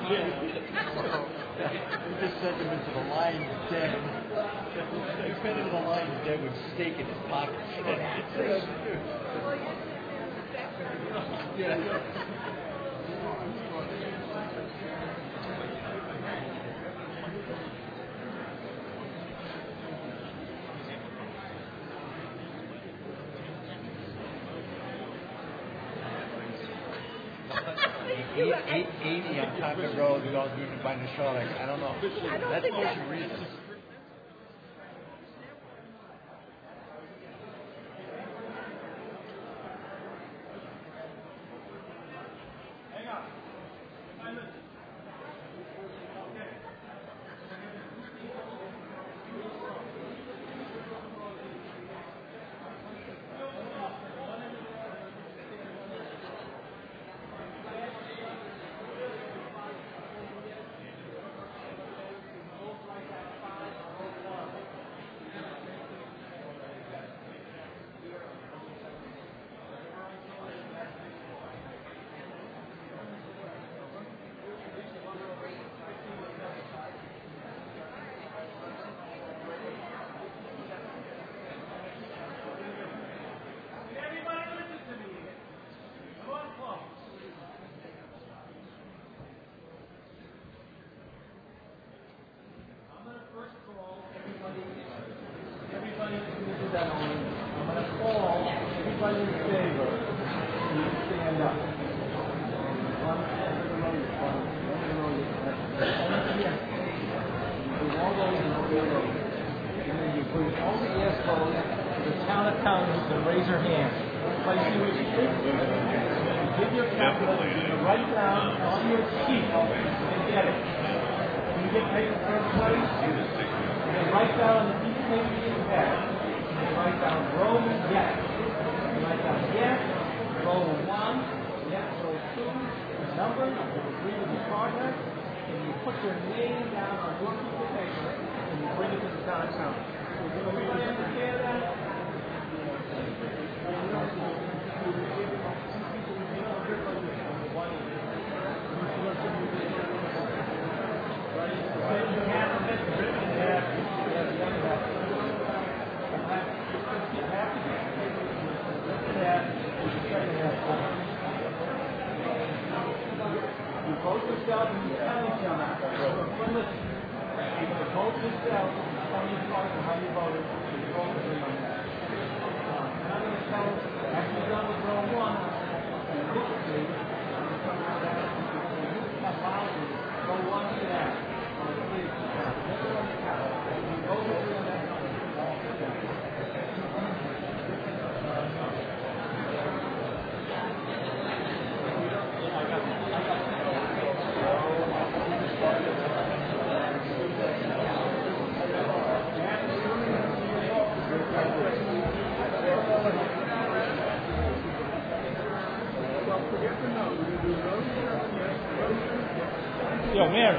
just sent him into the lion's den. They sent him to the lion's den with steak in his pocket. Yeah. eighty on Concord Road with all due to find a show. Like, I don't know. I don't That's motion reasons. Yo, Mary.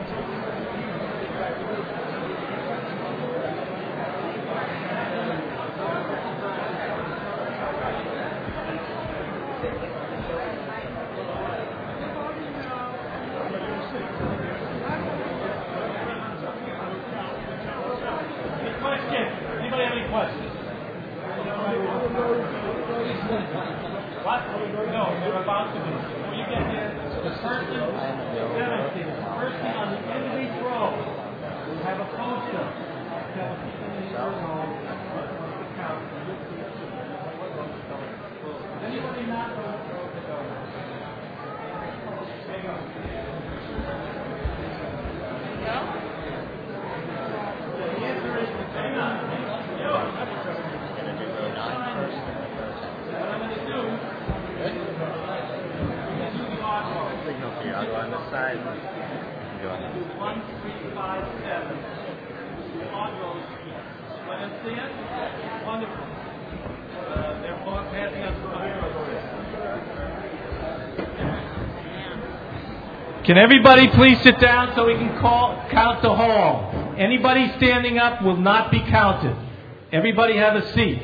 Can everybody please sit down so we can call, count the hall? Anybody standing up will not be counted. Everybody have a seat.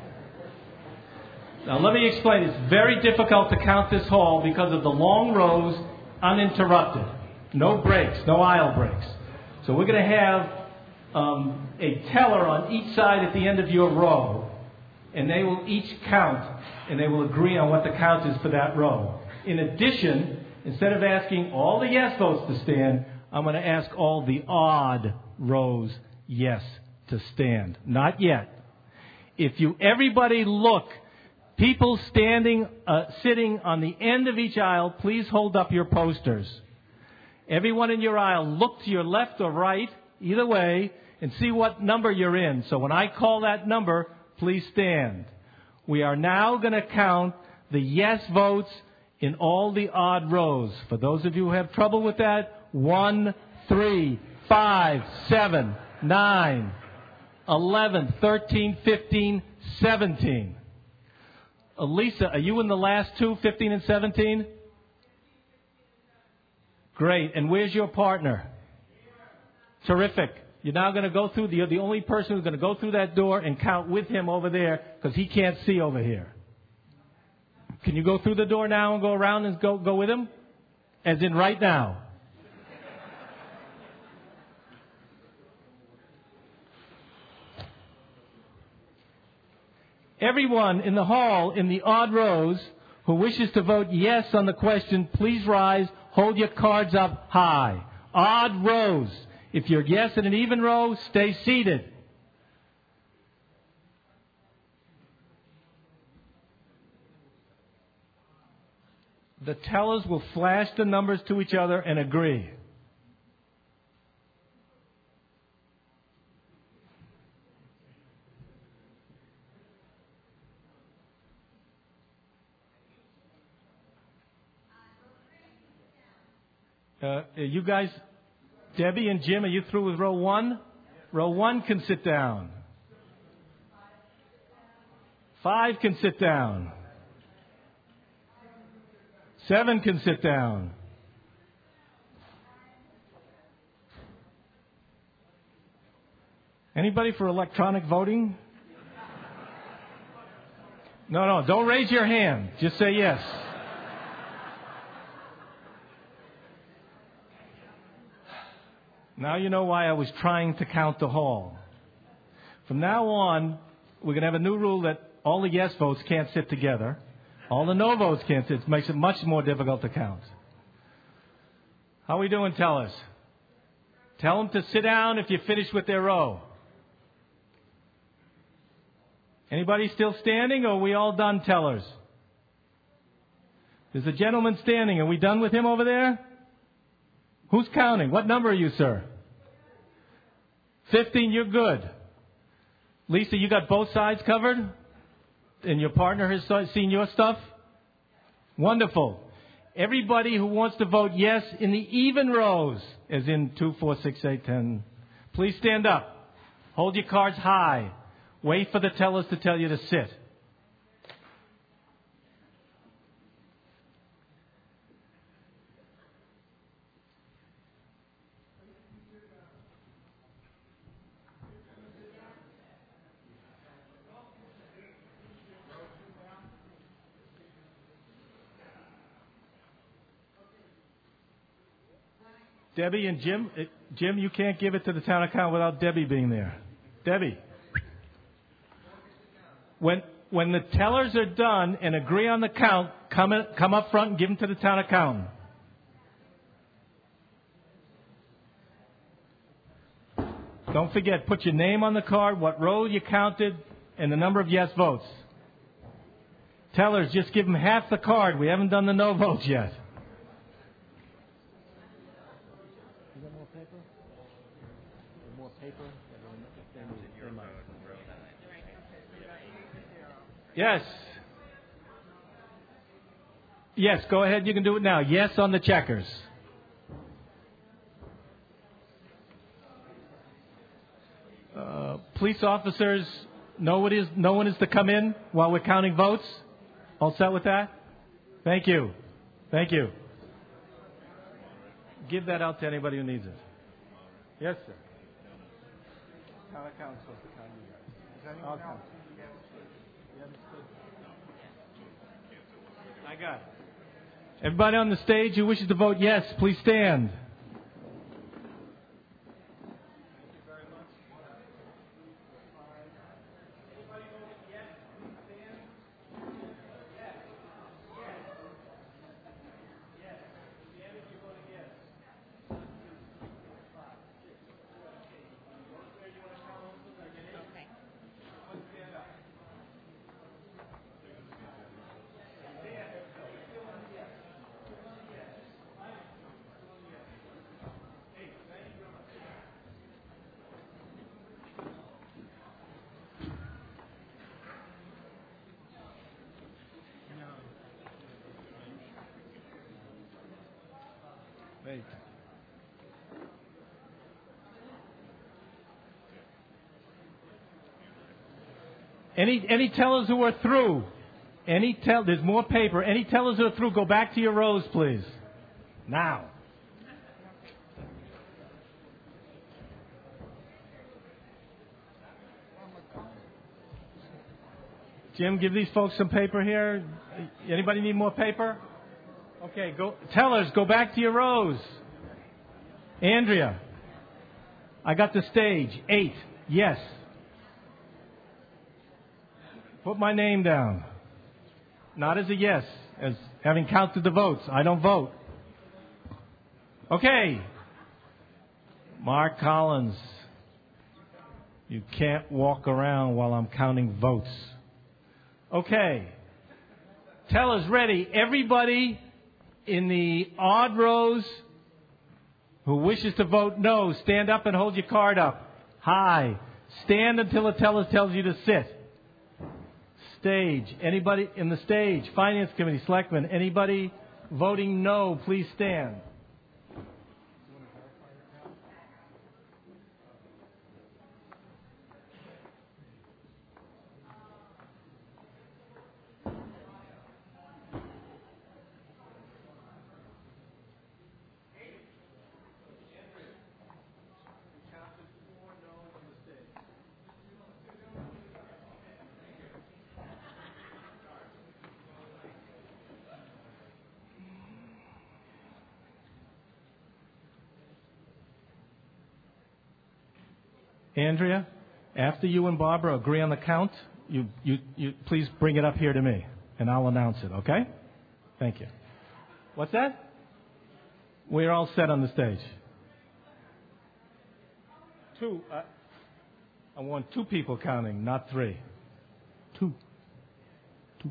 Now let me explain. It's very difficult to count this hall because of the long rows uninterrupted. No breaks, no aisle breaks. So we're going to have um, a teller on each side at the end of your row, and they will each count, and they will agree on what the count is for that row. In addition, instead of asking all the yes votes to stand, I'm going to ask all the odd rows yes to stand. Not yet. If you everybody look, people standing, uh, sitting on the end of each aisle, please hold up your posters. Everyone in your aisle, look to your left or right, either way, and see what number you're in. So when I call that number, please stand. We are now going to count the yes votes in all the odd rows. For those of you who have trouble with that, one, three, five, seven, nine, eleven, thirteen, fifteen, seventeen. Elisa, are you in the last two, fifteen and seventeen? Great. And where's your partner? Terrific. You're now going to go through, the, you're the only person who's going to go through that door and count with him over there because he can't see over here. Can you go through the door now and go around and go, go with him? As in right now. Everyone in the hall in the odd rows who wishes to vote yes on the question, please rise, hold your cards up high. Odd rows. If you're yes in an even row, stay seated. The tellers will flash the numbers to each other and agree. Uh, you guys, Debbie and Jim, are you through with row one? Row one can sit down. Five can sit down. Seven can sit down. Anybody for electronic voting? No, no, don't raise your hand. Just say yes. Now you know why I was trying to count the hall. From now on, we're going to have a new rule that all the yes votes can't sit together. All the no votes can't sit. It makes it much more difficult to count. How are we doing, tellers? Tell them to sit down if you're finished with their row. Anybody still standing, or are we all done, tellers? There's a gentleman standing. Are we done with him over there? Who's counting? What number are you, sir? Fifteen, you're good. Lisa, you got both sides covered? And your partner has seen your stuff? Wonderful. Everybody who wants to vote yes in the even rows, as in two, four, six, eight, ten, please stand up. Hold your cards high. Wait for the tellers to tell you to sit. Debbie and Jim, Jim, you can't give it to the town account without Debbie being there. Debbie, when when the tellers are done and agree on the count, come in, come up front and give them to the town accountant. Don't forget, put your name on the card, what row you counted, and the number of yes votes. Tellers, just give them half the card. We haven't done the no votes yet. Yes. Yes, go ahead. You can do it now. Yes on the checkers. Uh, police officers, no one is, no one is to come in while we're counting votes. All set with that? Thank you. Thank you. Give that out to anybody who needs it. Yes, sir. Town account's supposed to count you guys. Is anyone else? I got it. Everybody on the stage who wishes to vote yes, please stand. Great. Any any tellers who are through? Any tell? There's more paper. Any tellers who are through, go back to your rows, please. Now. Jim, give these folks some paper here. Anybody need more paper? Okay, go. Tellers, go back to your rows. Andrea, I got the stage. Eight. Yes. Put my name down. Not as a yes, as having counted the votes. I don't vote. Okay. Mark Collins, you can't walk around while I'm counting votes. Okay. Tellers ready. Everybody in the odd rows who wishes to vote no, stand up and hold your card up. High. Stand until the teller tells you to sit. Stage. Anybody in the stage? Finance Committee, Selectmen. Anybody voting no, please stand. Andrea, after you and Barbara agree on the count, you, you, you please bring it up here to me, and I'll announce it, okay? Thank you. What's that? We're all set on the stage. Two. Uh, I want two people counting, not three. Two. Two.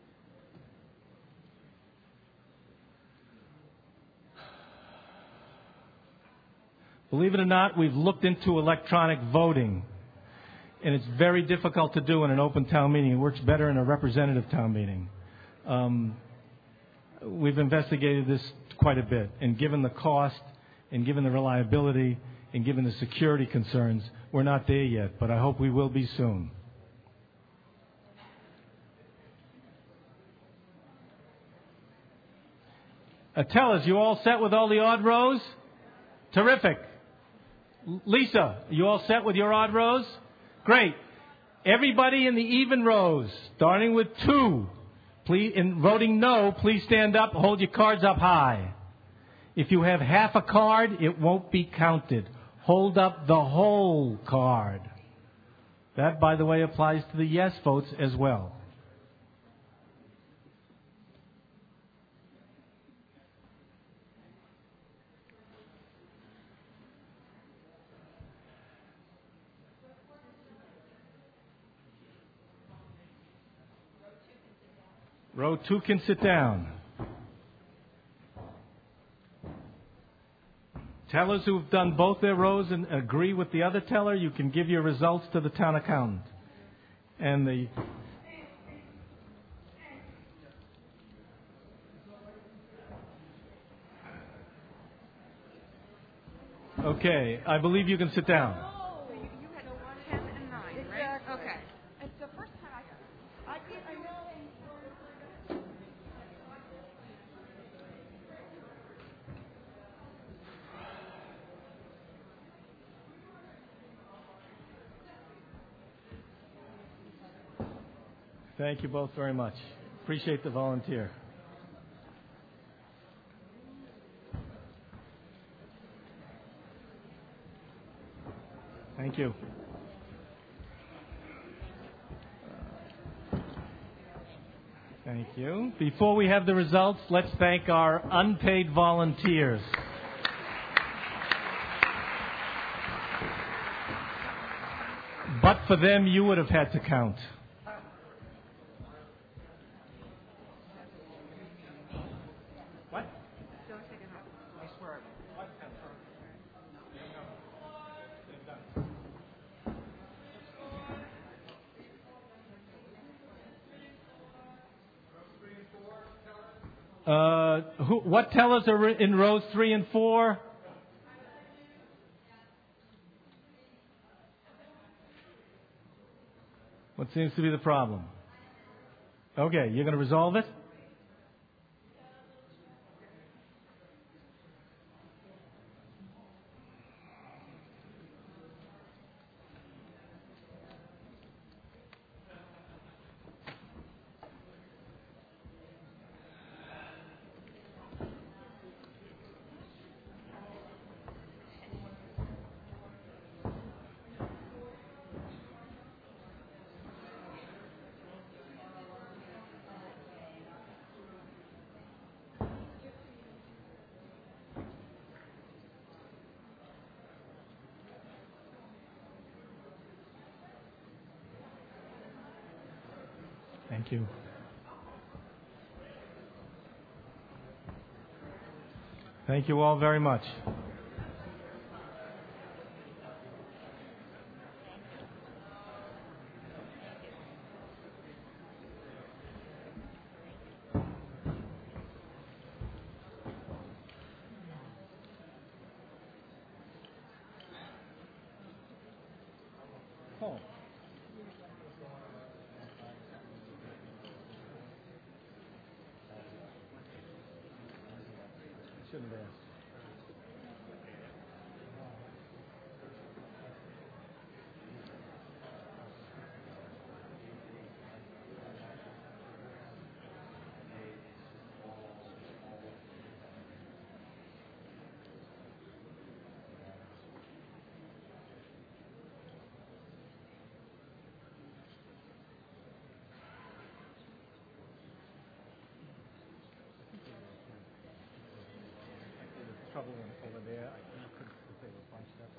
Believe it or not, we've looked into electronic voting, and it's very difficult to do in an open town meeting. It works better in a representative town meeting. Um, we've investigated this quite a bit, and given the cost, and given the reliability, and given the security concerns, we're not there yet, but I hope we will be soon. Uh, tell us, you all set with all the odd rows? Terrific. Lisa, you all set with your odd rows? Great. Everybody in the even rows, starting with two, please, in voting no, please stand up, hold your cards up high. If you have half a card, it won't be counted. Hold up the whole card. That, by the way, applies to the yes votes as well. Row two can sit down. Tellers who've done both their rows and agree with the other teller, you can give your results to the town accountant. And the Okay, I believe you can sit down. Oh, you, you had one, ten, and nine, right? Exactly. Okay. It's the first time I I did I know. Thank you both very much. Appreciate the volunteer. Thank you. Thank you. Before we have the results, let's thank our unpaid volunteers. But for them, you would have had to count. What? I swear. Uh, uh, who, what tellers are in rows three and four? What seems to be the problem? Okay, you're going to resolve it? Thank you. Thank you all very much. Oh. Shouldn't have asked. Trouble over there. I couldn't because they were bunched up.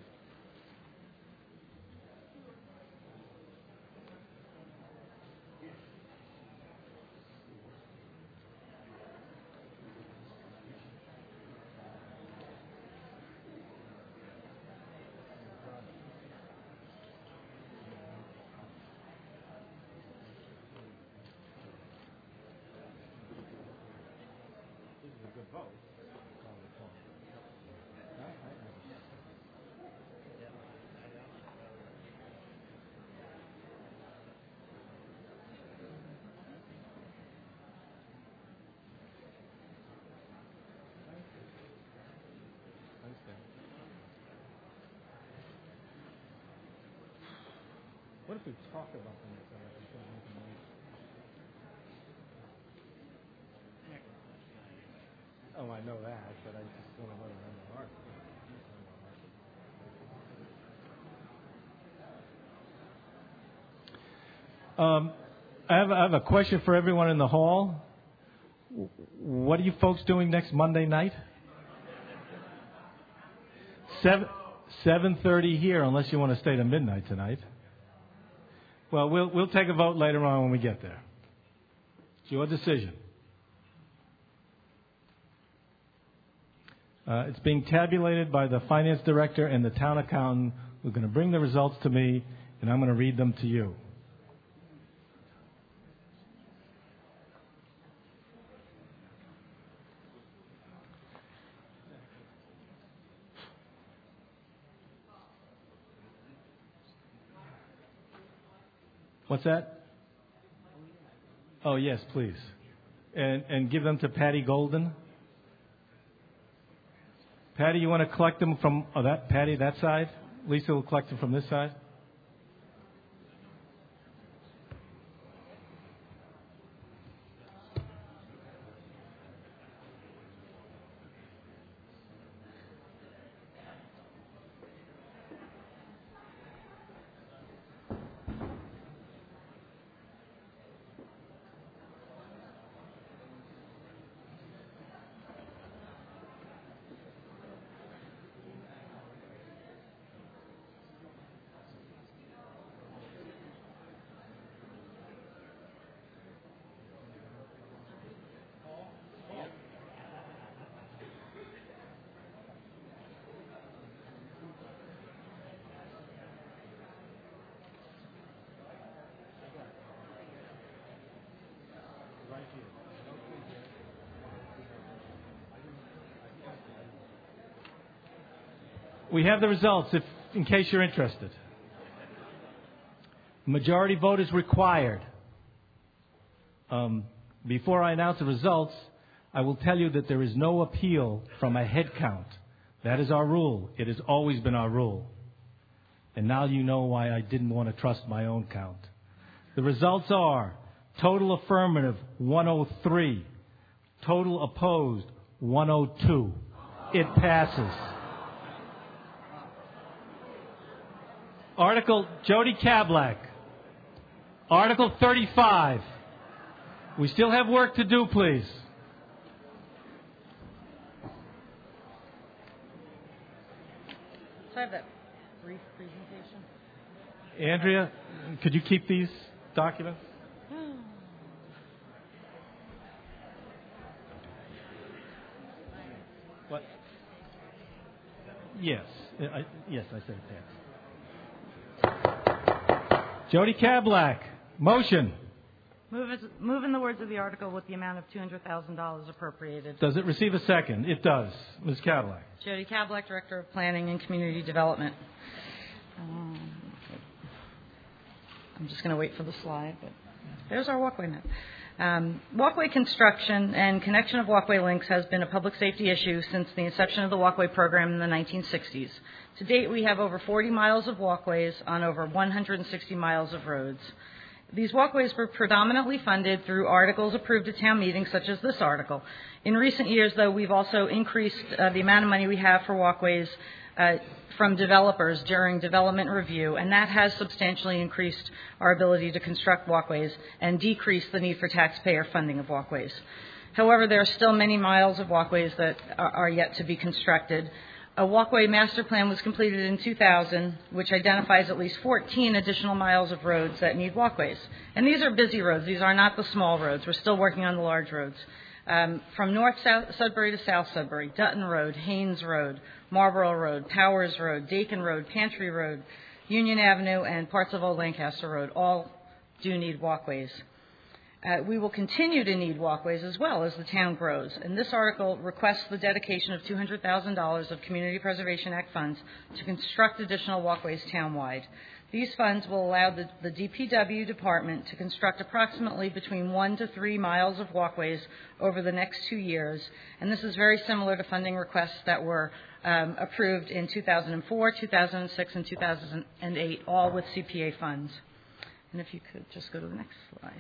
This is a good vote. What if we talk about things that are Oh, I know that, but I just want to let them know the art. Um, I have, I have a question for everyone in the hall. What are you folks doing next Monday night? Seven seven thirty here, unless you want to stay to midnight tonight. Well, we'll we'll take a vote later on when we get there. It's your decision. Uh, it's being tabulated by the finance director and the town accountant, who are going to bring the results to me, and I'm going to read them to you. What's that? Oh, yes, please. And and give them to Patty Golden. Patty, you want to collect them from oh, that Patty, that side? Lisa will collect them from this side. We have the results, if, in case you're interested. Majority vote is required. Um, before I announce the results, I will tell you that there is no appeal from a head count. That is our rule. It has always been our rule. And now you know why I didn't want to trust my own count. The results are total affirmative, one oh three. Total opposed, one oh two. It passes. Article Jody Kablak. Article thirty-five. We still have work to do, please. So I have that brief presentation. Andrea, could you keep these documents? What? Yes. I, yes, I said that. Jody Kablak, motion. Move, as, move in the words of the article with the amount of two hundred thousand dollars appropriated. Does it receive a second? It does. Miz Kablak. Jody Kablak, Director of Planning and Community Development. Um, I'm just going to wait for the slide, but there's our walkway map. Um, walkway construction and connection of walkway links has been a public safety issue since the inception of the walkway program in the nineteen sixties. To date, we have over forty miles of walkways on over one hundred sixty miles of roads. These walkways were predominantly funded through articles approved at town meetings, such as this article. In recent years, though, we've also increased uh, the amount of money we have for walkways uh, from developers during development review, and that has substantially increased our ability to construct walkways and decreased the need for taxpayer funding of walkways. However, there are still many miles of walkways that are, are yet to be constructed. A walkway master plan was completed in two thousand, which identifies at least fourteen additional miles of roads that need walkways. And these are busy roads. These are not the small roads. We're still working on the large roads. Um, from North South Sudbury to South Sudbury, Dutton Road, Haynes Road, Marlborough Road, Powers Road, Dakin Road, Pantry Road, Union Avenue, and parts of Old Lancaster Road all do need walkways. Uh, we will continue to need walkways as well as the town grows. And this article requests the dedication of two hundred thousand dollars of Community Preservation Act funds to construct additional walkways townwide. These funds will allow the, the D P W department to construct approximately between one to three miles of walkways over the next two years. And this is very similar to funding requests that were um, approved in two thousand four, two thousand six, and two thousand eight, all with C P A funds. And if you could just go to the next slide.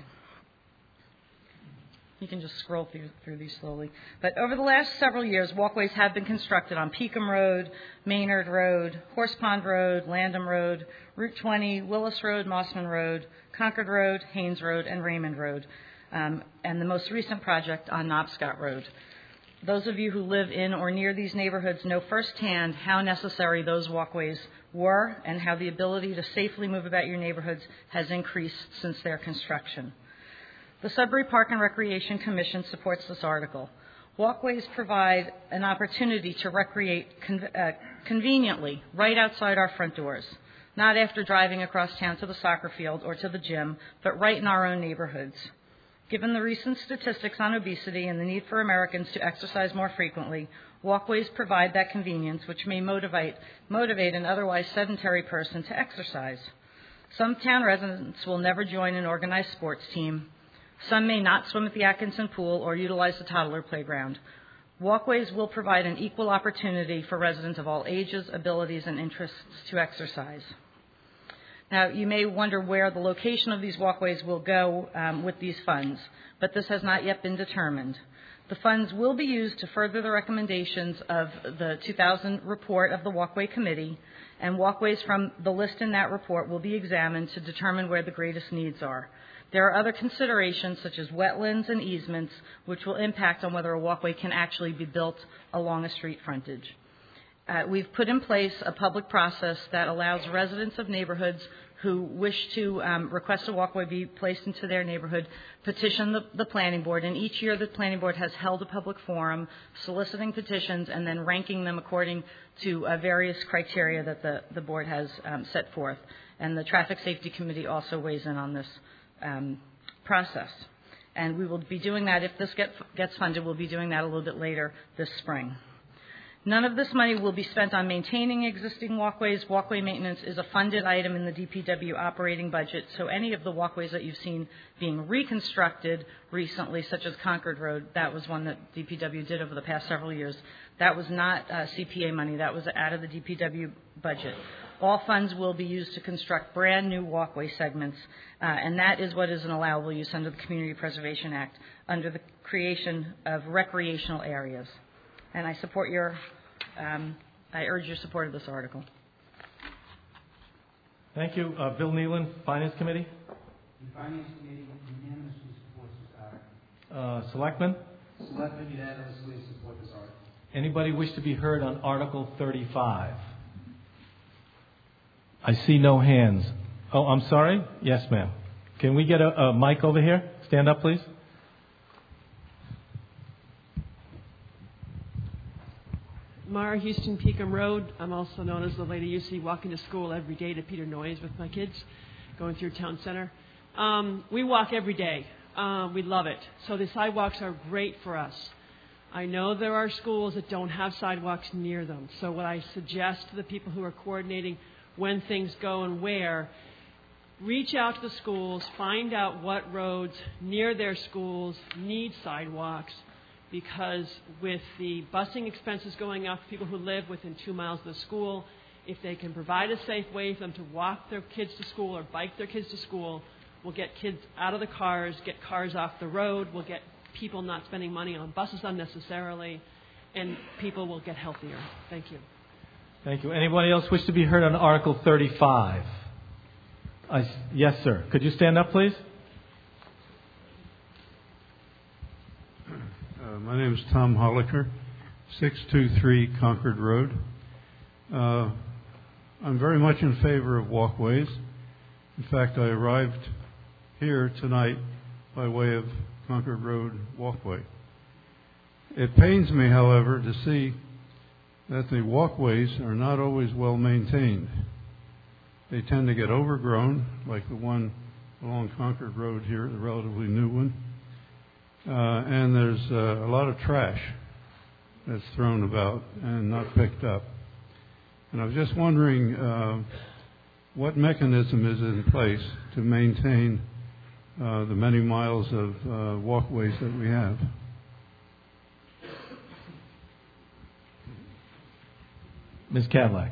You can just scroll through, through these slowly. But over the last several years, walkways have been constructed on Peakham Road, Maynard Road, Horse Pond Road, Landham Road, Route twenty, Willis Road, Mossman Road, Concord Road, Haynes Road, and Raymond Road, um, and the most recent project on Knobscott Road. Those of you who live in or near these neighborhoods know firsthand how necessary those walkways were and how the ability to safely move about your neighborhoods has increased since their construction. The Sudbury Park and Recreation Commission supports this article. Walkways provide an opportunity to recreate con- uh, conveniently right outside our front doors, not after driving across town to the soccer field or to the gym, but right in our own neighborhoods. Given the recent statistics on obesity and the need for Americans to exercise more frequently, walkways provide that convenience, which may motivate, motivate an otherwise sedentary person to exercise. Some town residents will never join an organized sports team. Some may not swim at the Atkinson Pool or utilize the toddler playground. Walkways will provide an equal opportunity for residents of all ages, abilities, and interests to exercise. Now, you may wonder where the location of these walkways will go um, with these funds, but this has not yet been determined. The funds will be used to further the recommendations of the two thousand report of the Walkway Committee, and walkways from the list in that report will be examined to determine where the greatest needs are. There are other considerations, such as wetlands and easements, which will impact on whether a walkway can actually be built along a street frontage. Uh, we've put in place a public process that allows residents of neighborhoods who wish to um, request a walkway be placed into their neighborhood petition the, the planning board. And each year the planning board has held a public forum soliciting petitions and then ranking them according to uh, various criteria that the, the board has um, set forth. And the Traffic Safety Committee also weighs in on this Um, process. And we will be doing that, if this get, gets funded, we'll be doing that a little bit later this spring. None of this money will be spent on maintaining existing walkways. Walkway maintenance is a funded item in the D P W operating budget, so any of the walkways that you've seen being reconstructed recently, such as Concord Road, that was one that D P W did over the past several years. That was not uh, C P A money. That was out of the D P W budget. All funds will be used to construct brand new walkway segments, uh, and that is what is an allowable use under the Community Preservation Act, under the creation of recreational areas. And I support your, um, I urge your support of this article. Thank you. Uh, Bill Nealon, Finance Committee. The Finance Committee unanimously supports this article. Uh, Selectmen. Selectmen unanimously support this article. Anybody wish to be heard on Article thirty-five? I see no hands. Oh, I'm sorry? Yes, ma'am. Can we get a, a mic over here? Stand up, please. Mara Houston, Peakham Road. I'm also known as the lady you see walking to school every day to Peter Noyes with my kids, going through town center. Um, we walk every day. Uh, we love it. So the sidewalks are great for us. I know there are schools that don't have sidewalks near them. So what I suggest to the people who are coordinating when things go and where, reach out to the schools, find out what roads near their schools need sidewalks, because with the busing expenses going up for people who live within two miles of the school, if they can provide a safe way for them to walk their kids to school or bike their kids to school, we'll get kids out of the cars, get cars off the road, we'll get people not spending money on buses unnecessarily, and people will get healthier. Thank you. Thank you. Anybody else wish to be heard on Article thirty-five? I, yes, sir. Could you stand up, please? Uh, my name is Tom Holliker, six two three Concord Road. Uh, I'm very much in favor of walkways. In fact, I arrived here tonight by way of Concord Road walkway. It pains me, however, to see that the walkways are not always well maintained. They tend to get overgrown, like the one along Concord Road here, the relatively new one. Uh, and there's uh, a lot of trash that's thrown about and not picked up. And I was just wondering uh, what mechanism is in place to maintain uh, the many miles of uh, walkways that we have. Miz Cadillac.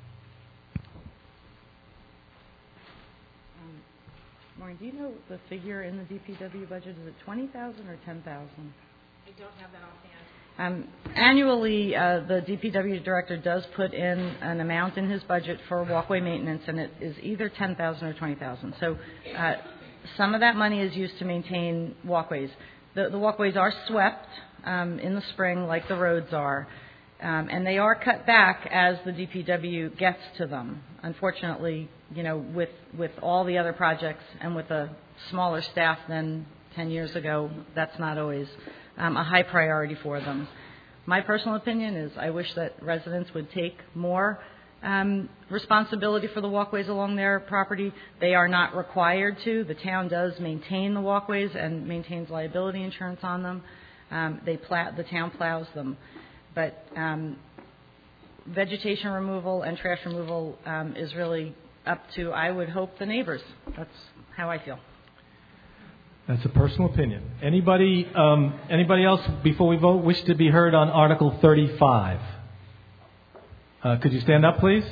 Um, Maureen, do you know the figure in the D P W budget? Is it twenty thousand dollars or ten thousand dollars? I don't have that offhand. Um, annually, uh, the D P W director does put in an amount in his budget for walkway maintenance, and it is either ten thousand dollars or twenty thousand dollars. So uh, some of that money is used to maintain walkways. The, the walkways are swept um, in the spring like the roads are. Um, and they are cut back as the D P W gets to them. Unfortunately, you know, with, with all the other projects and with a smaller staff than ten years ago, that's not always um, a high priority for them. My personal opinion is I wish that residents would take more um, responsibility for the walkways along their property. They are not required to. The town does maintain the walkways and maintains liability insurance on them. Um, they plow, the town plows them. But um, vegetation removal and trash removal um, is really up to, I would hope, the neighbors. That's how I feel. That's a personal opinion. Anybody, um, anybody else before we vote wish to be heard on Article thirty-five? Uh, could you stand up, please?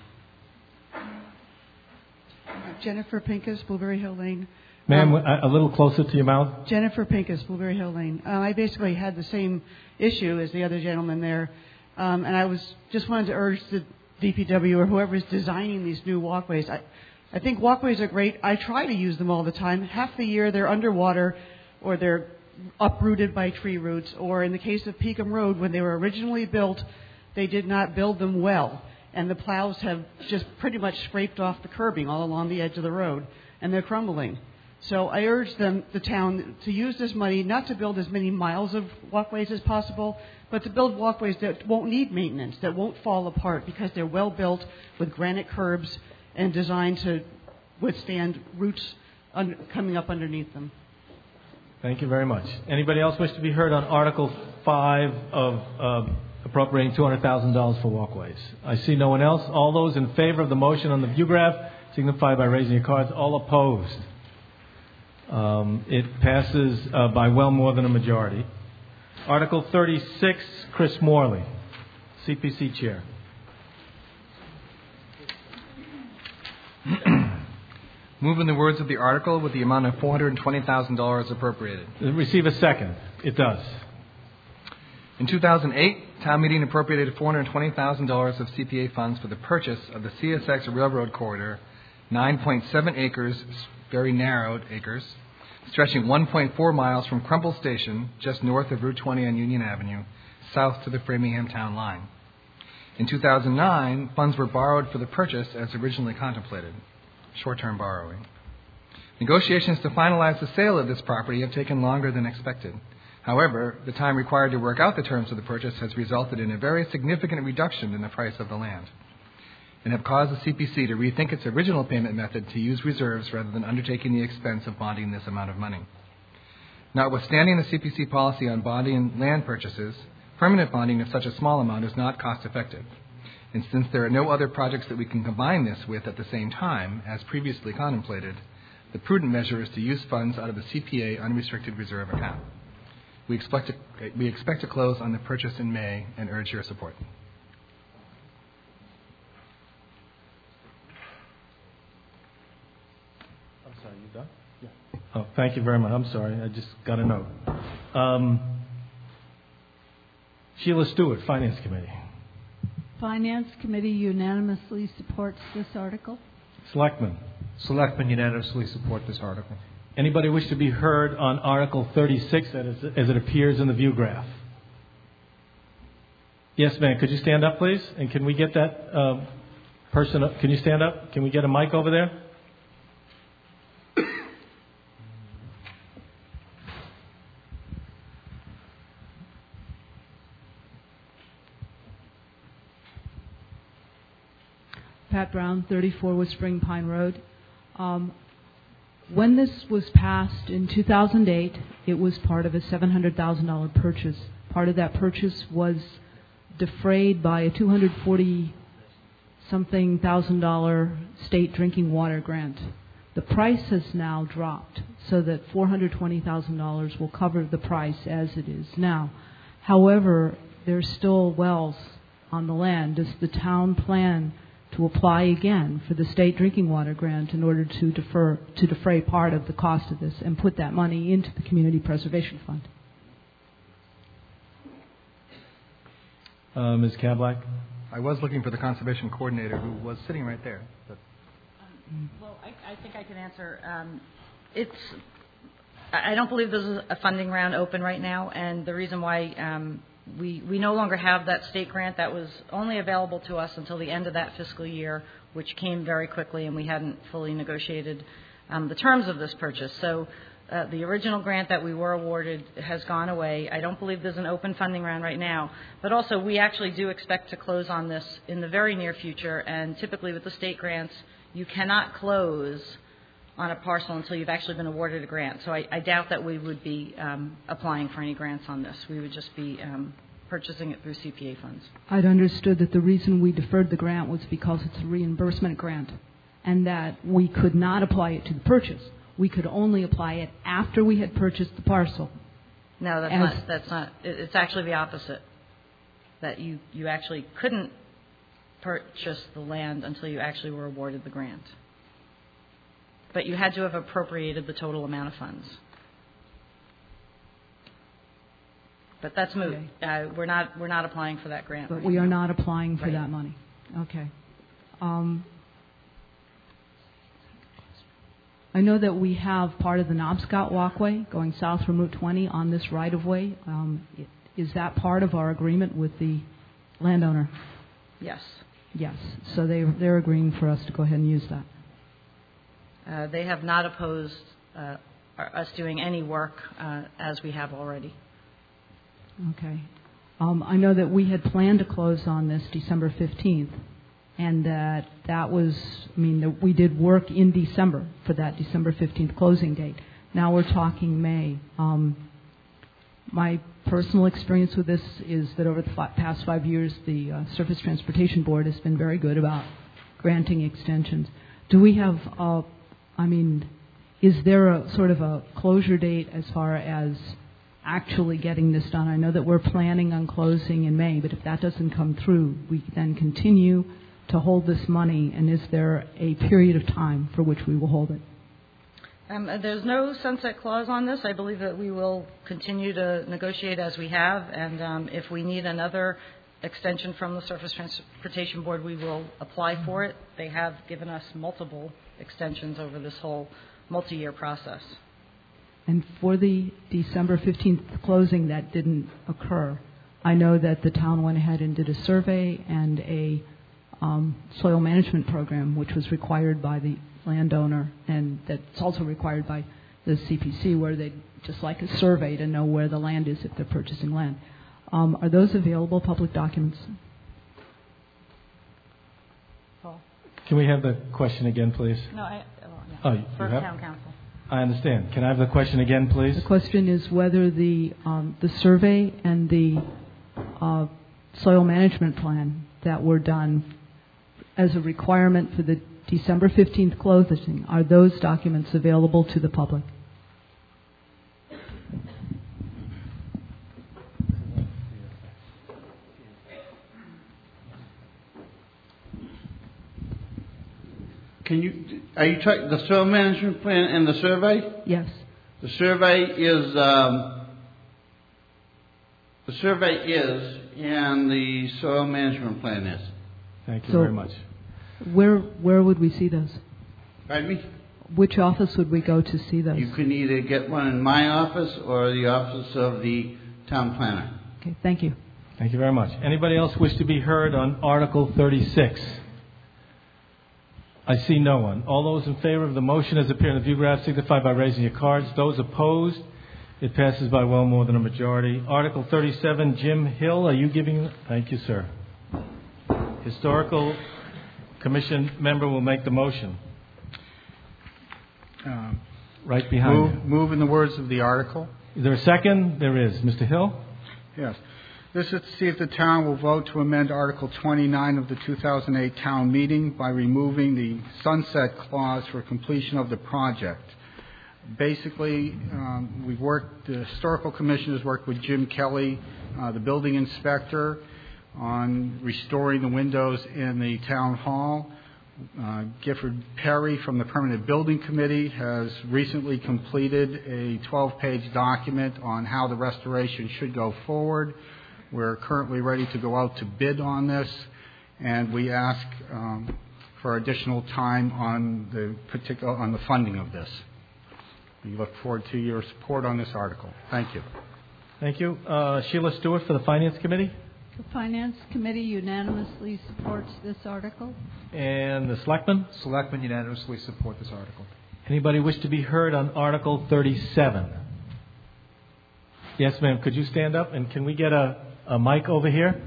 Jennifer Pincus, Blueberry Hill Lane. Ma'am, Um, a, a little closer to your mouth. Jennifer Pincus, Blueberry Hill Lane. Uh, I basically had the same issue as the other gentleman there, um, and I was just wanted to urge the D P W or whoever is designing these new walkways. I, I think walkways are great. I try to use them all the time. Half the year they're underwater, or they're uprooted by tree roots, or in the case of Peakham Road, when they were originally built, they did not build them well, and the plows have just pretty much scraped off the curbing all along the edge of the road, and they're crumbling. So I urge them, the town, to use this money not to build as many miles of walkways as possible, but to build walkways that won't need maintenance, that won't fall apart because they're well built with granite curbs and designed to withstand roots un- coming up underneath them. Thank you very much. Anybody else wish to be heard on Article five of uh, appropriating two hundred thousand dollars for walkways. I see no one else. All those in favor of the motion on the view graph signify by raising your cards. All opposed. Um, it passes uh, by well more than a majority. Article thirty-six, Chris Morley, C P C Chair. Move in the words of the article with the amount of four hundred twenty thousand dollars appropriated. Receive a second. It does. In two thousand eight, town meeting appropriated four hundred twenty thousand dollars of C P A funds for the purchase of the C S X Railroad Corridor, nine point seven acres, very narrowed acres, stretching one point four miles from Crumple Station, just north of Route twenty on Union Avenue, south to the Framingham town line. In two thousand nine, funds were borrowed for the purchase as originally contemplated, short-term borrowing. Negotiations to finalize the sale of this property have taken longer than expected. However, the time required to work out the terms of the purchase has resulted in a very significant reduction in the price of the land and have caused the C P C to rethink its original payment method to use reserves rather than undertaking the expense of bonding this amount of money. Notwithstanding the C P C policy on bonding land purchases, permanent bonding of such a small amount is not cost-effective. And since there are no other projects that we can combine this with at the same time, as previously contemplated, the prudent measure is to use funds out of the C P A unrestricted reserve account. We expect to, we expect to close on the purchase in May and urge your support. I'm sorry, you done? Yeah. Oh, thank you very much. I'm sorry. I just got a note. Um, Sheila Stewart, Finance Committee. Finance Committee unanimously supports this article. Selectmen. Selectmen unanimously support this article. Anybody wish to be heard on Article thirty-six as, as it appears in the view graph? Yes, ma'am. Could you stand up, please? And can we get that uh, person up? Can you stand up? Can we get a mic over there? Pat Brown, thirty-four Whispering Pine Road. Um, when this was passed in two thousand eight, it was part of a seven hundred thousand dollars purchase. Part of that purchase was defrayed by a two hundred forty something thousand dollar state drinking water grant. The price has now dropped so that four hundred twenty thousand dollars will cover the price as it is now. However, there's still wells on the land. Does the town plan to apply again for the state drinking water grant in order to defer to defray part of the cost of this and put that money into the Community Preservation Fund? Uh, Miz Kablack? I was looking for the conservation coordinator who was sitting right there. But. Um, well, I, I think I can answer. Um, it's. I don't believe there's a funding round open right now, and the reason why um, we we no longer have that state grant that was only available to us until the end of that fiscal year, which came very quickly, and we hadn't fully negotiated um, the terms of this purchase. So. Uh, the original grant that we were awarded has gone away. I don't believe there's an open funding round right now. But also, we actually do expect to close on this in the very near future. And typically with the state grants, you cannot close on a parcel until you've actually been awarded a grant. So I, I doubt that we would be um, applying for any grants on this. We would just be um, purchasing it through C P A funds. I'd understood that the reason we deferred the grant was because it's a reimbursement grant and that we could not apply it to the purchase. We could only apply it after we had purchased the parcel. No, that's As not. That's not. It's actually the opposite. That you, you actually couldn't purchase the land until you actually were awarded the grant. But you had to have appropriated the total amount of funds. But that's moot. Okay. Uh, we're not. We're not applying for that grant. But right we are now. not applying for Right. that money. Okay. Um, I know that we have part of the Knobscott Walkway going south from Route twenty on this right-of-way. Um, is that part of our agreement with the landowner? Yes. Yes. So they, they're agreeing for us to go ahead and use that. Uh, they have not opposed uh, us doing any work uh, as we have already. Okay. Um, I know that we had planned to close on this December fifteenth. And that that was, I mean, that we did work in December for that December fifteenth closing date. Now we're talking May. Um, My personal experience with this is that over the fi- past five years, the uh, Surface Transportation Board has been very good about granting extensions. Do we have, uh, I mean, is there a sort of a closure date as far as actually getting this done? I know that we're planning on closing in May, but if that doesn't come through, we then continue to hold this money, and is there a period of time for which we will hold it? Um, there's no sunset clause on this. I believe that we will continue to negotiate as we have, and um, if we need another extension from the Surface Transportation Board, we will apply for it. They have given us multiple extensions over this whole multi-year process. And for the December fifteenth closing, that didn't occur. I know that the town went ahead and did a survey and a um, soil management program, which was required by the landowner, and that's also required by the C P C, where they just like a survey to know where the land is if they're purchasing land. Um, are those available public documents? Paul? Can we have the question again, please? No, I, oh, no. Oh, you For have? town council. I understand. Can I have the question again, please? The question is whether the um, the survey and the uh, soil management plan that were done as a requirement for the December fifteenth closing, are those documents available to the public? Can you, are you talking the soil management plan and the survey? Yes. The survey is, um, the survey is, and the soil management plan is. Thank you So very much. Where where would we see those? Pardon me? Which office would we go to see those? You can either get one in my office or the office of the town planner. Okay, thank you. Thank you very much. Anybody else wish to be heard on Article thirty-six? I see no one. All those in favor of the motion as appear in the view graph signify by raising your cards. Those opposed, it passes by well more than a majority. Article thirty-seven, Jim Hill, are you giving? Thank you, sir. Historical Commission member will make the motion. Uh, Right behind move, you. move in the words of the article. Is there a second? There is. Mister Hill? Yes. This is to see if the town will vote to amend Article twenty-nine of the two thousand eight town meeting by removing the sunset clause for completion of the project. Basically, um, we've worked, the Historical Commission has worked with Jim Kelly, uh, the building inspector, on restoring the windows in the town hall. Uh, Gifford Perry from the Permanent Building Committee has recently completed a twelve-page document on how the restoration should go forward. We're currently ready to go out to bid on this, and we ask um, for additional time on the particular on the funding of this. We look forward to your support on this article. Thank you. Thank you. Uh, Sheila Stewart for the Finance Committee. The Finance Committee unanimously supports this article. And the Selectmen? Selectmen unanimously support this article. Anybody wish to be heard on Article thirty-seven? Yes, ma'am. Could you stand up, and can we get a, a mic over here?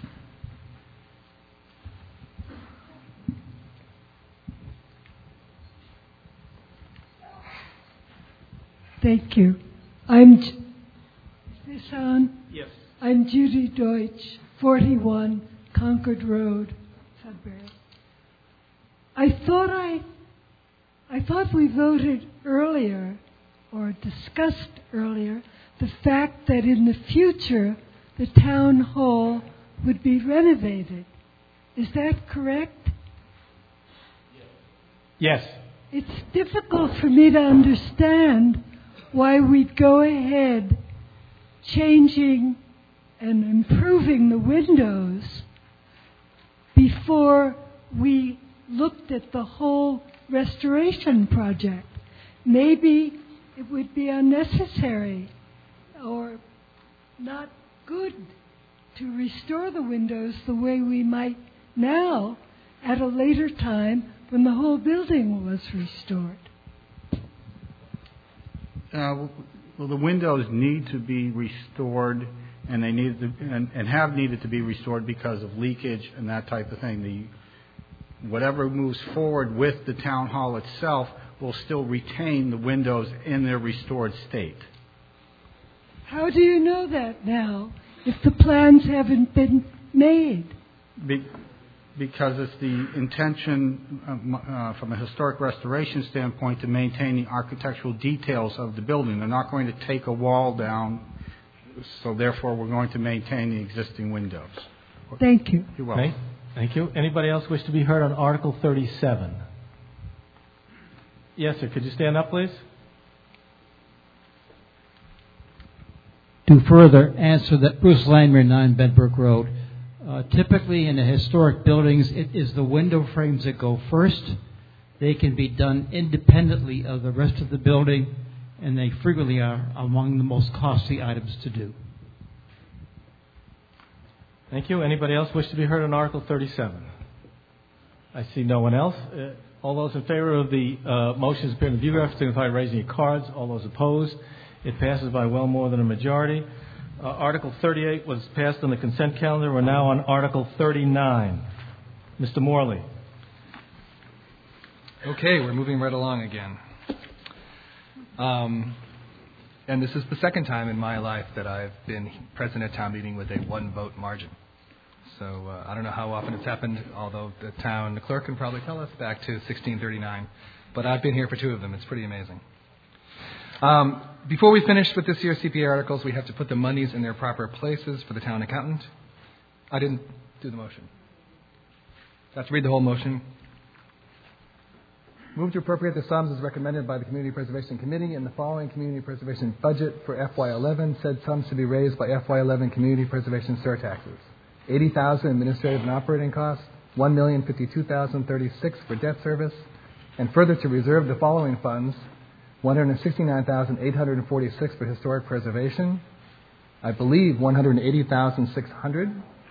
Thank you. I'm. Is this on? Yes. I'm Judy Deutsch, forty-one Concord Road, Sudbury. I thought I, I thought we voted earlier, or discussed earlier, the fact that in the future the town hall would be renovated. Is that correct? Yes. It's difficult for me to understand why we'd go ahead changing and improving the windows before we looked at the whole restoration project. Maybe it would be unnecessary or not good to restore the windows the way we might now at a later time when the whole building was restored. Uh, well, the windows need to be restored, and they need to, and, and have needed to be restored because of leakage and that type of thing. The whatever moves forward with the town hall itself will still retain the windows in their restored state. How do you know that now, if the plans haven't been made? Be- because it's the intention um, uh, from a historic restoration standpoint to maintain the architectural details of the building. They're not going to take a wall down, so therefore we're going to maintain the existing windows. Thank you. You're welcome. Okay. Thank you. Anybody else wish to be heard on Article thirty-seven? Yes, sir. Could you stand up, please? To further answer that, Bruce Langmuir, nine Bedbrook Road. Uh, typically in the historic buildings, it is the window frames that go first. They can be done independently of the rest of the building, and they frequently are among the most costly items to do. Thank you. Anybody else wish to be heard on Article thirty-seven? I see no one else. Uh, all those in favor of the uh, motions appearing in the view graph signify by raising your cards. All those opposed, it passes by well more than a majority. Uh, Article thirty-eight was passed on the consent calendar. We're now on Article thirty-nine. Mister Morley. Okay, we're moving right along again. Um, and this is the second time in my life that I've been present at town meeting with a one-vote margin. So uh, I don't know how often it's happened, although the town the clerk can probably tell us back to sixteen thirty-nine. But I've been here for two of them. It's pretty amazing. Um, before we finish with this year's C P A articles, we have to put the monies in their proper places for the town accountant. I didn't do the motion. I have to read the whole motion. Move to appropriate the sums as recommended by the Community Preservation Committee in the following community preservation budget for F Y eleven. Said sums to be raised by F Y eleven community preservation surtaxes. eighty thousand dollars administrative and operating costs, one million fifty-two thousand thirty-six for debt service, and further to reserve the following funds: one hundred sixty-nine thousand eight hundred forty-six for historic preservation. I believe one hundred eighty thousand six hundred.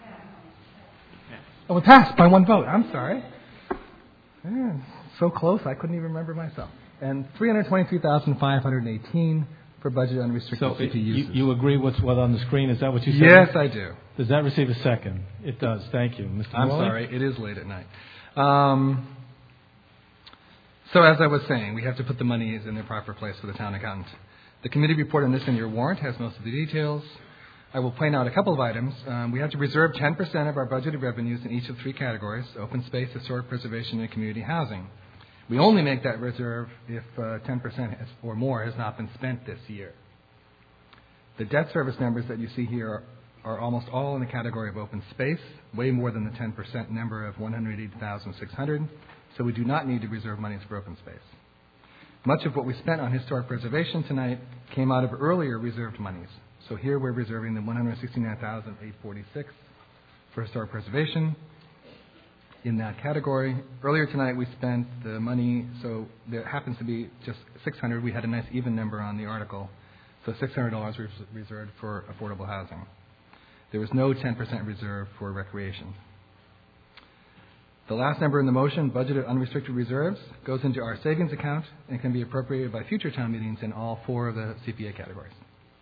Oh, it passed by one vote. I'm sorry. Yeah, so close I couldn't even remember myself. And three hundred twenty-three thousand five hundred eighteen for budget unrestricted So C P you, uses. you agree with what's on the screen? Is that what you said? Yes, I do. Does that receive a second? It does. Thank you, Mister I'm Morley? sorry. It is late at night. Um, so as I was saying, we have to put the monies in their proper place for the town accountant. The committee report on this in your warrant has most of the details. I will point out a couple of items. Um, we have to reserve ten percent of our budgeted revenues in each of three categories: open space, historic preservation, and community housing. We only make that reserve if uh, ten percent has, or more has not been spent this year. The debt service numbers that you see here are, are almost all in the category of open space, way more than the ten percent number of one hundred eighty thousand six hundred, so we do not need to reserve monies for open space. Much of what we spent on historic preservation tonight came out of earlier reserved monies. So here we're reserving the one hundred sixty-nine thousand eight hundred forty-six for historic preservation in that category. Earlier tonight we spent the money, so there happens to be just six hundred. We had a nice even number on the article. So six hundred dollars was reserved for affordable housing. There was no ten percent reserve for recreation. The last number in the motion, budgeted unrestricted reserves, goes into our savings account and can be appropriated by future town meetings in all four of the C P A categories.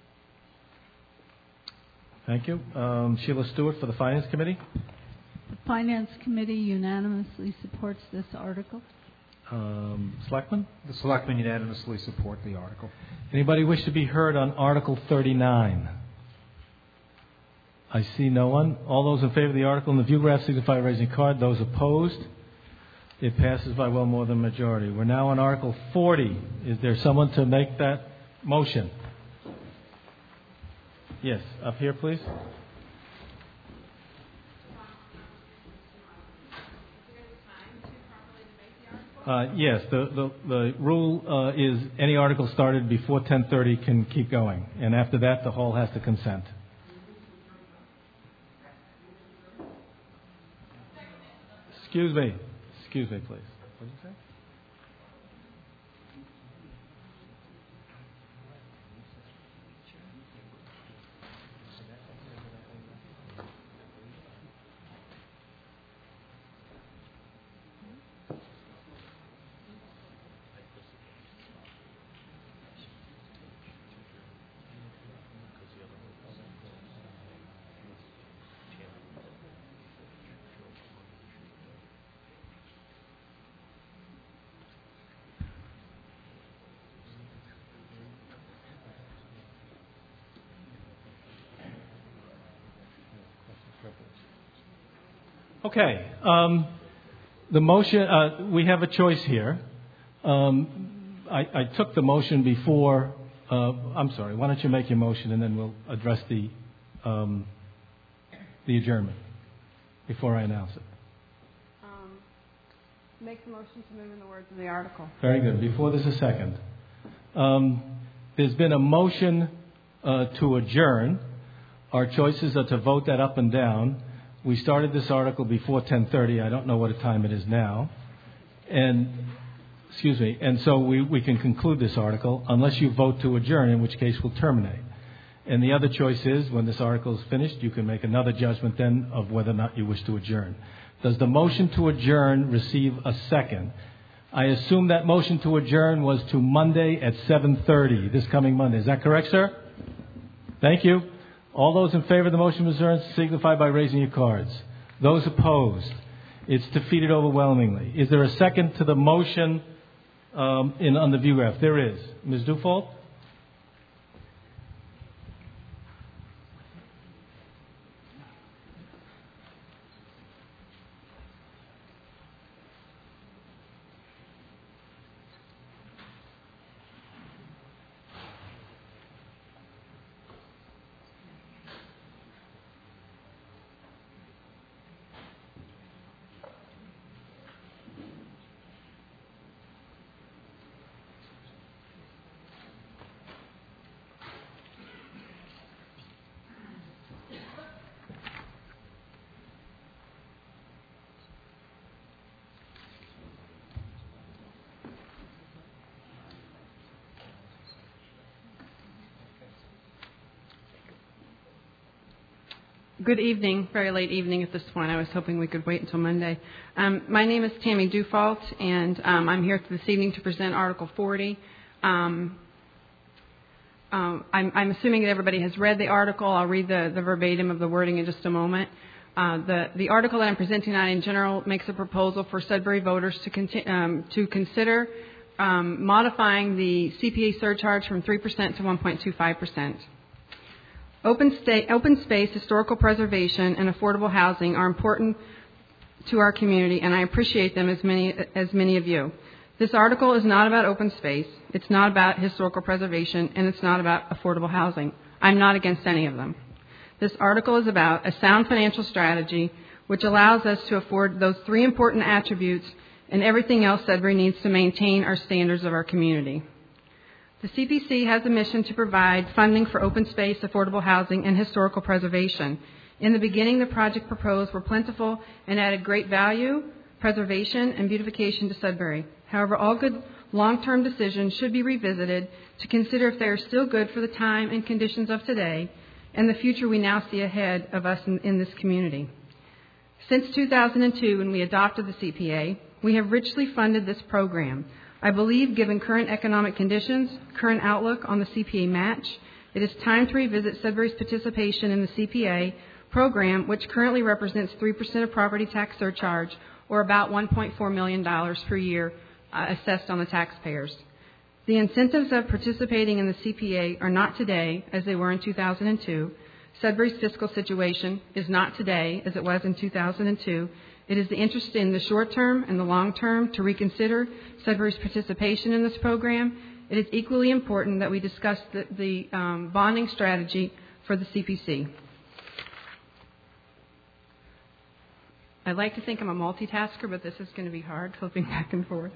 Thank you. Um, Sheila Stewart for the Finance Committee. The Finance Committee unanimously supports this article. Um, Selectmen? The Selectmen unanimously support the article. Anybody wish to be heard on Article thirty-nine? I see no one. All those in favor of the article in the view graph signify by raising a card. Those opposed? It passes by well more than a majority. We're now on Article forty. Is there someone to make that motion? Yes, up here, please. Uh, yes, the, the, the rule uh, is any article started before ten thirty can keep going, and after that the hall has to consent. Excuse me. Excuse me, please. What did you say? Okay. Um, the motion, uh, we have a choice here. Um, I, I took the motion before. Uh, I'm sorry. Why don't you make your motion and then we'll address the um, the adjournment before I announce it. Um, make the motion to move in the words of the article. Very good. Before there's a second, um, there's been a motion uh, to adjourn. Our choices are to vote that up and down. We started this article before ten thirty. I don't know what time it is now. And, excuse me, and so we, we can conclude this article unless you vote to adjourn, in which case we'll terminate. And the other choice is, when this article is finished, you can make another judgment then of whether or not you wish to adjourn. Does the motion to adjourn receive a second? I assume that motion to adjourn was to Monday at seven thirty, this coming Monday. Is that correct, sir? Thank you. All those in favor of the motion to adjourn signify by raising your cards. Those opposed? It's defeated overwhelmingly. Is there a second to the motion um, in on the view graph? There is. Miz Dufault? Good evening, very late evening at this point. I was hoping we could wait until Monday. Um, my name is Tammy Dufault, and um, I'm here this evening to present Article forty. Um, um, I'm, I'm assuming that everybody has read the article. I'll read the, the verbatim of the wording in just a moment. Uh, the, the article that I'm presenting tonight in general makes a proposal for Sudbury voters to, conti- um, to consider um, modifying the C P A surcharge from three percent to one point two five percent. Open, sta- open space, historical preservation, and affordable housing are important to our community, and I appreciate them as many as many of you. This article is not about open space, it's not about historical preservation, and it's not about affordable housing. I'm not against any of them. This article is about a sound financial strategy which allows us to afford those three important attributes and everything else Sudbury needs to maintain our standards of our community. The C P C has a mission to provide funding for open space, affordable housing, and historical preservation. In the beginning, the project proposed were plentiful and added great value, preservation, and beautification to Sudbury. However, all good long-term decisions should be revisited to consider if they are still good for the time and conditions of today and the future we now see ahead of us in, in this community. Since two thousand two, when we adopted the C P A, we have richly funded this program. I believe, given current economic conditions, current outlook on the C P A match, it is time to revisit Sudbury's participation in the C P A program, which currently represents three percent of property tax surcharge, or about one point four million dollars per year uh, assessed on the taxpayers. The incentives of participating in the C P A are not today as they were in two thousand two. Sudbury's fiscal situation is not today as it was in two thousand two. It is the interest in the short term and the long term to reconsider Sudbury's participation in this program. It is equally important that we discuss the, the um, bonding strategy for the C P C. I'd like to think I'm a multitasker, but this is going to be hard, flipping back and forth.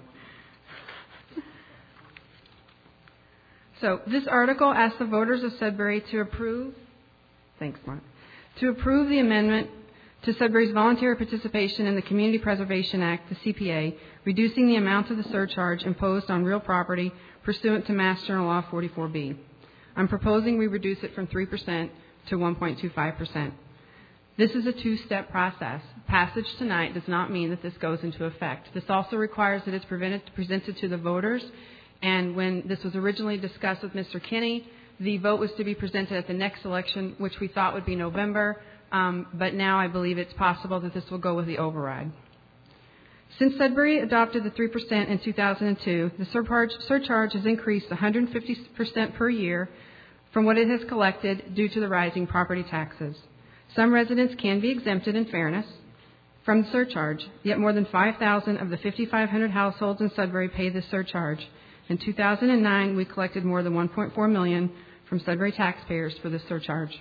So this article asks the voters of Sudbury to approve, thanks, Mark, to approve the amendment to Sudbury's voluntary participation in the Community Preservation Act, the C P A, reducing the amount of the surcharge imposed on real property pursuant to Mass General Law forty-four B. I'm proposing we reduce it from three percent to one point two five percent. This is a two-step process. Passage tonight does not mean that this goes into effect. This also requires that it's presented to the voters, and when this was originally discussed with Mister Kinney, the vote was to be presented at the next election, which we thought would be November. Um, but now I believe it's possible that this will go with the override. Since Sudbury adopted the three percent in two thousand two, the surcharge, surcharge has increased one hundred fifty percent per year from what it has collected due to the rising property taxes. Some residents can be exempted in fairness. from the surcharge, yet more than five thousand of the fifty-five hundred households in Sudbury pay this surcharge. In two thousand nine, we collected more than one point four million dollars from Sudbury taxpayers for this surcharge.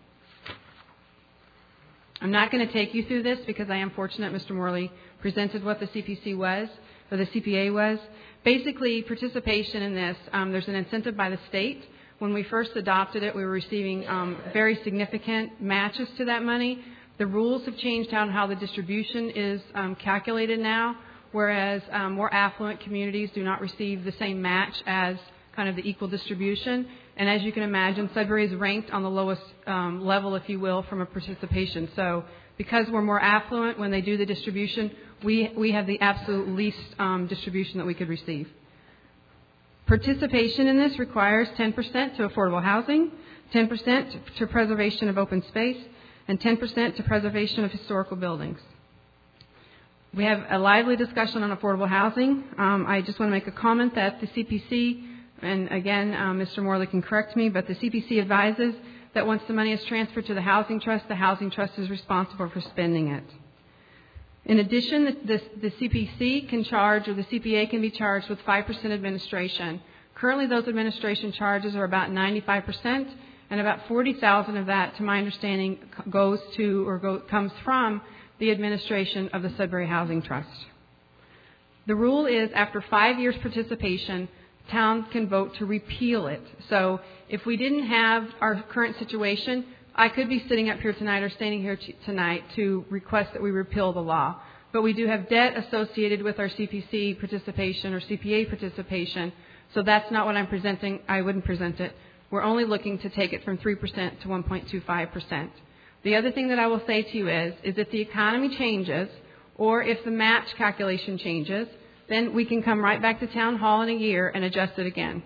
I'm not going to take you through this because I am fortunate Mister Morley presented what the C P C was, or the C P A was. Basically, participation in this, um, there's an incentive by the state. When we first adopted it, we were receiving um, very significant matches to that money. The rules have changed on how the distribution is um, calculated now, whereas um, more affluent communities do not receive the same match as kind of the equal distribution. And as you can imagine, Sudbury is ranked on the lowest um, level, if you will, from a participation. So because we're more affluent when they do the distribution, we, we have the absolute least um, distribution that we could receive. Participation in this requires ten percent to affordable housing, ten percent to preservation of open space, and ten percent to preservation of historical buildings. We have a lively discussion on affordable housing. Um, I just want to make a comment that the C P C, and again, um, Mister Morley can correct me, but the C P C advises that once the money is transferred to the Housing Trust, the Housing Trust is responsible for spending it. In addition, the, the, the C P C can charge, or the C P A can be charged with five percent administration. Currently, those administration charges are about ninety-five percent, and about forty thousand dollars of that, to my understanding, goes to or go, comes from the administration of the Sudbury Housing Trust. The rule is after five years participation, towns can vote to repeal it. So if we didn't have our current situation, I could be sitting up here tonight or standing here t- tonight to request that we repeal the law. But we do have debt associated with our C P C participation or C P A participation, so that's not what I'm presenting. I wouldn't present it. We're only looking to take it from three percent to one point two five percent. The other thing that I will say to you is, is if the economy changes or if the match calculation changes, then we can come right back to Town Hall in a year and adjust it again.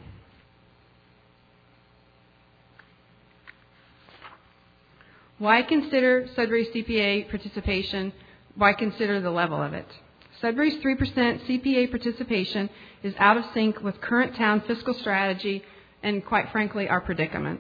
Why consider Sudbury C P A participation? Why consider the level of it? Sudbury's three percent C P A participation is out of sync with current town fiscal strategy and, quite frankly, our predicament.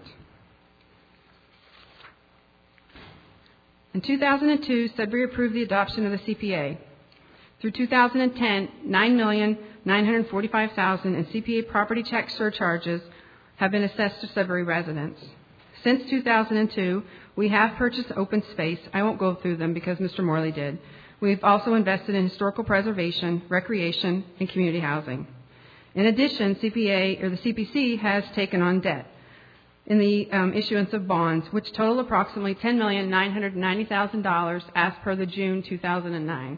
In two thousand two, Sudbury approved the adoption of the C P A. Through two thousand ten, nine million nine hundred forty-five thousand dollars in C P A property tax surcharges have been assessed to Sudbury residents. Since two thousand two, we have purchased open space. I won't go through them because Mister Morley did. We've also invested in historical preservation, recreation, and community housing. In addition, C P A or the C P C has taken on debt in the um, issuance of bonds, which total approximately ten million nine hundred ninety thousand dollars as per the June two thousand nine.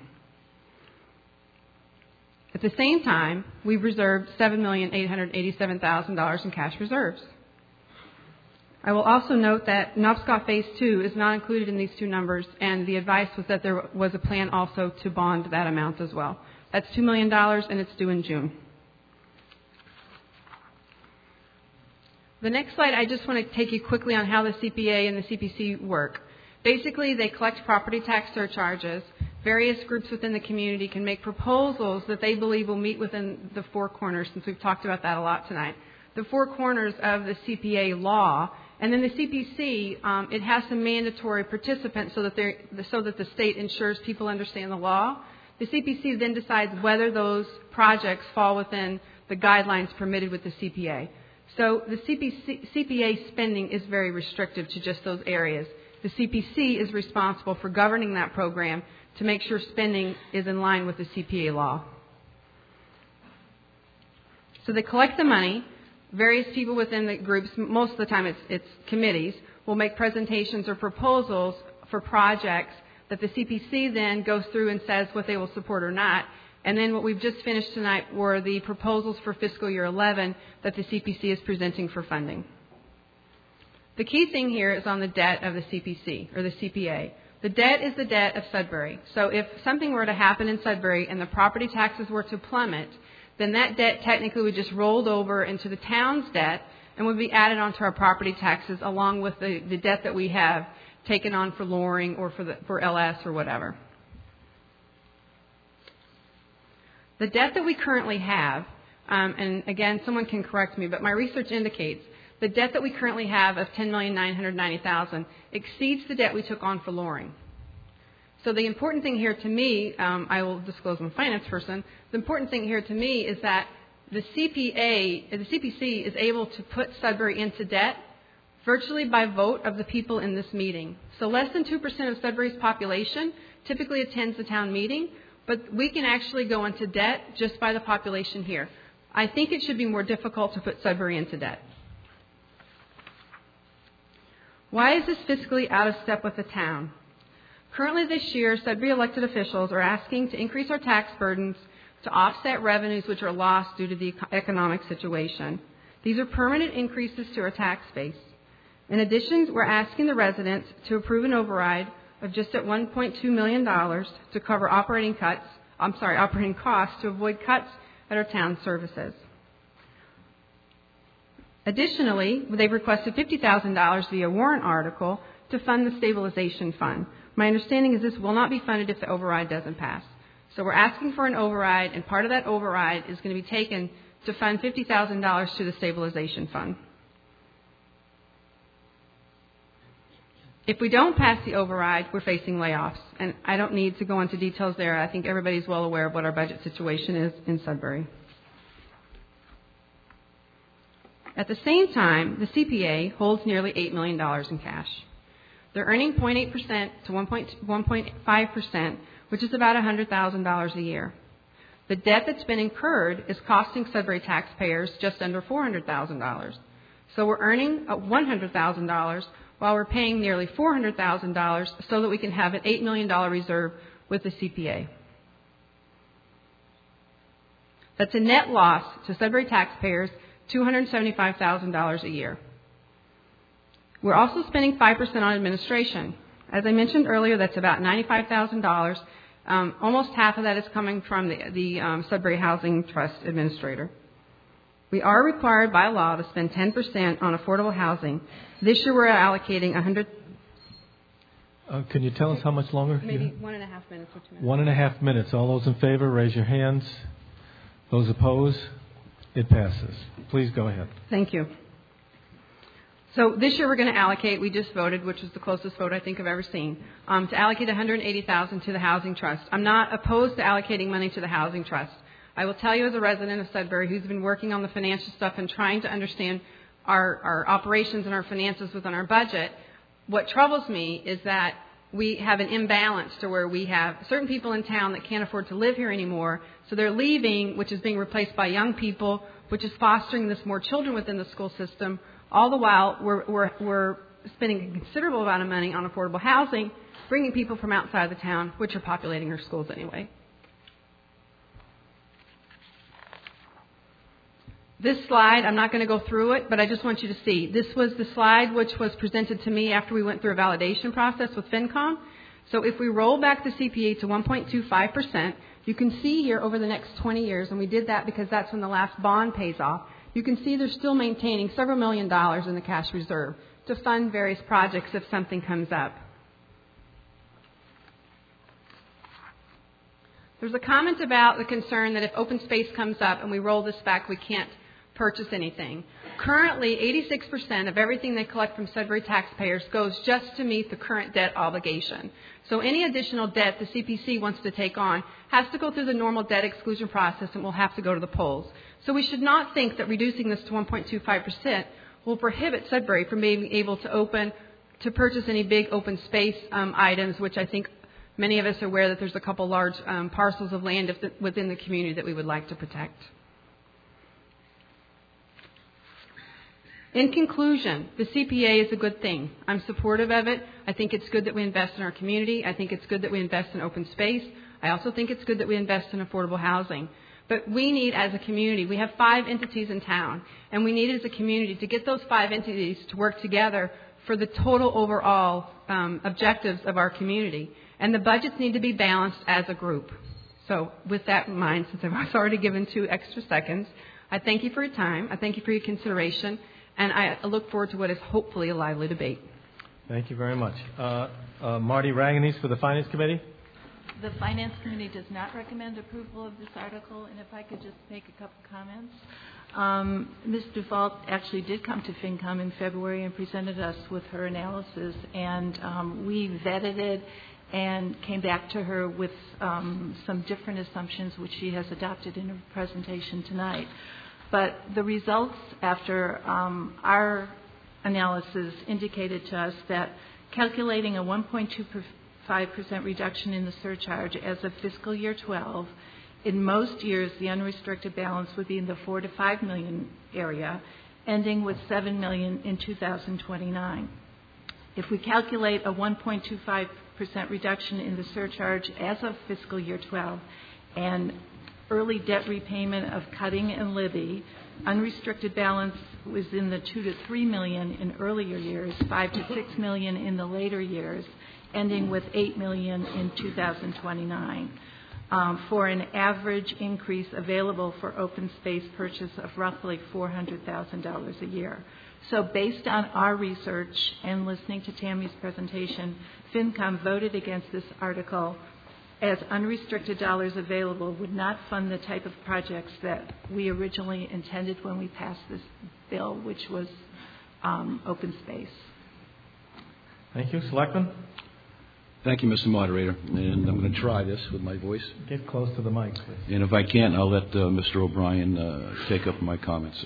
At the same time, we've reserved seven million eight hundred eighty-seven thousand dollars in cash reserves. I will also note that Knobscot Phase two is not included in these two numbers, and the advice was that there was a plan also to bond that amount as well. That's two million dollars, and it's due in June. The next slide, I just want to take you quickly on how the C P A and the C P C work. Basically, they collect property tax surcharges. Various groups within the community can make proposals that they believe will meet within the four corners, since we've talked about that a lot tonight. The four corners of the C P A law. And then the C P C, um, it has some mandatory participants so that, they're, so that the state ensures people understand the law. The C P C then decides whether those projects fall within the guidelines permitted with the C P A. So the C P C, C P A spending is very restrictive to just those areas. The C P C is responsible for governing that program to make sure spending is in line with the C P A law. So they collect the money. Various people within the groups, most of the time it's, it's committees, will make presentations or proposals for projects that the C P C then goes through and says what they will support or not. And then what we've just finished tonight were the proposals for fiscal year eleven that the C P C is presenting for funding. The key thing here is on the debt of the C P C, or the C P A. The debt is the debt of Sudbury. So if something were to happen in Sudbury and the property taxes were to plummet, then that debt technically would just rolled over into the town's debt and would be added onto our property taxes along with the, the debt that we have taken on for Loring or for, the, for L S or whatever. The debt that we currently have, um, and again, someone can correct me, but my research indicates the debt that we currently have of ten million nine hundred ninety thousand dollars exceeds the debt we took on for Loring. So the important thing here to me, um, I will disclose I'm a finance person, the important thing here to me is that the C P A, the C P C is able to put Sudbury into debt virtually by vote of the people in this meeting. So less than two percent of Sudbury's population typically attends the town meeting, but we can actually go into debt just by the population here. I think it should be more difficult to put Sudbury into debt. Why is this fiscally out of step with the town? Currently this year, Sudbury elected officials are asking to increase our tax burdens to offset revenues which are lost due to the economic situation. These are permanent increases to our tax base. In addition, we're asking the residents to approve an override of just at one point two million dollars to cover operating cuts, I'm sorry, operating costs to avoid cuts at our town services. Additionally, they've requested fifty thousand dollars via warrant article to fund the stabilization fund. My understanding is this will not be funded if the override doesn't pass. So we're asking for an override, and part of that override is going to be taken to fund fifty thousand dollars to the stabilization fund. If we don't pass the override, we're facing layoffs. And I don't need to go into details there. I think everybody's well aware of what our budget situation is in Sudbury. At the same time, the C P A holds nearly eight million dollars in cash. They're earning zero point eight percent to one point five percent, which is about one hundred thousand dollars a year. The debt that's been incurred is costing Sudbury taxpayers just under four hundred thousand dollars. So we're earning one hundred thousand dollars while we're paying nearly four hundred thousand dollars so that we can have an eight million dollars reserve with the C P A. That's a net loss to Sudbury taxpayers, two hundred seventy-five thousand dollars a year. We're also spending five percent on administration. As I mentioned earlier, that's about ninety-five thousand dollars. Um, almost half of that is coming from the, the um, Sudbury Housing Trust Administrator. We are required by law to spend ten percent on affordable housing. This year we're allocating one hundred. Uh, can you tell us how much longer? Maybe one and a half minutes or two minutes. One and a half minutes. All those in favor, raise your hands. Those opposed? It passes. Please go ahead. Thank you. So this year we're going to allocate, we just voted, which was the closest vote I think I've ever seen, um, to allocate one hundred eighty thousand dollars to the Housing Trust. I'm not opposed to allocating money to the Housing Trust. I will tell you as a resident of Sudbury who's been working on the financial stuff and trying to understand our, our operations and our finances within our budget, what troubles me is that we have an imbalance to where we have certain people in town that can't afford to live here anymore, so they're leaving, which is being replaced by young people, which is fostering this more children within the school system. All the while, we're, we're, we're spending a considerable amount of money on affordable housing, bringing people from outside the town, which are populating our schools anyway. This slide, I'm not going to go through it, but I just want you to see. This was the slide which was presented to me after we went through a validation process with FinCom. So if we roll back the C P A to one point two five percent, you can see here over the next twenty years, and we did that because that's when the last bond pays off, you can see they're still maintaining several million dollars in the cash reserve to fund various projects if something comes up. There's a comment about the concern that if open space comes up and we roll this back, we can't purchase anything. Currently, eighty-six percent of everything they collect from Sudbury taxpayers goes just to meet the current debt obligation. So any additional debt the C P C wants to take on has to go through the normal debt exclusion process and will have to go to the polls. So we should not think that reducing this to one point two five percent will prohibit Sudbury from being able to open, to purchase any big open space um, items, which I think many of us are aware that there's a couple large um, parcels of land within the community that we would like to protect. In conclusion, the C P A is a good thing. I'm supportive of it. I think it's good that we invest in our community. I think it's good that we invest in open space. I also think it's good that we invest in affordable housing. But we need, as a community, we have five entities in town, and we need as a community to get those five entities to work together for the total overall um, objectives of our community. And the budgets need to be balanced as a group. So with that in mind, since I've already given two extra seconds, I thank you for your time. I thank you for your consideration. And I look forward to what is hopefully a lively debate. Thank you very much. Uh, uh, Marty Ranganese for the Finance Committee. The Finance Committee does not recommend approval of this article, and if I could just make a couple comments. Um, Miz Dufault actually did come to FinCom in February and presented us with her analysis, and um, we vetted it, and came back to her with um, some different assumptions, which she has adopted in her presentation tonight. But the results after um, our analysis indicated to us that calculating a one point two five percent reduction in the surcharge as of fiscal year twelve, in most years the unrestricted balance would be in the four to five million area, ending with seven million in two thousand twenty-nine. If we calculate a one point two five percent reduction in the surcharge as of fiscal year twelve and early debt repayment of Cutting and Libby, unrestricted balance was in the two to three million in earlier years, five to six million in the later years, ending with eight million in two thousand twenty-nine, um, for an average increase available for open space purchase of roughly four hundred thousand dollars a year. So based on our research and listening to Tammy's presentation, FinCom voted against this article as unrestricted dollars available would not fund the type of projects that we originally intended when we passed this bill, which was um, open space. Thank you. Selectman? Thank you, Mister Moderator. And I'm going to try this with my voice. Get close to the mic, please. And if I can't, I'll let uh, Mister O'Brien uh, take up my comments.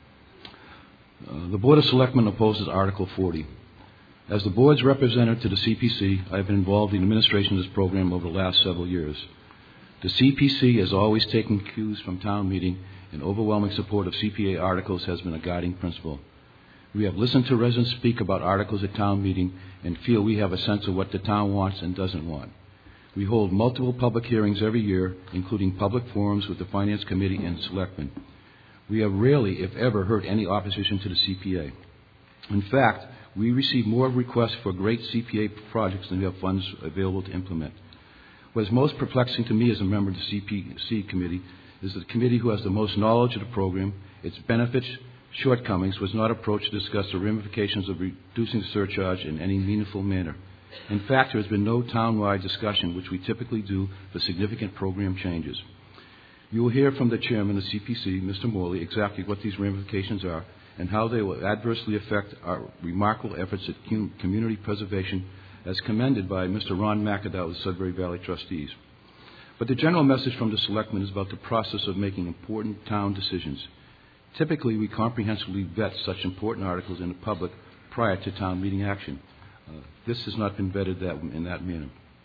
uh, the Board of Selectmen opposes Article forty. As the Board's representative to the C P C, I have been involved in the administration of this program over the last several years. The C P C has always taken cues from town meeting, and overwhelming support of C P A articles has been a guiding principle. We have listened to residents speak about articles at town meeting and feel we have a sense of what the town wants and doesn't want. We hold multiple public hearings every year, including public forums with the Finance Committee and Selectmen. We have rarely, if ever, heard any opposition to the C P A. In fact, we receive more requests for great C P A projects than we have funds available to implement. What is most perplexing to me as a member of the C P C committee is that the committee who has the most knowledge of the program, its benefits, shortcomings, was not approached to discuss the ramifications of reducing the surcharge in any meaningful manner. In fact, there has been no town-wide discussion, which we typically do for significant program changes. You will hear from the chairman of the C P C, Mister Morley, exactly what these ramifications are and how they will adversely affect our remarkable efforts at community preservation, as commended by Mister Ron McAdow of the Sudbury Valley Trustees. But the general message from the Selectmen is about the process of making important town decisions. Typically, we comprehensively vet such important articles in the public prior to town meeting action. Uh, this has not been vetted that, in that manner.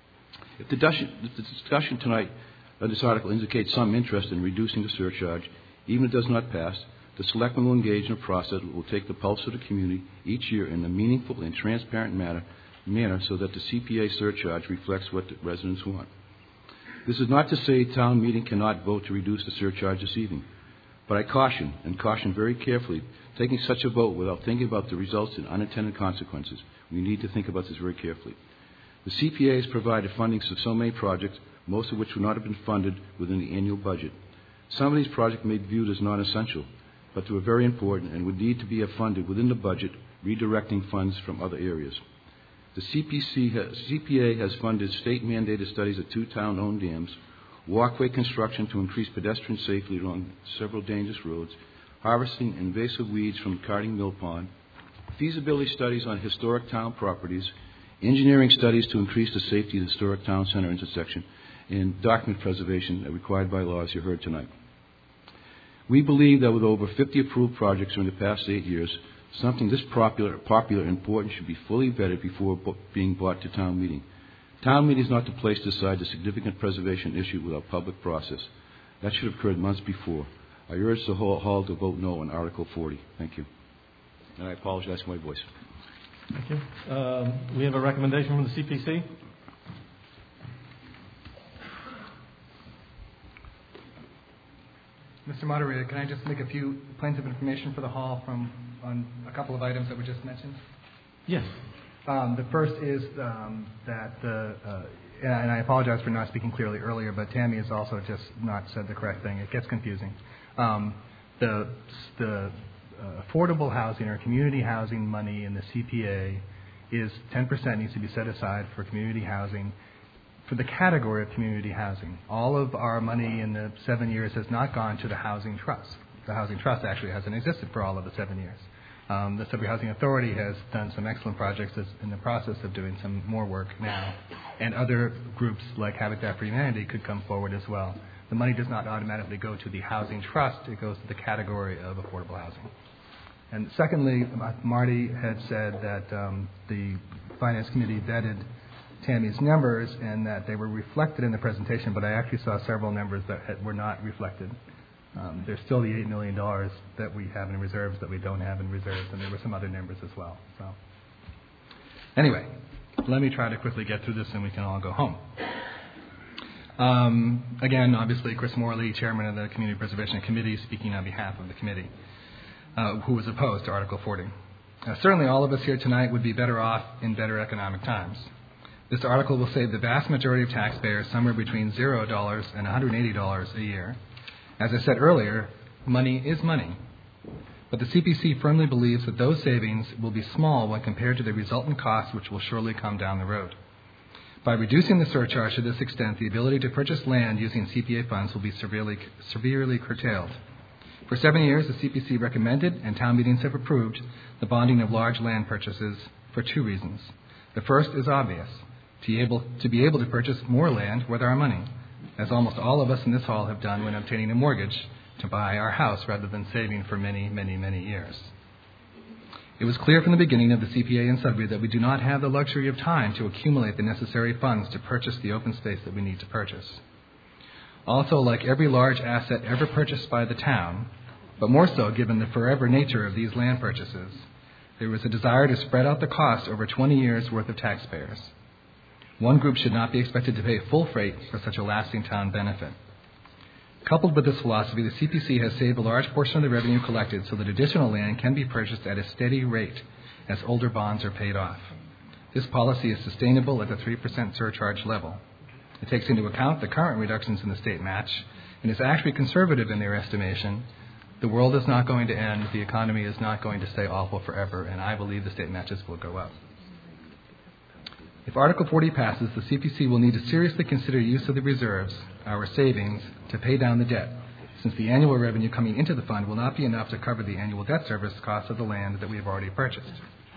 If the, if the discussion tonight on this article indicates some interest in reducing the surcharge, even if it does not pass, the Selectmen will engage in a process that will take the pulse of the community each year in a meaningful and transparent manner, manner so that the C P A surcharge reflects what the residents want. This is not to say town meeting cannot vote to reduce the surcharge this evening, but I caution, and caution very carefully, taking such a vote without thinking about the results and unintended consequences. We need to think about this very carefully. The C P A has provided funding for so many projects, most of which would not have been funded within the annual budget. Some of these projects may be viewed as non-essential, but they were very important and would need to be funded within the budget, redirecting funds from other areas. The C P C has, C P A has funded state-mandated studies of two town-owned dams, walkway construction to increase pedestrian safety along several dangerous roads, harvesting invasive weeds from Carding Mill Pond, feasibility studies on historic town properties, engineering studies to increase the safety of the historic town center intersection, and document preservation required by law, as you heard tonight. We believe that with over fifty approved projects during the past eight years, something this popular, popular and important should be fully vetted before being brought to town meeting. Town meeting is not the place to decide the significant preservation issue without public process. That should have occurred months before. I urge the whole hall to vote no on Article forty. Thank you. And I apologize for my voice. Thank you. Um, we have a recommendation from the C P C. Mister Moderator, can I just make a few points of information for the hall from on a couple of items that were just mentioned? Yes. Um, the first is um, that the, uh, and I apologize for not speaking clearly earlier, but Tammy has also just not said the correct thing. It gets confusing. Um, the the uh, affordable housing or community housing money in the C P A is ten percent needs to be set aside for community housing for the category of community housing. All of our money in the seven years has not gone to the Housing Trust. The Housing Trust actually hasn't existed for all of the seven years. Um, the Sudbury Housing Authority has done some excellent projects, is in the process of doing some more work now, and other groups like Habitat for Humanity could come forward as well. The money does not automatically go to the housing trust, it goes to the category of affordable housing. And secondly, Marty had said that um, the Finance Committee vetted Tammy's numbers and that they were reflected in the presentation, but I actually saw several numbers that had, were not reflected. Um, there's still the eight million dollars that we have in reserves that we don't have in reserves, and there were some other numbers as well. So, anyway, let me try to quickly get through this and we can all go home. Um, again, obviously, Chris Morley, Chairman of the Community Preservation Committee, speaking on behalf of the committee, uh, who was opposed to Article forty. Uh, certainly all of us here tonight would be better off in better economic times. This article will save the vast majority of taxpayers somewhere between zero dollars and one hundred eighty dollars a year. As I said earlier, money is money. But the C P C firmly believes that those savings will be small when compared to the resultant costs which will surely come down the road. By reducing the surcharge to this extent, the ability to purchase land using C P A funds will be severely, severely curtailed. For seven years, the C P C recommended, and town meetings have approved, the bonding of large land purchases for two reasons. The first is obvious, to be able to, be able to purchase more land with our money, as almost all of us in this hall have done when obtaining a mortgage to buy our house rather than saving for many, many, many years. It was clear from the beginning of the C P A in Sudbury that we do not have the luxury of time to accumulate the necessary funds to purchase the open space that we need to purchase. Also, like every large asset ever purchased by the town, but more so given the forever nature of these land purchases, there was a desire to spread out the cost over twenty years' worth of taxpayers. One group should not be expected to pay full freight for such a lasting town benefit. Coupled with this philosophy, the C P C has saved a large portion of the revenue collected so that additional land can be purchased at a steady rate as older bonds are paid off. This policy is sustainable at the three percent surcharge level. It takes into account the current reductions in the state match and is actually conservative in their estimation. The world is not going to end, the economy is not going to stay awful forever, and I believe the state matches will go up. If Article forty passes, the C P C will need to seriously consider use of the reserves, our savings, to pay down the debt, since the annual revenue coming into the fund will not be enough to cover the annual debt service costs of the land that we have already purchased.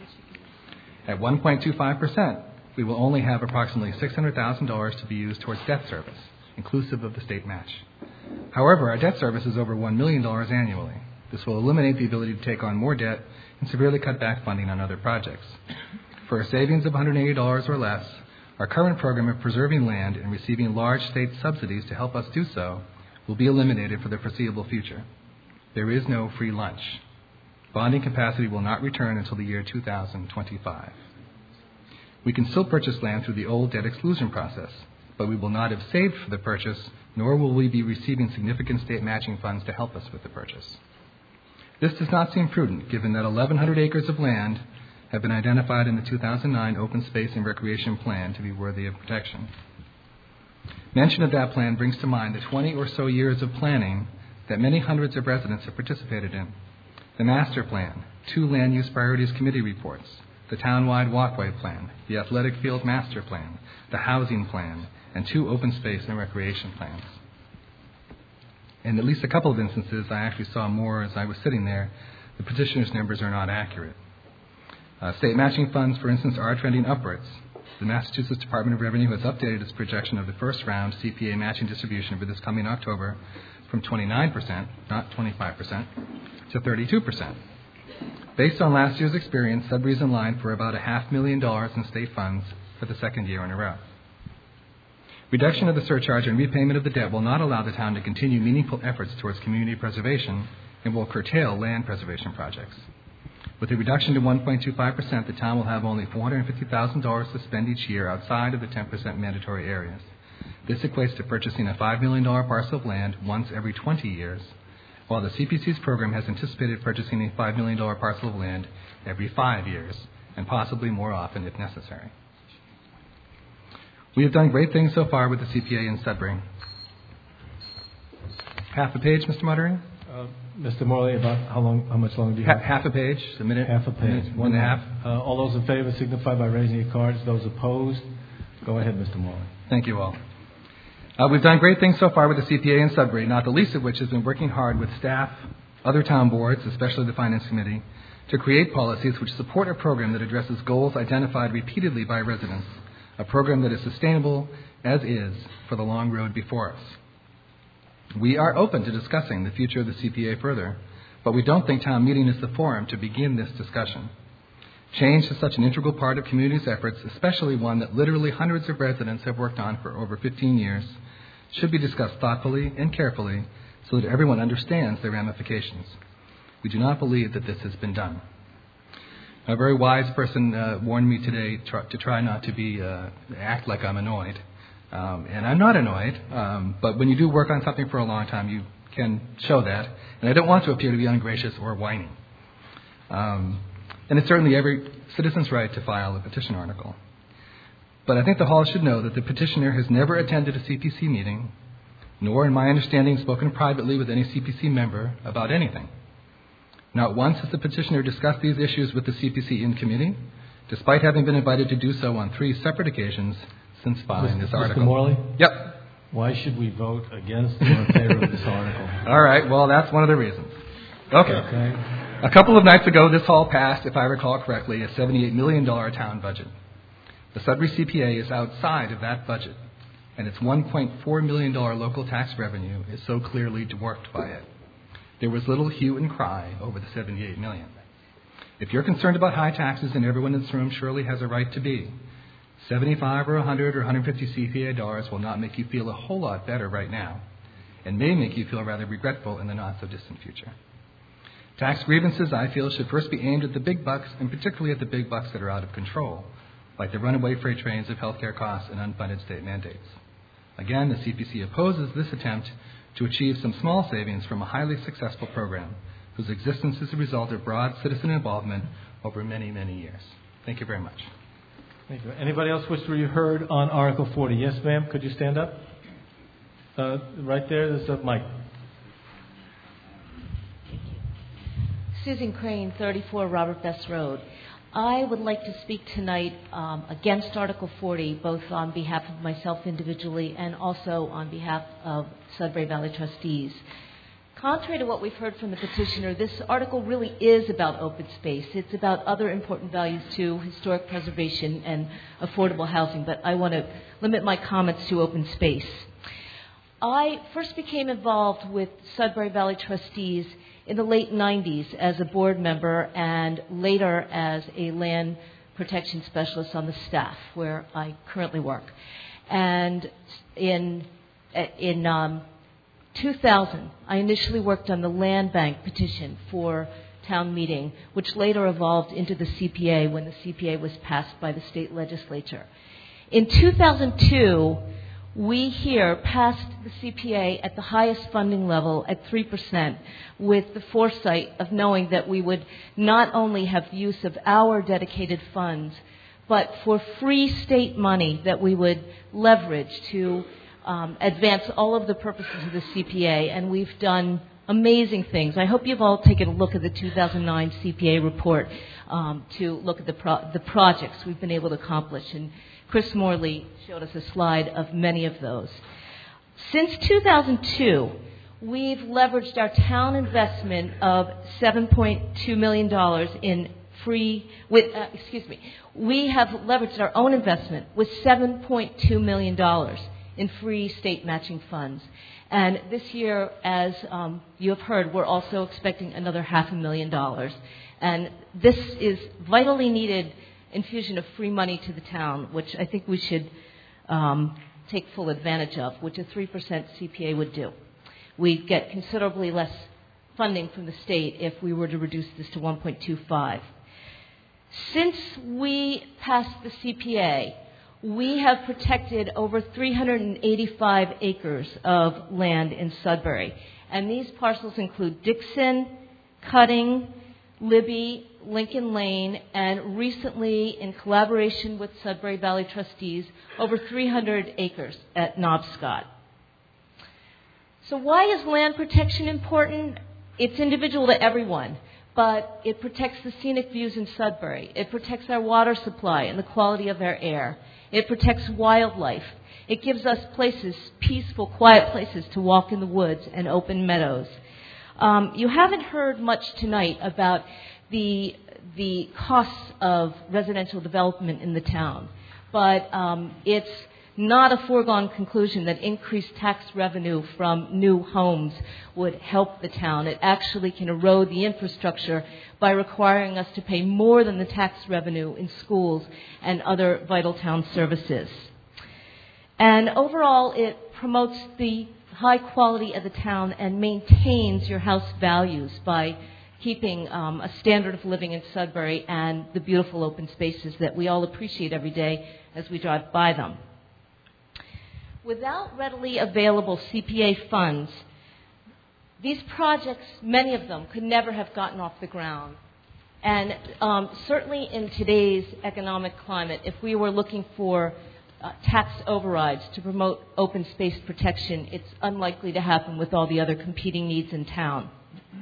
At one point two five percent, we will only have approximately six hundred thousand dollars to be used towards debt service, inclusive of the state match. However, our debt service is over one million dollars annually. This will eliminate the ability to take on more debt and severely cut back funding on other projects. For a savings of one hundred eighty dollars or less, our current program of preserving land and receiving large state subsidies to help us do so will be eliminated for the foreseeable future. There is no free lunch. Bonding capacity will not return until the year two thousand twenty-five. We can still purchase land through the old debt exclusion process, but we will not have saved for the purchase, nor will we be receiving significant state matching funds to help us with the purchase. This does not seem prudent, given that eleven hundred acres of land have been identified in the two thousand nine Open Space and Recreation Plan to be worthy of protection. Mention of that plan brings to mind the twenty or so years of planning that many hundreds of residents have participated in. The Master Plan, two Land Use Priorities Committee reports, the Townwide Walkway Plan, the Athletic Field Master Plan, the Housing Plan, and two Open Space and Recreation Plans. In at least a couple of instances, I actually saw more as I was sitting there. The petitioner's numbers are not accurate. Uh, state matching funds, for instance, are trending upwards. The Massachusetts Department of Revenue has updated its projection of the first round C P A matching distribution for this coming October from twenty-nine percent, not twenty-five percent, to thirty-two percent. Based on last year's experience, Sudbury is in line for about a half million dollars in state funds for the second year in a row. Reduction of the surcharge and repayment of the debt will not allow the town to continue meaningful efforts towards community preservation and will curtail land preservation projects. With a reduction to one point two five percent, the town will have only four hundred fifty thousand dollars to spend each year outside of the ten percent mandatory areas. This equates to purchasing a five million dollars parcel of land once every twenty years, while the C P C's program has anticipated purchasing a five million dollars parcel of land every five years, and possibly more often if necessary. We have done great things so far with the C P A in Sudbury. Half a page, Mister Moderator? Uh, Mister Morley, about how long? How much longer do you ha- have? Half a page, a minute. Half a page. Minute, one and a half. Uh, all those in favor signify by raising your cards. Those opposed, go ahead, Mister Morley. Thank you all. Uh, we've done great things so far with the C P A in Sudbury, not the least of which has been working hard with staff, other town boards, especially the Finance Committee, to create policies which support a program that addresses goals identified repeatedly by residents, a program that is sustainable as is for the long road before us. We are open to discussing the future of the C P A further, but we don't think town meeting is the forum to begin this discussion. Change is such an integral part of community's efforts, especially one that literally hundreds of residents have worked on for over fifteen years, should be discussed thoughtfully and carefully so that everyone understands the ramifications. We do not believe that this has been done. A very wise person uh, warned me today tr- to try not to be uh, act like I'm annoyed. Um, and I'm not annoyed, um, but when you do work on something for a long time, you can show that. And I don't want to appear to be ungracious or whining. Um, and it's certainly every citizen's right to file a petition article. But I think the Hall should know that the petitioner has never attended a C P C meeting, nor, in my understanding, spoken privately with any C P C member about anything. Not once has the petitioner discussed these issues with the C P C in committee, despite having been invited to do so on three separate occasions since filing this article. Mister Morley? Yep. Why should we vote against or in favor of this article? All right, well, that's one of the reasons. Okay. Okay. A couple of nights ago, this Hall passed, if I recall correctly, a seventy-eight million dollars town budget. The Sudbury C P A is outside of that budget, and its one point four million dollars local tax revenue is so clearly dwarfed by it. There was little hue and cry over the seventy-eight million dollars. If you're concerned about high taxes, and everyone in this room surely has a right to be, seventy-five or one hundred or one hundred fifty C P A dollars will not make you feel a whole lot better right now, and may make you feel rather regretful in the not-so-distant future. Tax grievances, I feel, should first be aimed at the big bucks, and particularly at the big bucks that are out of control, like the runaway freight trains of healthcare costs and unfunded state mandates. Again, the C P C opposes this attempt to achieve some small savings from a highly successful program whose existence is a result of broad citizen involvement over many, many years. Thank you very much. Thank you. Anybody else wish to be heard on Article forty? Yes, ma'am. Could you stand up? Uh, right there, there's a mic. Susan Crane, thirty-four Robert Best Road. I would like to speak tonight um, against Article forty, both on behalf of myself individually and also on behalf of Sudbury Valley trustees. Contrary to what we've heard from the petitioner, this article really is about open space. It's about other important values too, historic preservation and affordable housing, but I want to limit my comments to open space. I first became involved with Sudbury Valley trustees in the late nineties as a board member and later as a land protection specialist on the staff where I currently work. And in, in um, two thousand, I initially worked on the land bank petition for town meeting, which later evolved into the C P A when the C P A was passed by the state legislature. In two thousand two, we here passed the C P A at the highest funding level at three percent with the foresight of knowing that we would not only have use of our dedicated funds, but for free state money that we would leverage to um, advance all of the purposes of the C P A. And we've done amazing things. I hope you've all taken a look at the two thousand nine C P A report um, to look at the, pro- the projects we've been able to accomplish. And Chris Morley showed us a slide of many of those. Since two thousand two, we've leveraged our town investment of seven point two million dollars in free, with, uh, excuse me, we have leveraged our own investment with seven point two million dollars in free state matching funds. And this year, as um, you have heard, we're also expecting another half a million dollars. And this is vitally needed infusion of free money to the town, which I think we should um, take full advantage of, which a three percent C P A would do. We'd get considerably less funding from the state if we were to reduce this to one point two five. Since we passed the C P A, we have protected over three hundred eighty-five acres of land in Sudbury. And these parcels include Dixon, Cutting, Libby, Lincoln Lane, and recently, in collaboration with Sudbury Valley trustees, over three hundred acres at Knobscott. So why is land protection important? It's individual to everyone, but it protects the scenic views in Sudbury. It protects our water supply and the quality of our air. It protects wildlife. It gives us places, peaceful, quiet places to walk in the woods and open meadows. Um, you haven't heard much tonight about the the costs of residential development in the town, but um, it's not a foregone conclusion that increased tax revenue from new homes would help the town. It actually can erode the infrastructure by requiring us to pay more than the tax revenue in schools and other vital town services. And overall, it promotes the high quality of the town and maintains your house values by keeping um, a standard of living in Sudbury and the beautiful open spaces that we all appreciate every day as we drive by them. Without readily available C P A funds, these projects, many of them, could never have gotten off the ground. And um, certainly in today's economic climate, if we were looking for uh, tax overrides to promote open space protection, it's unlikely to happen with all the other competing needs in town.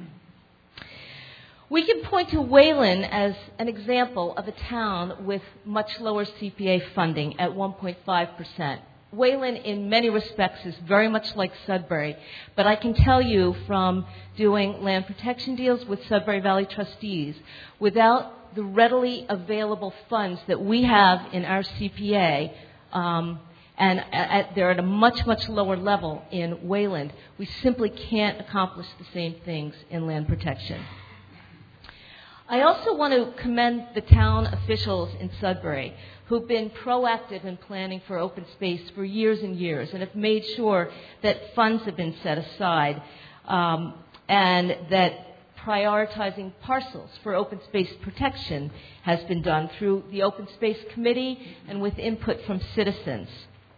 We can point to Wayland as an example of a town with much lower C P A funding at one point five percent. Wayland, in many respects, is very much like Sudbury, but I can tell you from doing land protection deals with Sudbury Valley trustees, without the readily available funds that we have in our C P A, um, and at, they're at a much, much lower level in Wayland, we simply can't accomplish the same things in land protection. I also want to commend the town officials in Sudbury who've been proactive in planning for open space for years and years and have made sure that funds have been set aside um, and that prioritizing parcels for open space protection has been done through the Open Space Committee and with input from citizens.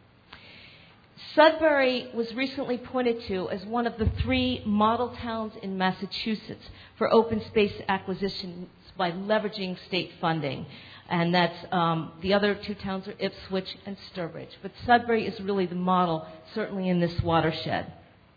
Sudbury was recently pointed to as one of the three model towns in Massachusetts for open space acquisitions by leveraging state funding. And that's um, the other two towns are Ipswich and Sturbridge. But Sudbury is really the model, certainly in this watershed.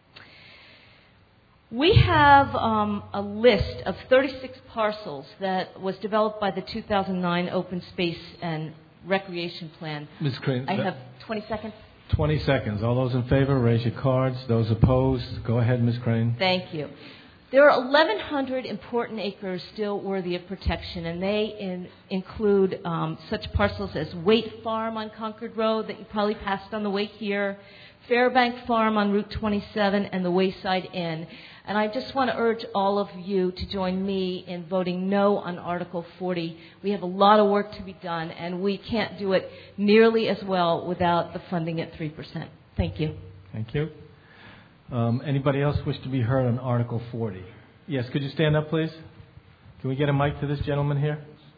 We have um, a list of thirty-six parcels that was developed by the two thousand nine Open Space and Recreation Plan. Miz Crane, I have twenty seconds. twenty seconds. All those in favor, raise your cards. Those opposed, go ahead, Miz Crane. Thank you. There are eleven hundred important acres still worthy of protection, and they in, include um, such parcels as Waite Farm on Concord Road that you probably passed on the way here, Fairbank Farm on Route twenty-seven, and the Wayside Inn. And I just want to urge all of you to join me in voting no on Article forty. We have a lot of work to be done, and we can't do it nearly as well without the funding at three percent. Thank you. Thank you. Um, anybody else wish to be heard on Article forty? Yes, could you stand up, please? Can we get a mic to this gentleman here?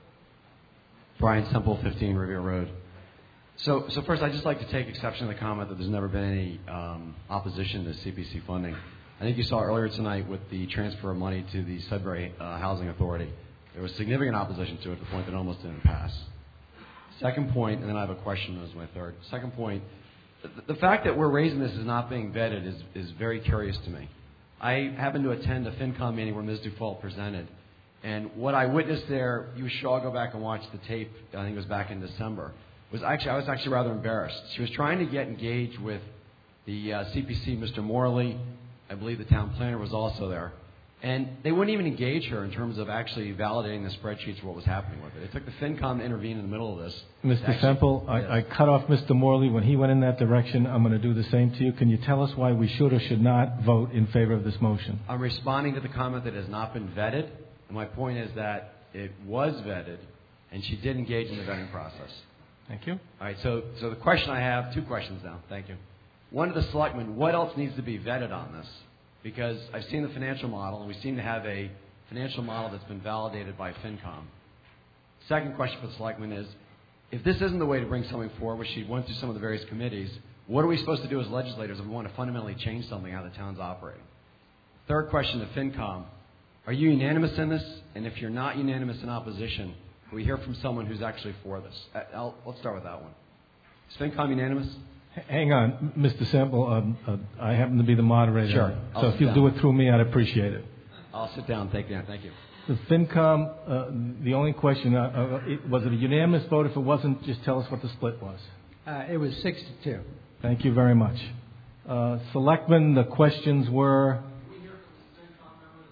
Brian Semple, fifteen Riviera Road. So, so first, I'd just like to take exception to the comment that there's never been any um, opposition to C P C funding. I think you saw earlier tonight with the transfer of money to the Sudbury uh, Housing Authority, there was significant opposition to it to the point that it almost didn't pass. Second point, and then I have a question as my third. Second point, the, the fact that we're raising this is not being vetted is, is very curious to me. I happened to attend a FinCom meeting where Miz Dufault presented, and what I witnessed there, you should all go back and watch the tape, I think it was back in December, was actually, I was actually rather embarrassed. She was trying to get engaged with the uh, C P C, Mister Morley. I believe the town planner was also there. And they wouldn't even engage her in terms of actually validating the spreadsheets for what was happening with it. It took the FinCom to intervene in the middle of this. Mister Semple, I, I cut off Mister Morley when he went in that direction. I'm going to do the same to you. Can you tell us why we should or should not vote in favor of this motion? I'm responding to the comment that has not been vetted. And my point is that it was vetted, and she did engage in the vetting process. Thank you. All right, so, so the question I have, two questions now. Thank you. One to the selectmen, what else needs to be vetted on this? Because I've seen the financial model, and we seem to have a financial model that's been validated by FinCom. Second question for the selectmen is, if this isn't the way to bring something forward, which she went through some of the various committees, what are we supposed to do as legislators if we want to fundamentally change something how the town's operating? Third question to FinCom, are you unanimous in this? And if you're not unanimous in opposition, can we hear from someone who's actually for this? I'll, let's start with that one. Is FinCom unanimous? Hang on, Mister Semple. Um, uh, I happen to be the moderator. Sure. So I'll if you'll down. do it through me, I'd appreciate it. I'll sit down. Thank you. Thank you. The FinCom, uh, the only question, uh, uh, it, was it a unanimous vote? If it wasn't, just tell us what the split was. Uh, it was six to two. Thank you very much. Uh, Selectmen, the questions were...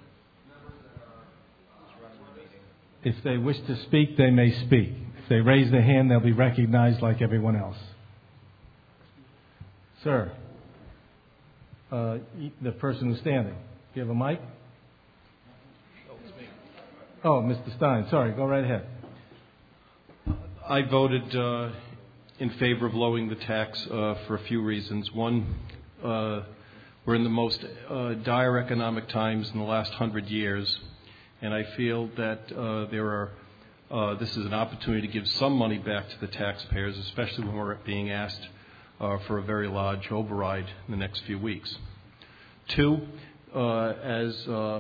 If they wish to speak, they may speak. If they raise their hand, they'll be recognized like everyone else. Sir, uh, the person who's standing, do you have a mic? Oh, Mister Stein, sorry, go right ahead. I voted uh, in favor of lowering the tax uh, for a few reasons. One, uh, we're in the most uh, dire economic times in the last hundred years, and I feel that uh, there are. Uh, this is an opportunity to give some money back to the taxpayers, especially when we're being asked uh, for a very large override in the next few weeks. Two, uh, as uh,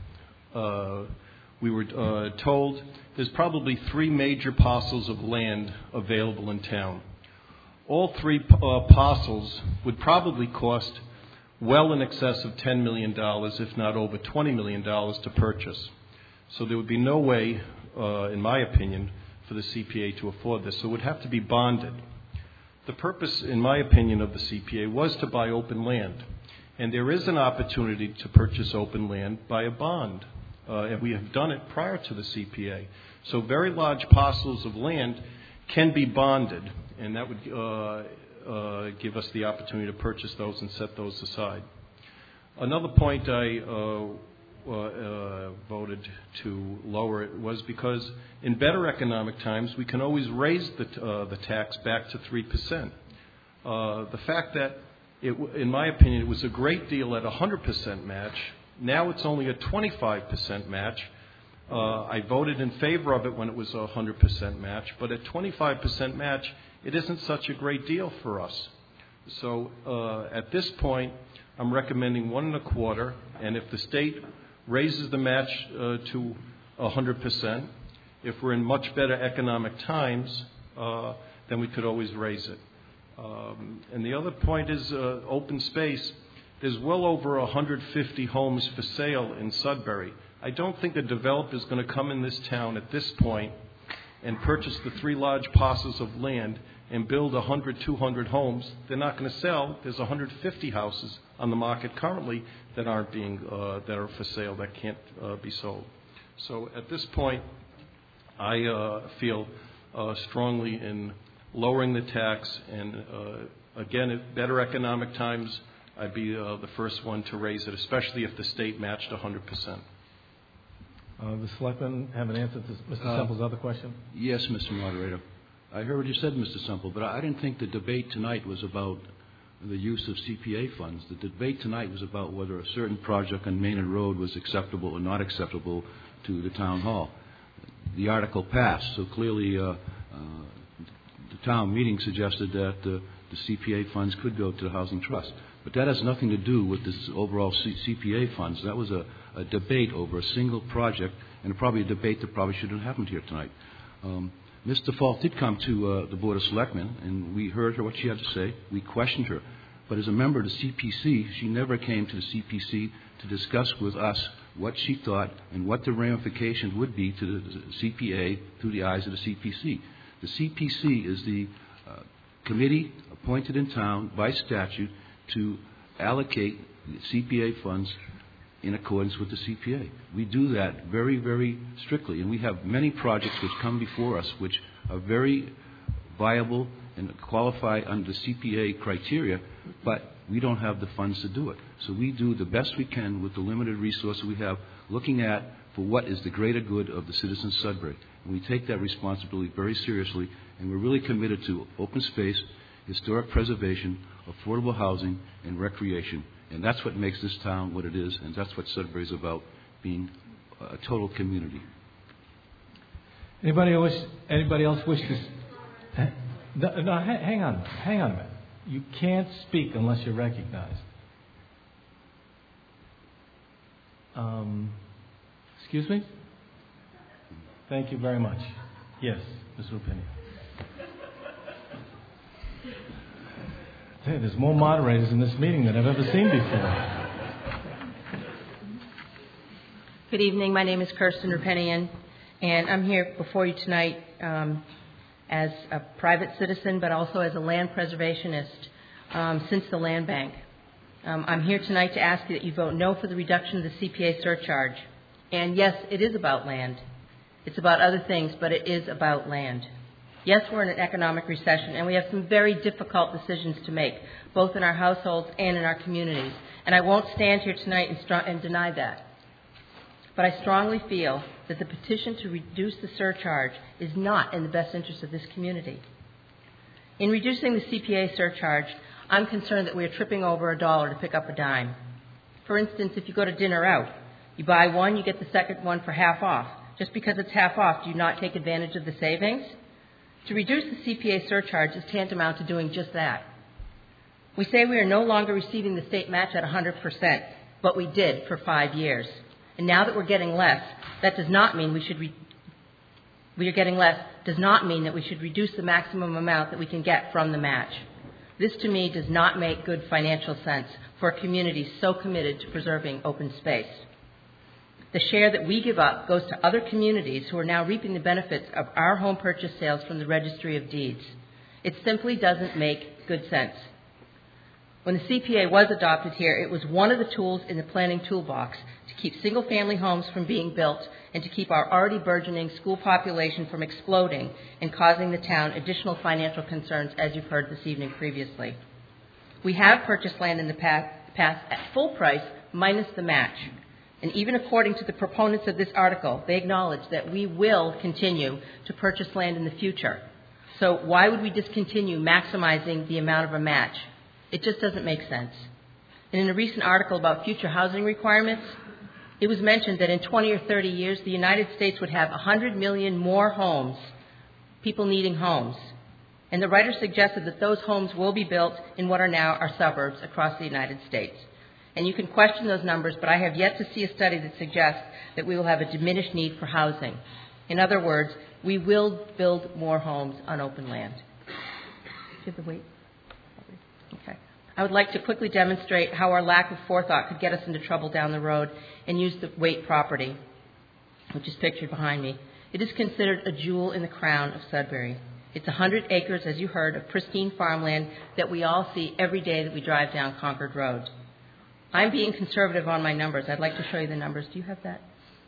uh, we were uh, told, there's probably three major parcels of land available in town. All three uh, parcels would probably cost well in excess of ten million dollars, if not over twenty million dollars to purchase. So there would be no way, uh, in my opinion, for the C P A to afford this. So it would have to be bonded. The purpose, in my opinion, of the C P A was to buy open land. And there is an opportunity to purchase open land by a bond. Uh, and we have done it prior to the C P A. So very large parcels of land can be bonded, and that would uh, uh, give us the opportunity to purchase those and set those aside. Another point I uh, uh, uh, voted to lower it was because in better economic times we can always raise the, uh, the tax back to three percent. Uh, the fact that, it, in my opinion, it was a great deal at a one hundred percent match. Now it's only a twenty-five percent match. Uh, I voted in favor of it when it was a one hundred percent match, but at twenty-five percent match, it isn't such a great deal for us. So uh, at this point, I'm recommending one and a quarter, and if the state raises the match uh, to one hundred percent, if we're in much better economic times, uh, then we could always raise it. Um, and the other point is uh, open space. There's well over one hundred fifty homes for sale in Sudbury. I don't think a developer is going to come in this town at this point and purchase the three large parcels of land and build one hundred, two hundred homes. They're not going to sell. There's one hundred fifty houses on the market currently that aren't being uh, that are for sale, that can't uh, be sold. So at this point, I uh, feel uh, strongly in lowering the tax, and uh, again, at better economic times, I'd be uh, the first one to raise it, especially if the state matched one hundred percent. Uh, the selectmen have an answer to Mister Uh, Semple's other question? Yes, Mister Moderator. I heard what you said, Mister Semple, but I didn't think the debate tonight was about the use of C P A funds. The debate tonight was about whether a certain project on Maynard Road was acceptable or not acceptable to the town hall. The article passed, so clearly uh, uh, the town meeting suggested that uh, the C P A funds could go to the Housing Trust. But that has nothing to do with this overall C- CPA funds. That was a, a debate over a single project, and probably a debate that probably shouldn't have happened here tonight. Um, Miz DeFault did come to uh, the Board of Selectmen, and we heard her what she had to say. We questioned her. But as a member of the C P C, she never came to the C P C to discuss with us what she thought and what the ramifications would be to the C P A through the eyes of the C P C. The C P C is the uh, committee appointed in town by statute to allocate C P A funds in accordance with the C P A. We do that very, very strictly, and we have many projects which come before us which are very viable and qualify under the C P A criteria, but we don't have the funds to do it. So we do the best we can with the limited resources we have, looking at for what is the greater good of the citizens of Sudbury. And we take that responsibility very seriously, and we're really committed to open space, historic preservation, affordable housing, and recreation. And that's what makes this town what it is, and that's what Sudbury is about, being a total community. Anybody else, anybody else wish to... s- No, no, ha- hang on, hang on a minute. You can't speak unless you're recognized. Um, excuse me? Thank you very much. Yes, Mister Rupini. Hey, there's more moderators in this meeting than I've ever seen before. Good evening. My name is Kirsten Rupenian, and I'm here before you tonight um, as a private citizen, but also as a land preservationist um, since the land bank. Um, I'm here tonight to ask you that you vote no for the reduction of the C P A surcharge. And yes, it is about land. It's about other things, but it is about land. Yes, we're in an economic recession, and we have some very difficult decisions to make, both in our households and in our communities. And I won't stand here tonight and, str- and deny that. But I strongly feel that the petition to reduce the surcharge is not in the best interest of this community. In reducing the C P A surcharge, I'm concerned that we are tripping over a dollar to pick up a dime. For instance, if you go to dinner out, you buy one, you get the second one for half off. Just because it's half off, do you not take advantage of the savings? To reduce the C P A surcharge is tantamount to doing just that. We say we are no longer receiving the state match at one hundred percent, but we did for five years. And now that we're getting less, that does not mean we should re- we are getting less does not mean that we should reduce the maximum amount that we can get from the match. This, to me, does not make good financial sense for a community so committed to preserving open space. The share that we give up goes to other communities who are now reaping the benefits of our home purchase sales from the Registry of Deeds. It simply doesn't make good sense. When the C P A was adopted here, it was one of the tools in the planning toolbox to keep single-family homes from being built and to keep our already burgeoning school population from exploding and causing the town additional financial concerns, as you've heard this evening previously. We have purchased land in the past at full price minus the match. And even according to the proponents of this article, they acknowledge that we will continue to purchase land in the future. So why would we discontinue maximizing the amount of a match? It just doesn't make sense. And in a recent article about future housing requirements, it was mentioned that in twenty or thirty years, the United States would have one hundred million more homes, people needing homes. And the writer suggested that those homes will be built in what are now our suburbs across the United States. And you can question those numbers, but I have yet to see a study that suggests that we will have a diminished need for housing. In other words, we will build more homes on open land. Do you have the weight? Okay. I would like to quickly demonstrate how our lack of forethought could get us into trouble down the road and use the Waite property, which is pictured behind me. It is considered a jewel in the crown of Sudbury. It's one hundred acres, as you heard, of pristine farmland that we all see every day that we drive down Concord Road. I'm being conservative on my numbers. I'd like to show you the numbers. Do you have that?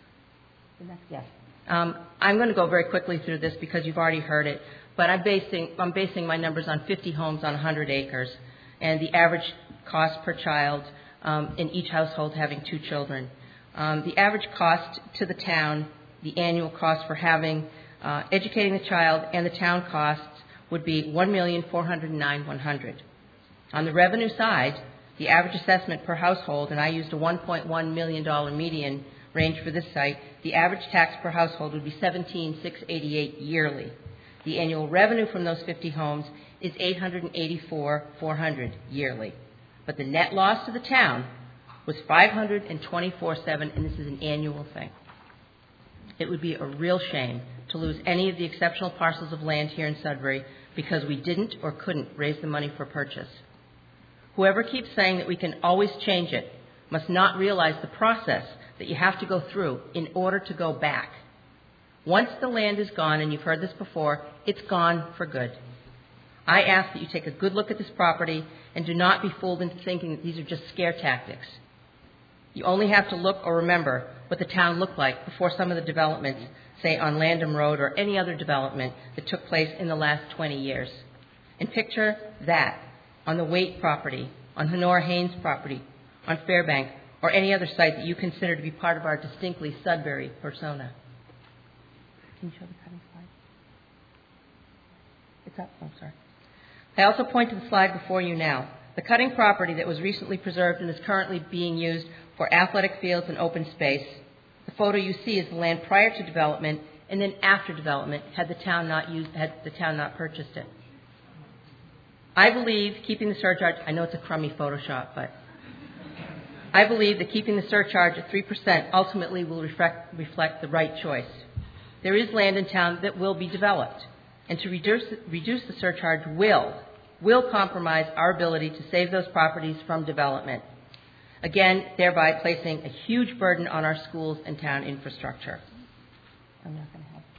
Yes. Um, I'm going to go very quickly through this because you've already heard it, but I'm basing, I'm basing my numbers on fifty homes on one hundred acres and the average cost per child um, in each household having two children. Um, the average cost to the town, the annual cost for having, uh, educating the child, and the town costs would be one million four hundred nine thousand one hundred dollars. On the revenue side, the average assessment per household, and I used a one point one million dollars median range for this site, the average tax per household would be seventeen thousand six hundred eighty-eight dollars yearly. The annual revenue from those fifty homes is eight hundred eighty-four thousand four hundred dollars yearly. But the net loss to the town was five hundred twenty-four thousand seven hundred dollars, and this is an annual thing. It would be a real shame to lose any of the exceptional parcels of land here in Sudbury because we didn't or couldn't raise the money for purchase. Whoever keeps saying that we can always change it must not realize the process that you have to go through in order to go back. Once the land is gone, and you've heard this before, it's gone for good. I ask that you take a good look at this property and do not be fooled into thinking that these are just scare tactics. You only have to look or remember what the town looked like before some of the developments, say on Landham Road or any other development that took place in the last twenty years. And picture that on the Waite property, on Honora Haynes property, on Fairbank, or any other site that you consider to be part of our distinctly Sudbury persona. Can you show the cutting slide? It's up. Oh, sorry. I also point to the slide before you now. The cutting property that was recently preserved and is currently being used for athletic fields and open space. The photo you see is the land prior to development and then after development, had the town not used, had the town not purchased it. I believe keeping the surcharge, I know it's a crummy Photoshop, but I believe that keeping the surcharge at three percent ultimately will reflect, reflect the right choice. There is land in town that will be developed, and to reduce, reduce the surcharge will, will compromise our ability to save those properties from development. Again, thereby placing a huge burden on our schools and town infrastructure. I'm not going to have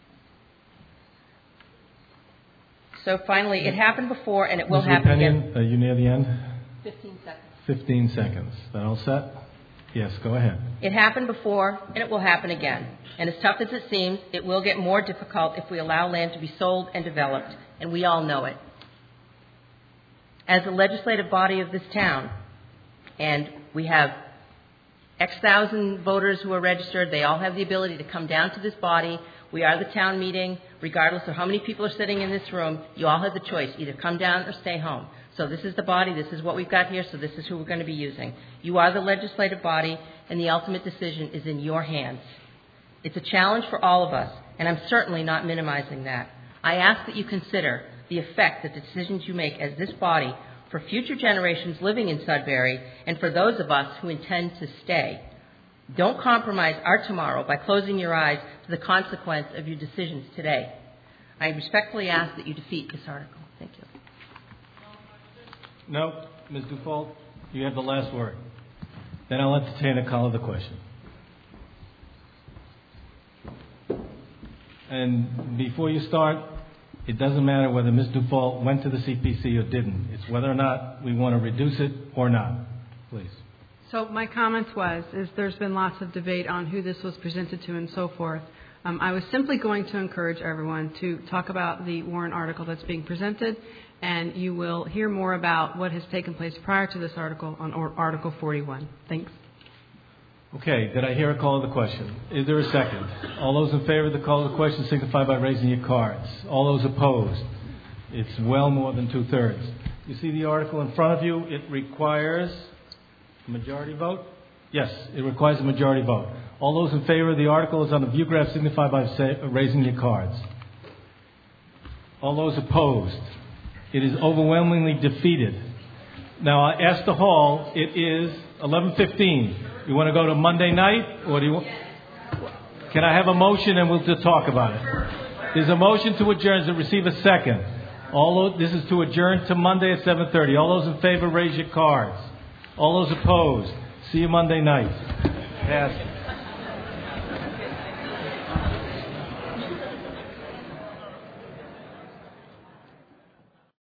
So finally, it happened before, and it will Miz happen Lupinian, again. Are you near the end? Fifteen seconds. Fifteen seconds. That all set? Yes, go ahead. It happened before, and it will happen again. And as tough as it seems, it will get more difficult if we allow land to be sold and developed, and we all know it. As the legislative body of this town, and we have X thousand voters who are registered, they all have the ability to come down to this body. We are the town meeting, regardless of how many people are sitting in this room, you all have the choice, either come down or stay home. So this is the body, this is what we've got here, so this is who we're going to be using. You are the legislative body, and the ultimate decision is in your hands. It's a challenge for all of us, and I'm certainly not minimizing that. I ask that you consider the effect that the decisions you make as this body for future generations living in Sudbury and for those of us who intend to stay. Don't compromise our tomorrow by closing your eyes to the consequence of your decisions today. I respectfully ask that you defeat this article. Thank you. No, Miz Dufault, you have the last word. Then I'll entertain a call of the question. And before you start, it doesn't matter whether Miz Dufault went to the C P C or didn't. It's whether or not we want to reduce it or not. Please. So my comments was, is there's been lots of debate on who this was presented to and so forth. Um, I was simply going to encourage everyone to talk about the warrant article that's being presented, and you will hear more about what has taken place prior to this article on Article forty-one. Thanks. Okay, did I hear a call of the question? Is there a second? All those in favor of the call of the question signify by raising your cards. All those opposed? It's well more than two-thirds. You see the article in front of you? It requires a majority vote? Yes, it requires a majority vote. All those in favor of the article is on the view graph signify by say, raising your cards. All those opposed? It is overwhelmingly defeated. Now, I asked the hall, it is eleven fifteen. You want to go to Monday night, or do you want... Can I have a motion and we'll just talk about it? There's a motion to adjourn. Does it receive a second? All those, this is to adjourn to Monday at seven thirty. All those in favor, raise your cards. All those opposed, see you Monday night. Pass.